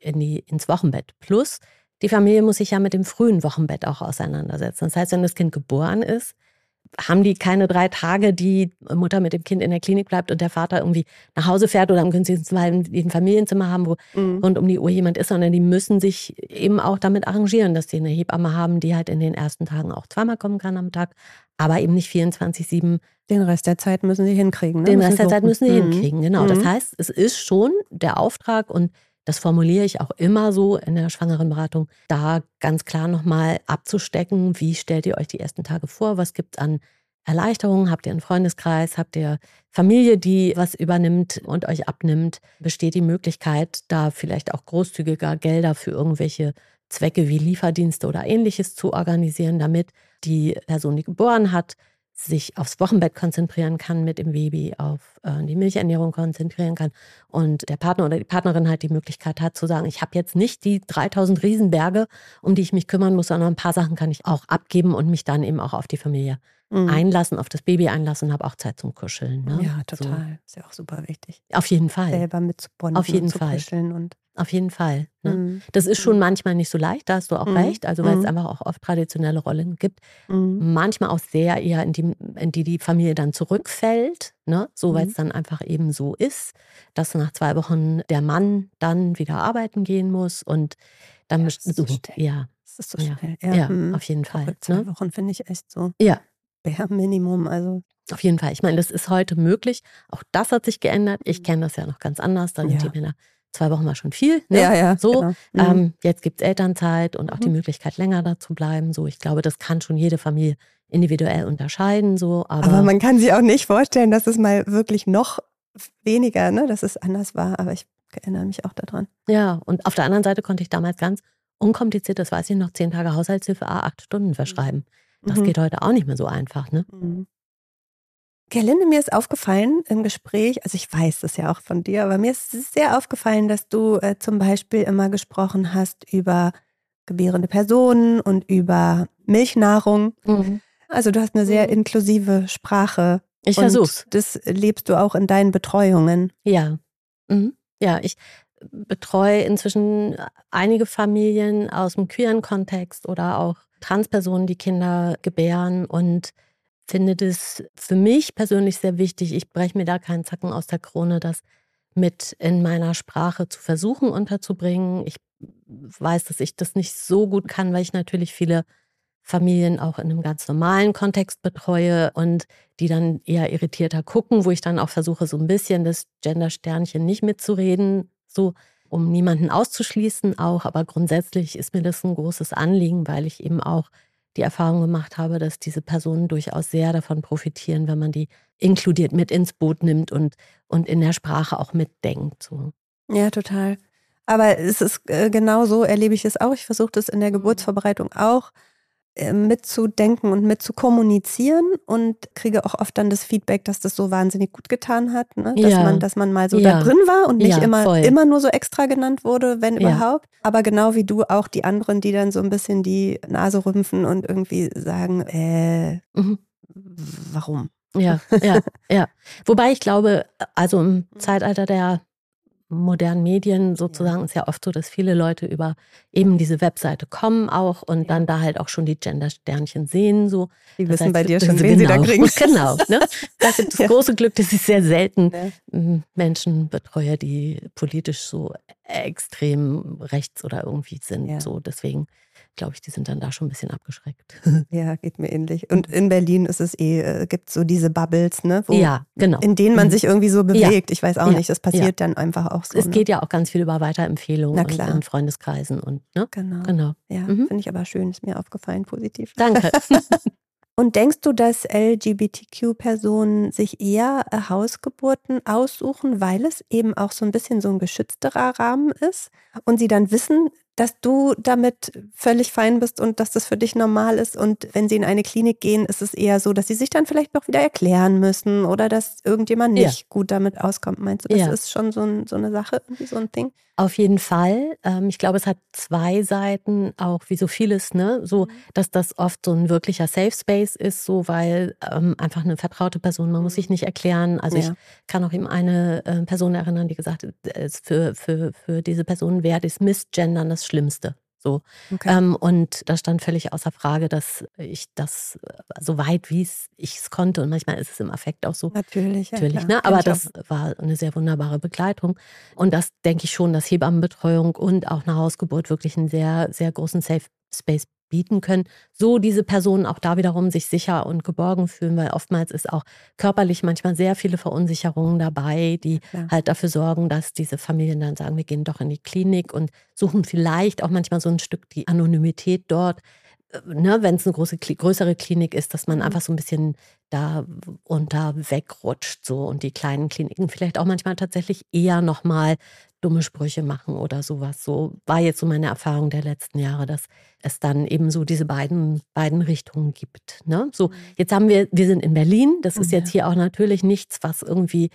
ins Wochenbett. Plus, die Familie muss sich ja mit dem frühen Wochenbett auch auseinandersetzen. Das heißt, wenn das Kind geboren ist, haben die keine 3 Tage, die Mutter mit dem Kind in der Klinik bleibt und der Vater irgendwie nach Hause fährt oder am günstigsten Fall ein Familienzimmer haben, wo rund um die Uhr jemand ist, sondern die müssen sich eben auch damit arrangieren, dass die eine Hebamme haben, die halt in den ersten Tagen auch zweimal kommen kann am Tag, aber eben nicht 24/7. Den Rest der Zeit müssen sie hinkriegen, ne? Den Rest der Zeit müssen sie hinkriegen, genau. Das Mhm. heißt, es ist schon der Auftrag und das formuliere ich auch immer so in der Schwangerenberatung, da ganz klar nochmal abzustecken, wie stellt ihr euch die ersten Tage vor, was gibt es an Erleichterungen, habt ihr einen Freundeskreis, habt ihr Familie, die was übernimmt und euch abnimmt, besteht die Möglichkeit, da vielleicht auch großzügiger Gelder für irgendwelche Zwecke wie Lieferdienste oder Ähnliches zu organisieren, damit die Person, die geboren hat, sich aufs Wochenbett konzentrieren kann mit dem Baby, auf die Milchernährung konzentrieren kann und der Partner oder die Partnerin halt die Möglichkeit hat zu sagen, ich habe jetzt nicht die 3000 Riesenberge, um die ich mich kümmern muss, sondern ein paar Sachen kann ich auch abgeben und mich dann eben auch auf die Familie einlassen, auf das Baby einlassen und habe auch Zeit zum Kuscheln. Ne? Ja, total. So. Ist ja auch super wichtig. Auf jeden Fall. Selber mitzubonden auf jeden und zu Fall. kuscheln. Und auf jeden Fall. Ne? Das ist schon manchmal nicht so leicht, da hast du auch recht, also weil es einfach auch oft traditionelle Rollen gibt. Manchmal auch sehr eher in die Familie dann zurückfällt, ne? So weil es dann einfach eben so ist, dass nach 2 Wochen der Mann dann wieder arbeiten gehen muss und dann das ist so schnell. ja. Das ist so schnell. Ja, auf jeden Fall. 2 Wochen finde ich echt so. Ja. Bare Minimum, also. Auf jeden Fall. Ich meine, das ist heute möglich. Auch das hat sich geändert. Ich kenne das ja noch ganz anders. Da sind die Männer 2 Wochen war schon viel. Ne? Ja, so. Genau. Jetzt gibt es Elternzeit und auch die Möglichkeit, länger da zu bleiben. So, ich glaube, das kann schon jede Familie individuell unterscheiden. So. Aber man kann sich auch nicht vorstellen, dass es mal wirklich noch weniger, ne, dass es anders war. Aber ich erinnere mich auch daran. Ja, und auf der anderen Seite konnte ich damals ganz unkompliziert, das weiß ich noch, 10 Tage Haushaltshilfe, 8 Stunden verschreiben. Das geht heute auch nicht mehr so einfach. Ne? Gerlinde, mir ist aufgefallen im Gespräch, also ich weiß das ja auch von dir, aber mir ist sehr aufgefallen, dass du zum Beispiel immer gesprochen hast über gebärende Personen und über Milchnahrung. Also du hast eine sehr inklusive Sprache. Ich versuch's. Das lebst du auch in deinen Betreuungen. Ja. Ja, ich betreue inzwischen einige Familien aus dem queeren Kontext oder auch Transpersonen, die Kinder gebären und finde das für mich persönlich sehr wichtig. Ich breche mir da keinen Zacken aus der Krone, dass mit in meiner Sprache zu versuchen unterzubringen. Ich weiß, dass ich das nicht so gut kann, weil ich natürlich viele Familien auch in einem ganz normalen Kontext betreue und die dann eher irritierter gucken, wo ich dann auch versuche, so ein bisschen das Gender-Sternchen nicht mitzureden, so um niemanden auszuschließen auch. Aber grundsätzlich ist mir das ein großes Anliegen, weil ich eben auch die Erfahrung gemacht habe, dass diese Personen durchaus sehr davon profitieren, wenn man die inkludiert mit ins Boot nimmt und in der Sprache auch mitdenkt. So. Ja, total. Aber es ist genau so, erlebe ich es auch. Ich versuche das in der Geburtsvorbereitung auch mitzudenken und mitzukommunizieren und kriege auch oft dann das Feedback, dass das so wahnsinnig gut getan hat, ne? Dass man mal so da drin war und nicht immer nur so extra genannt wurde, wenn überhaupt. Aber genau wie du auch die anderen, die dann so ein bisschen die Nase rümpfen und irgendwie sagen, warum? Ja. Wobei ich glaube, also im Zeitalter der modernen Medien sozusagen ist ja oft so, dass viele Leute über eben diese Webseite kommen auch und dann da halt auch schon die Gender-Sternchen sehen. So. Die wissen bei dir schon, wen sie da kriegen. Genau. Ne? Das ist das große Glück, dass ich sehr selten Menschen betreue, die politisch so extrem rechts oder irgendwie sind. Ja. So. Deswegen glaube ich, die sind dann da schon ein bisschen abgeschreckt. Ja, geht mir ähnlich. Und in Berlin ist es gibt so diese Bubbles, ne? Genau. In denen man sich irgendwie so bewegt. Ich weiß auch nicht, das passiert dann einfach auch so. Es geht ja auch ganz viel über Weiterempfehlungen und in Freundeskreisen. Und, ne? Genau. Ja, finde ich aber schön, ist mir aufgefallen, positiv. Danke. Und denkst du, dass LGBTQ-Personen sich eher Hausgeburten aussuchen, weil es eben auch so ein bisschen so ein geschützterer Rahmen ist und sie dann wissen, dass du damit völlig fein bist und dass das für dich normal ist und wenn sie in eine Klinik gehen, ist es eher so, dass sie sich dann vielleicht noch wieder erklären müssen oder dass irgendjemand nicht gut damit auskommt. Meinst du, das ist schon so eine Sache, irgendwie so ein Ding? Auf jeden Fall. Ich glaube, es hat zwei Seiten, auch wie so vieles, ne? So, dass das oft so ein wirklicher Safe Space ist, so weil einfach eine vertraute Person, man muss sich nicht erklären. Also ich kann auch eben eine Person erinnern, die gesagt hat, für diese Person wäre das Missgendern das Schlimmste. So. Okay. Und das stand völlig außer Frage, dass ich das so weit, wie ich es konnte, und manchmal ist es im Affekt auch so. Natürlich, Ne? Aber das war eine sehr wunderbare Begleitung. Und das denke ich schon, dass Hebammenbetreuung und auch eine Hausgeburt wirklich einen sehr, sehr großen Safe Space bieten können, so diese Personen auch da wiederum sich sicher und geborgen fühlen, weil oftmals ist auch körperlich manchmal sehr viele Verunsicherungen dabei, die halt dafür sorgen, dass diese Familien dann sagen, wir gehen doch in die Klinik und suchen vielleicht auch manchmal so ein Stück die Anonymität dort, ne, wenn es eine größere Klinik ist, dass man einfach so ein bisschen da unter wegrutscht so und die kleinen Kliniken vielleicht auch manchmal tatsächlich eher nochmal dumme Sprüche machen oder sowas. So war jetzt so meine Erfahrung der letzten Jahre, dass es dann eben so diese beiden Richtungen gibt. Ne? So, jetzt wir sind in Berlin, das ist jetzt hier auch natürlich nichts, was irgendwie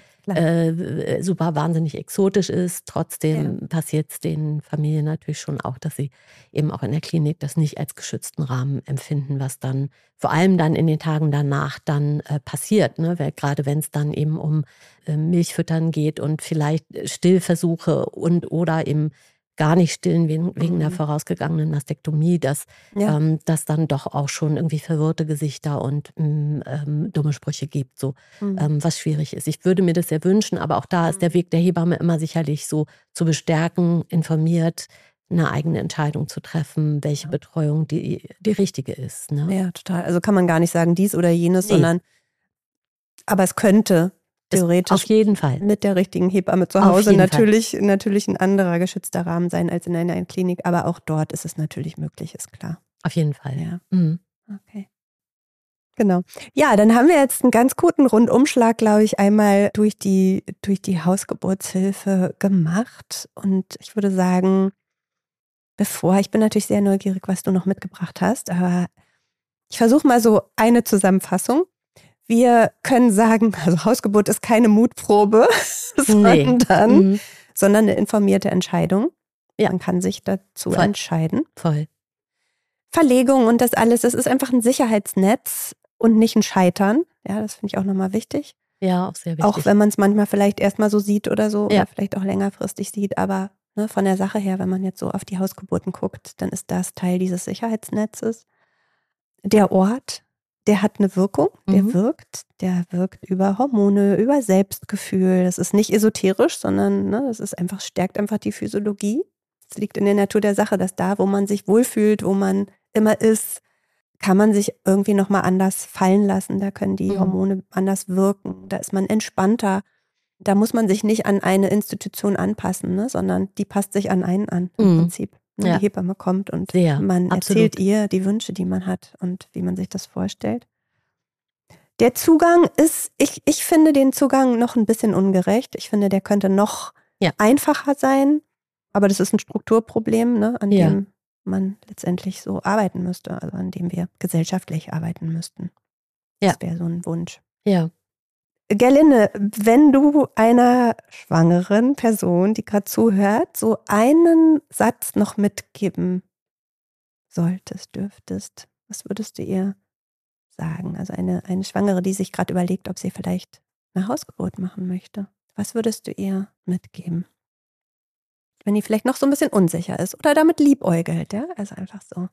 super wahnsinnig exotisch ist. Trotzdem passiert es den Familien natürlich schon auch, dass sie eben auch in der Klinik das nicht als geschützten Rahmen empfinden, was dann vor allem dann in den Tagen danach dann passiert. Ne? Gerade wenn es dann eben um Milchfüttern geht und vielleicht Stillversuche oder eben gar nicht stillen wegen der vorausgegangenen Mastektomie, dass dann doch auch schon irgendwie verwirrte Gesichter und dumme Sprüche gibt, so was schwierig ist. Ich würde mir das sehr wünschen, aber auch da ist der Weg der Hebamme immer sicherlich so zu bestärken, informiert, eine eigene Entscheidung zu treffen, welche Betreuung die richtige ist. Ne? Ja, total. Also kann man gar nicht sagen dies oder jenes, sondern aber es könnte theoretisch auf jeden Fall mit der richtigen Hebamme zu Hause natürlich ein anderer geschützter Rahmen sein als in einer Klinik, aber auch dort ist es natürlich möglich, ist klar. Auf jeden Fall. Ja. Okay. Genau. Ja, dann haben wir jetzt einen ganz guten Rundumschlag, glaube ich, einmal durch die Hausgeburtshilfe gemacht und ich würde sagen, ich bin natürlich sehr neugierig, was du noch mitgebracht hast, aber ich versuche mal so eine Zusammenfassung. Wir können sagen, also Hausgeburt ist keine Mutprobe, sondern eine informierte Entscheidung. Ja. Man kann sich dazu entscheiden. Voll. Verlegung und das alles, das ist einfach ein Sicherheitsnetz und nicht ein Scheitern. Ja, das finde ich auch nochmal wichtig. Ja, auch sehr wichtig. Auch wenn man es manchmal vielleicht erstmal so sieht oder so, oder vielleicht auch längerfristig sieht, aber von der Sache her, wenn man jetzt so auf die Hausgeburten guckt, dann ist das Teil dieses Sicherheitsnetzes. Der Ort, der hat eine Wirkung, der wirkt über Hormone, über Selbstgefühl. Das ist nicht esoterisch, sondern das ist einfach, stärkt einfach die Physiologie. Es liegt in der Natur der Sache, dass da, wo man sich wohlfühlt, wo man immer ist, kann man sich irgendwie nochmal anders fallen lassen. Da können die Hormone anders wirken. Da ist man entspannter. Da muss man sich nicht an eine Institution anpassen, ne, sondern die passt sich an einen an im Prinzip. Die Hebamme kommt und man erzählt ihr die Wünsche, die man hat und wie man sich das vorstellt. Der Zugang ist, ich finde den Zugang noch ein bisschen ungerecht. Ich finde, der könnte noch einfacher sein, aber das ist ein Strukturproblem, ne, an dem man letztendlich so arbeiten müsste, also an dem wir gesellschaftlich arbeiten müssten. Das wäre so ein Wunsch. Ja. Gerlinde, wenn du einer schwangeren Person, die gerade zuhört, so einen Satz noch mitgeben solltest, dürftest, was würdest du ihr sagen? Also eine Schwangere, die sich gerade überlegt, ob sie vielleicht eine Hausgeburt machen möchte. Was würdest du ihr mitgeben? Wenn die vielleicht noch so ein bisschen unsicher ist oder damit liebäugelt, ja? Also einfach so.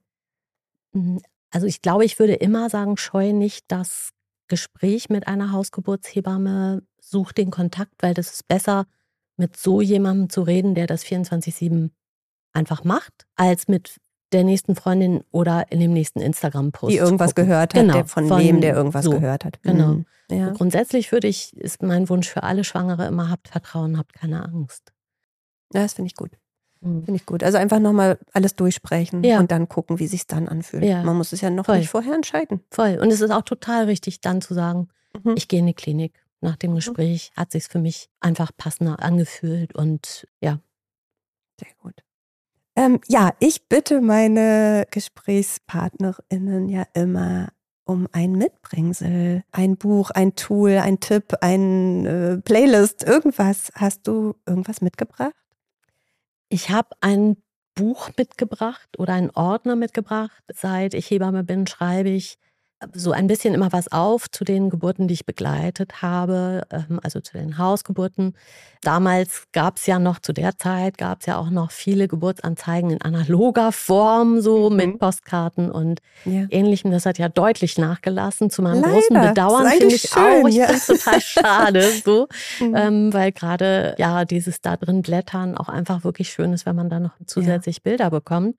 Also ich glaube, ich würde immer sagen, scheue nicht das Gespräch mit einer Hausgeburtshebamme, such den Kontakt, weil das ist besser, mit so jemandem zu reden, der das 24/7 einfach macht, als mit der nächsten Freundin oder in dem nächsten Instagram-Post. Die irgendwas gehört hat, der von wem der irgendwas gehört hat. Genau. Ja. Grundsätzlich ist mein Wunsch für alle Schwangere immer, habt Vertrauen, habt keine Angst. Ja, das finde ich gut. Finde ich gut. Also einfach nochmal alles durchsprechen und dann gucken, wie sich es dann anfühlt. Ja. Man muss es ja noch nicht vorher entscheiden. Voll. Und es ist auch total richtig, dann zu sagen, ich gehe in die Klinik. Nach dem Gespräch hat es sich für mich einfach passender angefühlt und ja. Sehr gut. Ich bitte meine GesprächspartnerInnen ja immer um ein Mitbringsel, ein Buch, ein Tool, ein Tipp, ein Playlist, irgendwas. Hast du irgendwas mitgebracht? Ich habe ein Buch mitgebracht oder einen Ordner mitgebracht. Seit ich Hebamme bin, schreibe ich so ein bisschen immer was auf zu den Geburten, die ich begleitet habe, also zu den Hausgeburten. Damals gab es ja noch, zu der Zeit gab es ja auch noch viele Geburtsanzeigen in analoger Form, so mit Postkarten und Ähnlichem. Das hat ja deutlich nachgelassen, zu meinem großen Bedauern, finde ich auch. Ich finde es total schade, so, weil gerade dieses da drin Blättern auch einfach wirklich schön ist, wenn man da noch zusätzlich Bilder bekommt.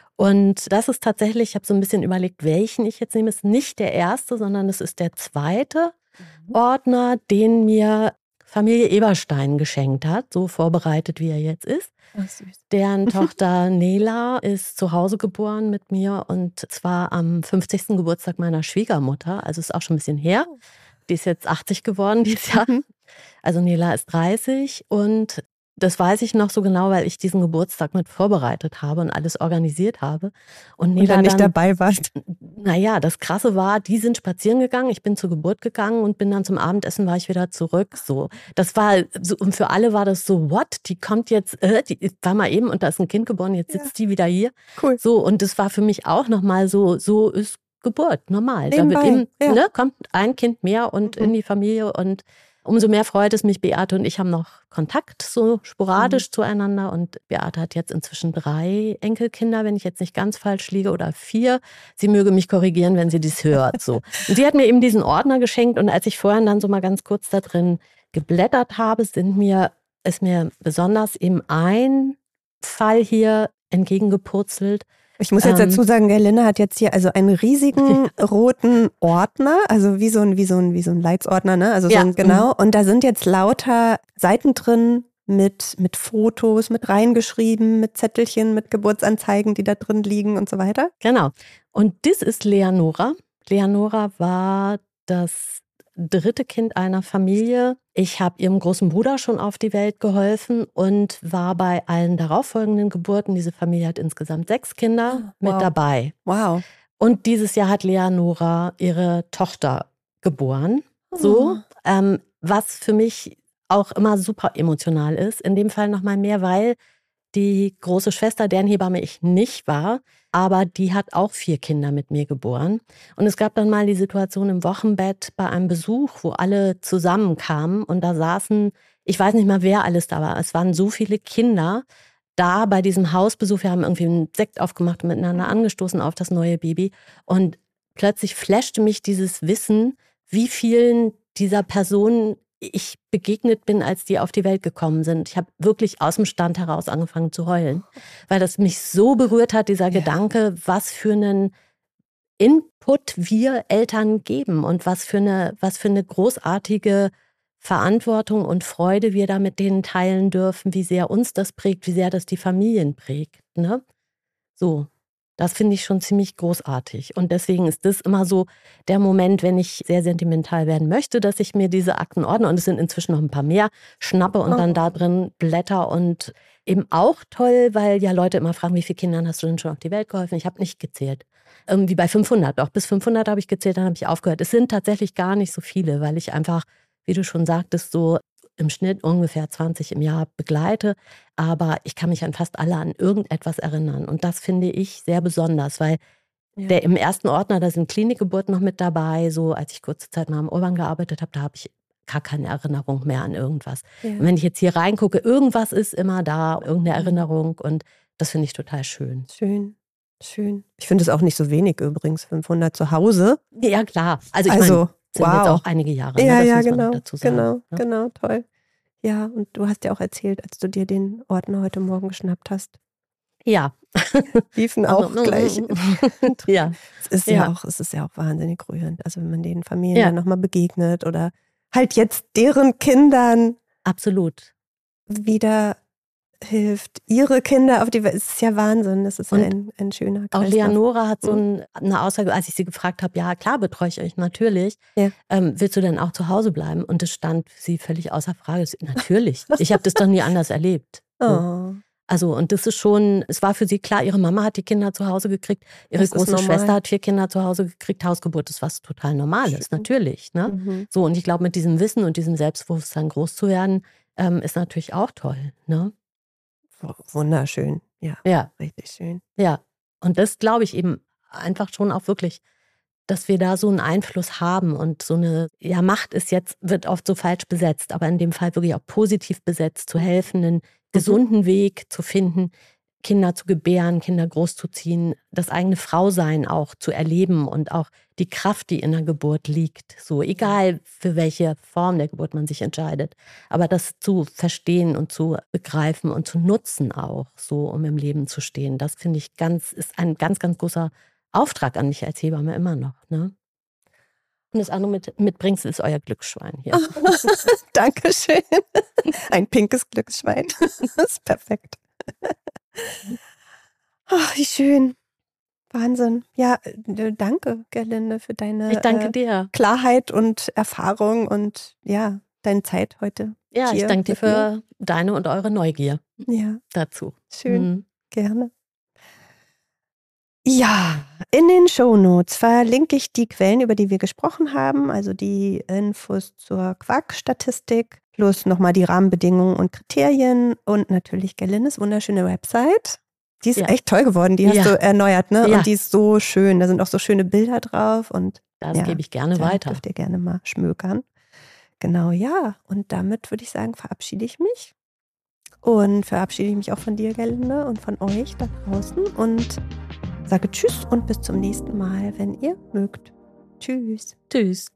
Und das ist tatsächlich, ich habe so ein bisschen überlegt, welchen ich jetzt nehme. Es ist nicht der erste, sondern es ist der zweite Ordner, den mir Familie Eberstein geschenkt hat, so vorbereitet, wie er jetzt ist. Ach, süß. Deren Tochter Nela ist zu Hause geboren mit mir und zwar am 50. Geburtstag meiner Schwiegermutter. Also ist auch schon ein bisschen her. Die ist jetzt 80 geworden dieses Jahr. Also Nela ist 30 und das weiß ich noch so genau, weil ich diesen Geburtstag mit vorbereitet habe und alles organisiert habe. Und Nela dann nicht dabei warst. Naja, das Krasse war, die sind spazieren gegangen, ich bin zur Geburt gegangen und bin dann zum Abendessen, war ich wieder zurück. So, das war so, und für alle war das so, what? Die kommt jetzt, die war mal eben und da ist ein Kind geboren, jetzt sitzt die wieder hier. Cool. So, und das war für mich auch nochmal so ist Geburt, normal. Nebenbei, da wird eben, kommt ein Kind mehr und in die Familie und umso mehr freut es mich, Beate und ich haben noch Kontakt, so sporadisch zueinander. Und Beate hat jetzt inzwischen 3 Enkelkinder, wenn ich jetzt nicht ganz falsch liege, oder 4. Sie möge mich korrigieren, wenn sie dies hört. So. Und sie hat mir eben diesen Ordner geschenkt. Und als ich vorhin dann so mal ganz kurz da drin geblättert habe, ist mir besonders eben ein Fall hier entgegengepurzelt. Ich muss jetzt dazu sagen, Gerlinde hat jetzt hier also einen riesigen roten Ordner, also wie so ein Leitsordner, ne? Also genau. Und da sind jetzt lauter Seiten drin mit Fotos, mit reingeschrieben, mit Zettelchen, mit Geburtsanzeigen, die da drin liegen und so weiter. Genau. Und das ist Leonora. Leonora war das 3. Kind einer Familie. Ich habe ihrem großen Bruder schon auf die Welt geholfen und war bei allen darauffolgenden Geburten, diese Familie hat insgesamt 6 Kinder, mit dabei. Wow. Und dieses Jahr hat Leonora ihre Tochter geboren. So, was für mich auch immer super emotional ist. In dem Fall nochmal mehr, weil die große Schwester, deren Hebamme ich nicht war, aber die hat auch 4 Kinder mit mir geboren. Und es gab dann mal die Situation im Wochenbett bei einem Besuch, wo alle zusammenkamen und da saßen, ich weiß nicht mal, wer alles da war, es waren so viele Kinder da bei diesem Hausbesuch. Wir haben irgendwie einen Sekt aufgemacht und miteinander angestoßen auf das neue Baby. Und plötzlich flashte mich dieses Wissen, wie vielen dieser Personen ich begegnet bin, als die auf die Welt gekommen sind. Ich habe wirklich aus dem Stand heraus angefangen zu heulen, weil das mich so berührt hat, dieser Gedanke, was für einen Input wir Eltern geben und was für eine großartige Verantwortung und Freude wir da mit denen teilen dürfen, wie sehr uns das prägt, wie sehr das die Familien prägt. Ne? So, das finde ich schon ziemlich großartig. Und deswegen ist das immer so der Moment, wenn ich sehr sentimental werden möchte, dass ich mir diese Akten ordne, und es sind inzwischen noch ein paar mehr, schnappe und dann da drin blätter. Und eben auch toll, weil ja Leute immer fragen, wie viele Kindern hast du denn schon auf die Welt geholfen? Ich habe nicht gezählt. Irgendwie bei 500. Auch bis 500 habe ich gezählt, dann habe ich aufgehört. Es sind tatsächlich gar nicht so viele, weil ich einfach, wie du schon sagtest, so im Schnitt ungefähr 20 im Jahr begleite. Aber ich kann mich an fast alle an irgendetwas erinnern. Und das finde ich sehr besonders, weil im ersten Ordner, da sind Klinikgeburten noch mit dabei. So, als ich kurze Zeit mal am Urban gearbeitet habe, da habe ich gar keine Erinnerung mehr an irgendwas. Ja. Und wenn ich jetzt hier reingucke, irgendwas ist immer da, irgendeine Erinnerung. Und das finde ich total schön. Schön. Ich finde es auch nicht so wenig übrigens, 500 zu Hause. Ja, klar. Also ich meine, sind jetzt auch einige Jahre. Ja, ne? Das ja, muss man genau. dazu sagen. Genau, toll. Ja, und du hast ja auch erzählt, als du dir den Ordner heute Morgen geschnappt hast. Ja. Liefen auch gleich. Ja. Es ist ja auch wahnsinnig rührend. Also wenn man den Familien dann nochmal begegnet oder halt jetzt deren Kindern absolut wieder hilft, ihre Kinder auf die Welt. Es ist ja Wahnsinn. Das ist ein schöner Kreislauf. Auch Leonora hat so eine Aussage, als ich sie gefragt habe, ja klar betreue ich euch natürlich. Ja. Willst du denn auch zu Hause bleiben? Und das stand für sie völlig außer Frage. Natürlich. Ich habe das doch nie anders erlebt. So. Also und das ist schon, es war für sie klar, ihre Mama hat die Kinder zu Hause gekriegt, ihre große Schwester hat 4 Kinder zu Hause gekriegt, Hausgeburt ist was total Normales, natürlich. Ne? So, und ich glaube, mit diesem Wissen und diesem Selbstbewusstsein groß zu werden, ist natürlich auch toll. Ne? Wunderschön, ja, richtig schön. Ja, und das glaube ich eben einfach schon auch wirklich, dass wir da so einen Einfluss haben und so eine, Macht ist jetzt, wird oft so falsch besetzt, aber in dem Fall wirklich auch positiv besetzt, zu helfen, einen gesunden Weg zu finden, Kinder zu gebären, Kinder großzuziehen, das eigene Frausein auch zu erleben und auch die Kraft, die in der Geburt liegt, so egal für welche Form der Geburt man sich entscheidet, aber das zu verstehen und zu begreifen und zu nutzen auch, so um im Leben zu stehen, das finde ich ist ein ganz, ganz großer Auftrag an mich als Hebamme immer noch. Ne? Und das andere mitbringst, ist euer Glücksschwein hier. Dankeschön. Ein pinkes Glücksschwein. Das ist perfekt. Ach, wie schön. Wahnsinn. Ja, danke, Gerlinde, für deine ich danke dir. Klarheit und Erfahrung und deine Zeit heute. Ja, ich danke dir für deine und eure Neugier dazu. Schön, gerne. Ja, in den Shownotes verlinke ich die Quellen, über die wir gesprochen haben, also die Infos zur Quark-Statistik, plus nochmal die Rahmenbedingungen und Kriterien und natürlich Gerlindes wunderschöne Website. Die ist echt toll geworden, die hast du erneuert, ne? Ja. Und die ist so schön, da sind auch so schöne Bilder drauf und das gebe ich gerne weiter. Dürft ihr gerne mal schmökern. Genau, ja. Und damit würde ich sagen, verabschiede ich mich. Und verabschiede ich mich auch von dir, Gerlinde, und von euch da draußen und sage Tschüss und bis zum nächsten Mal, wenn ihr mögt. Tschüss. Tschüss.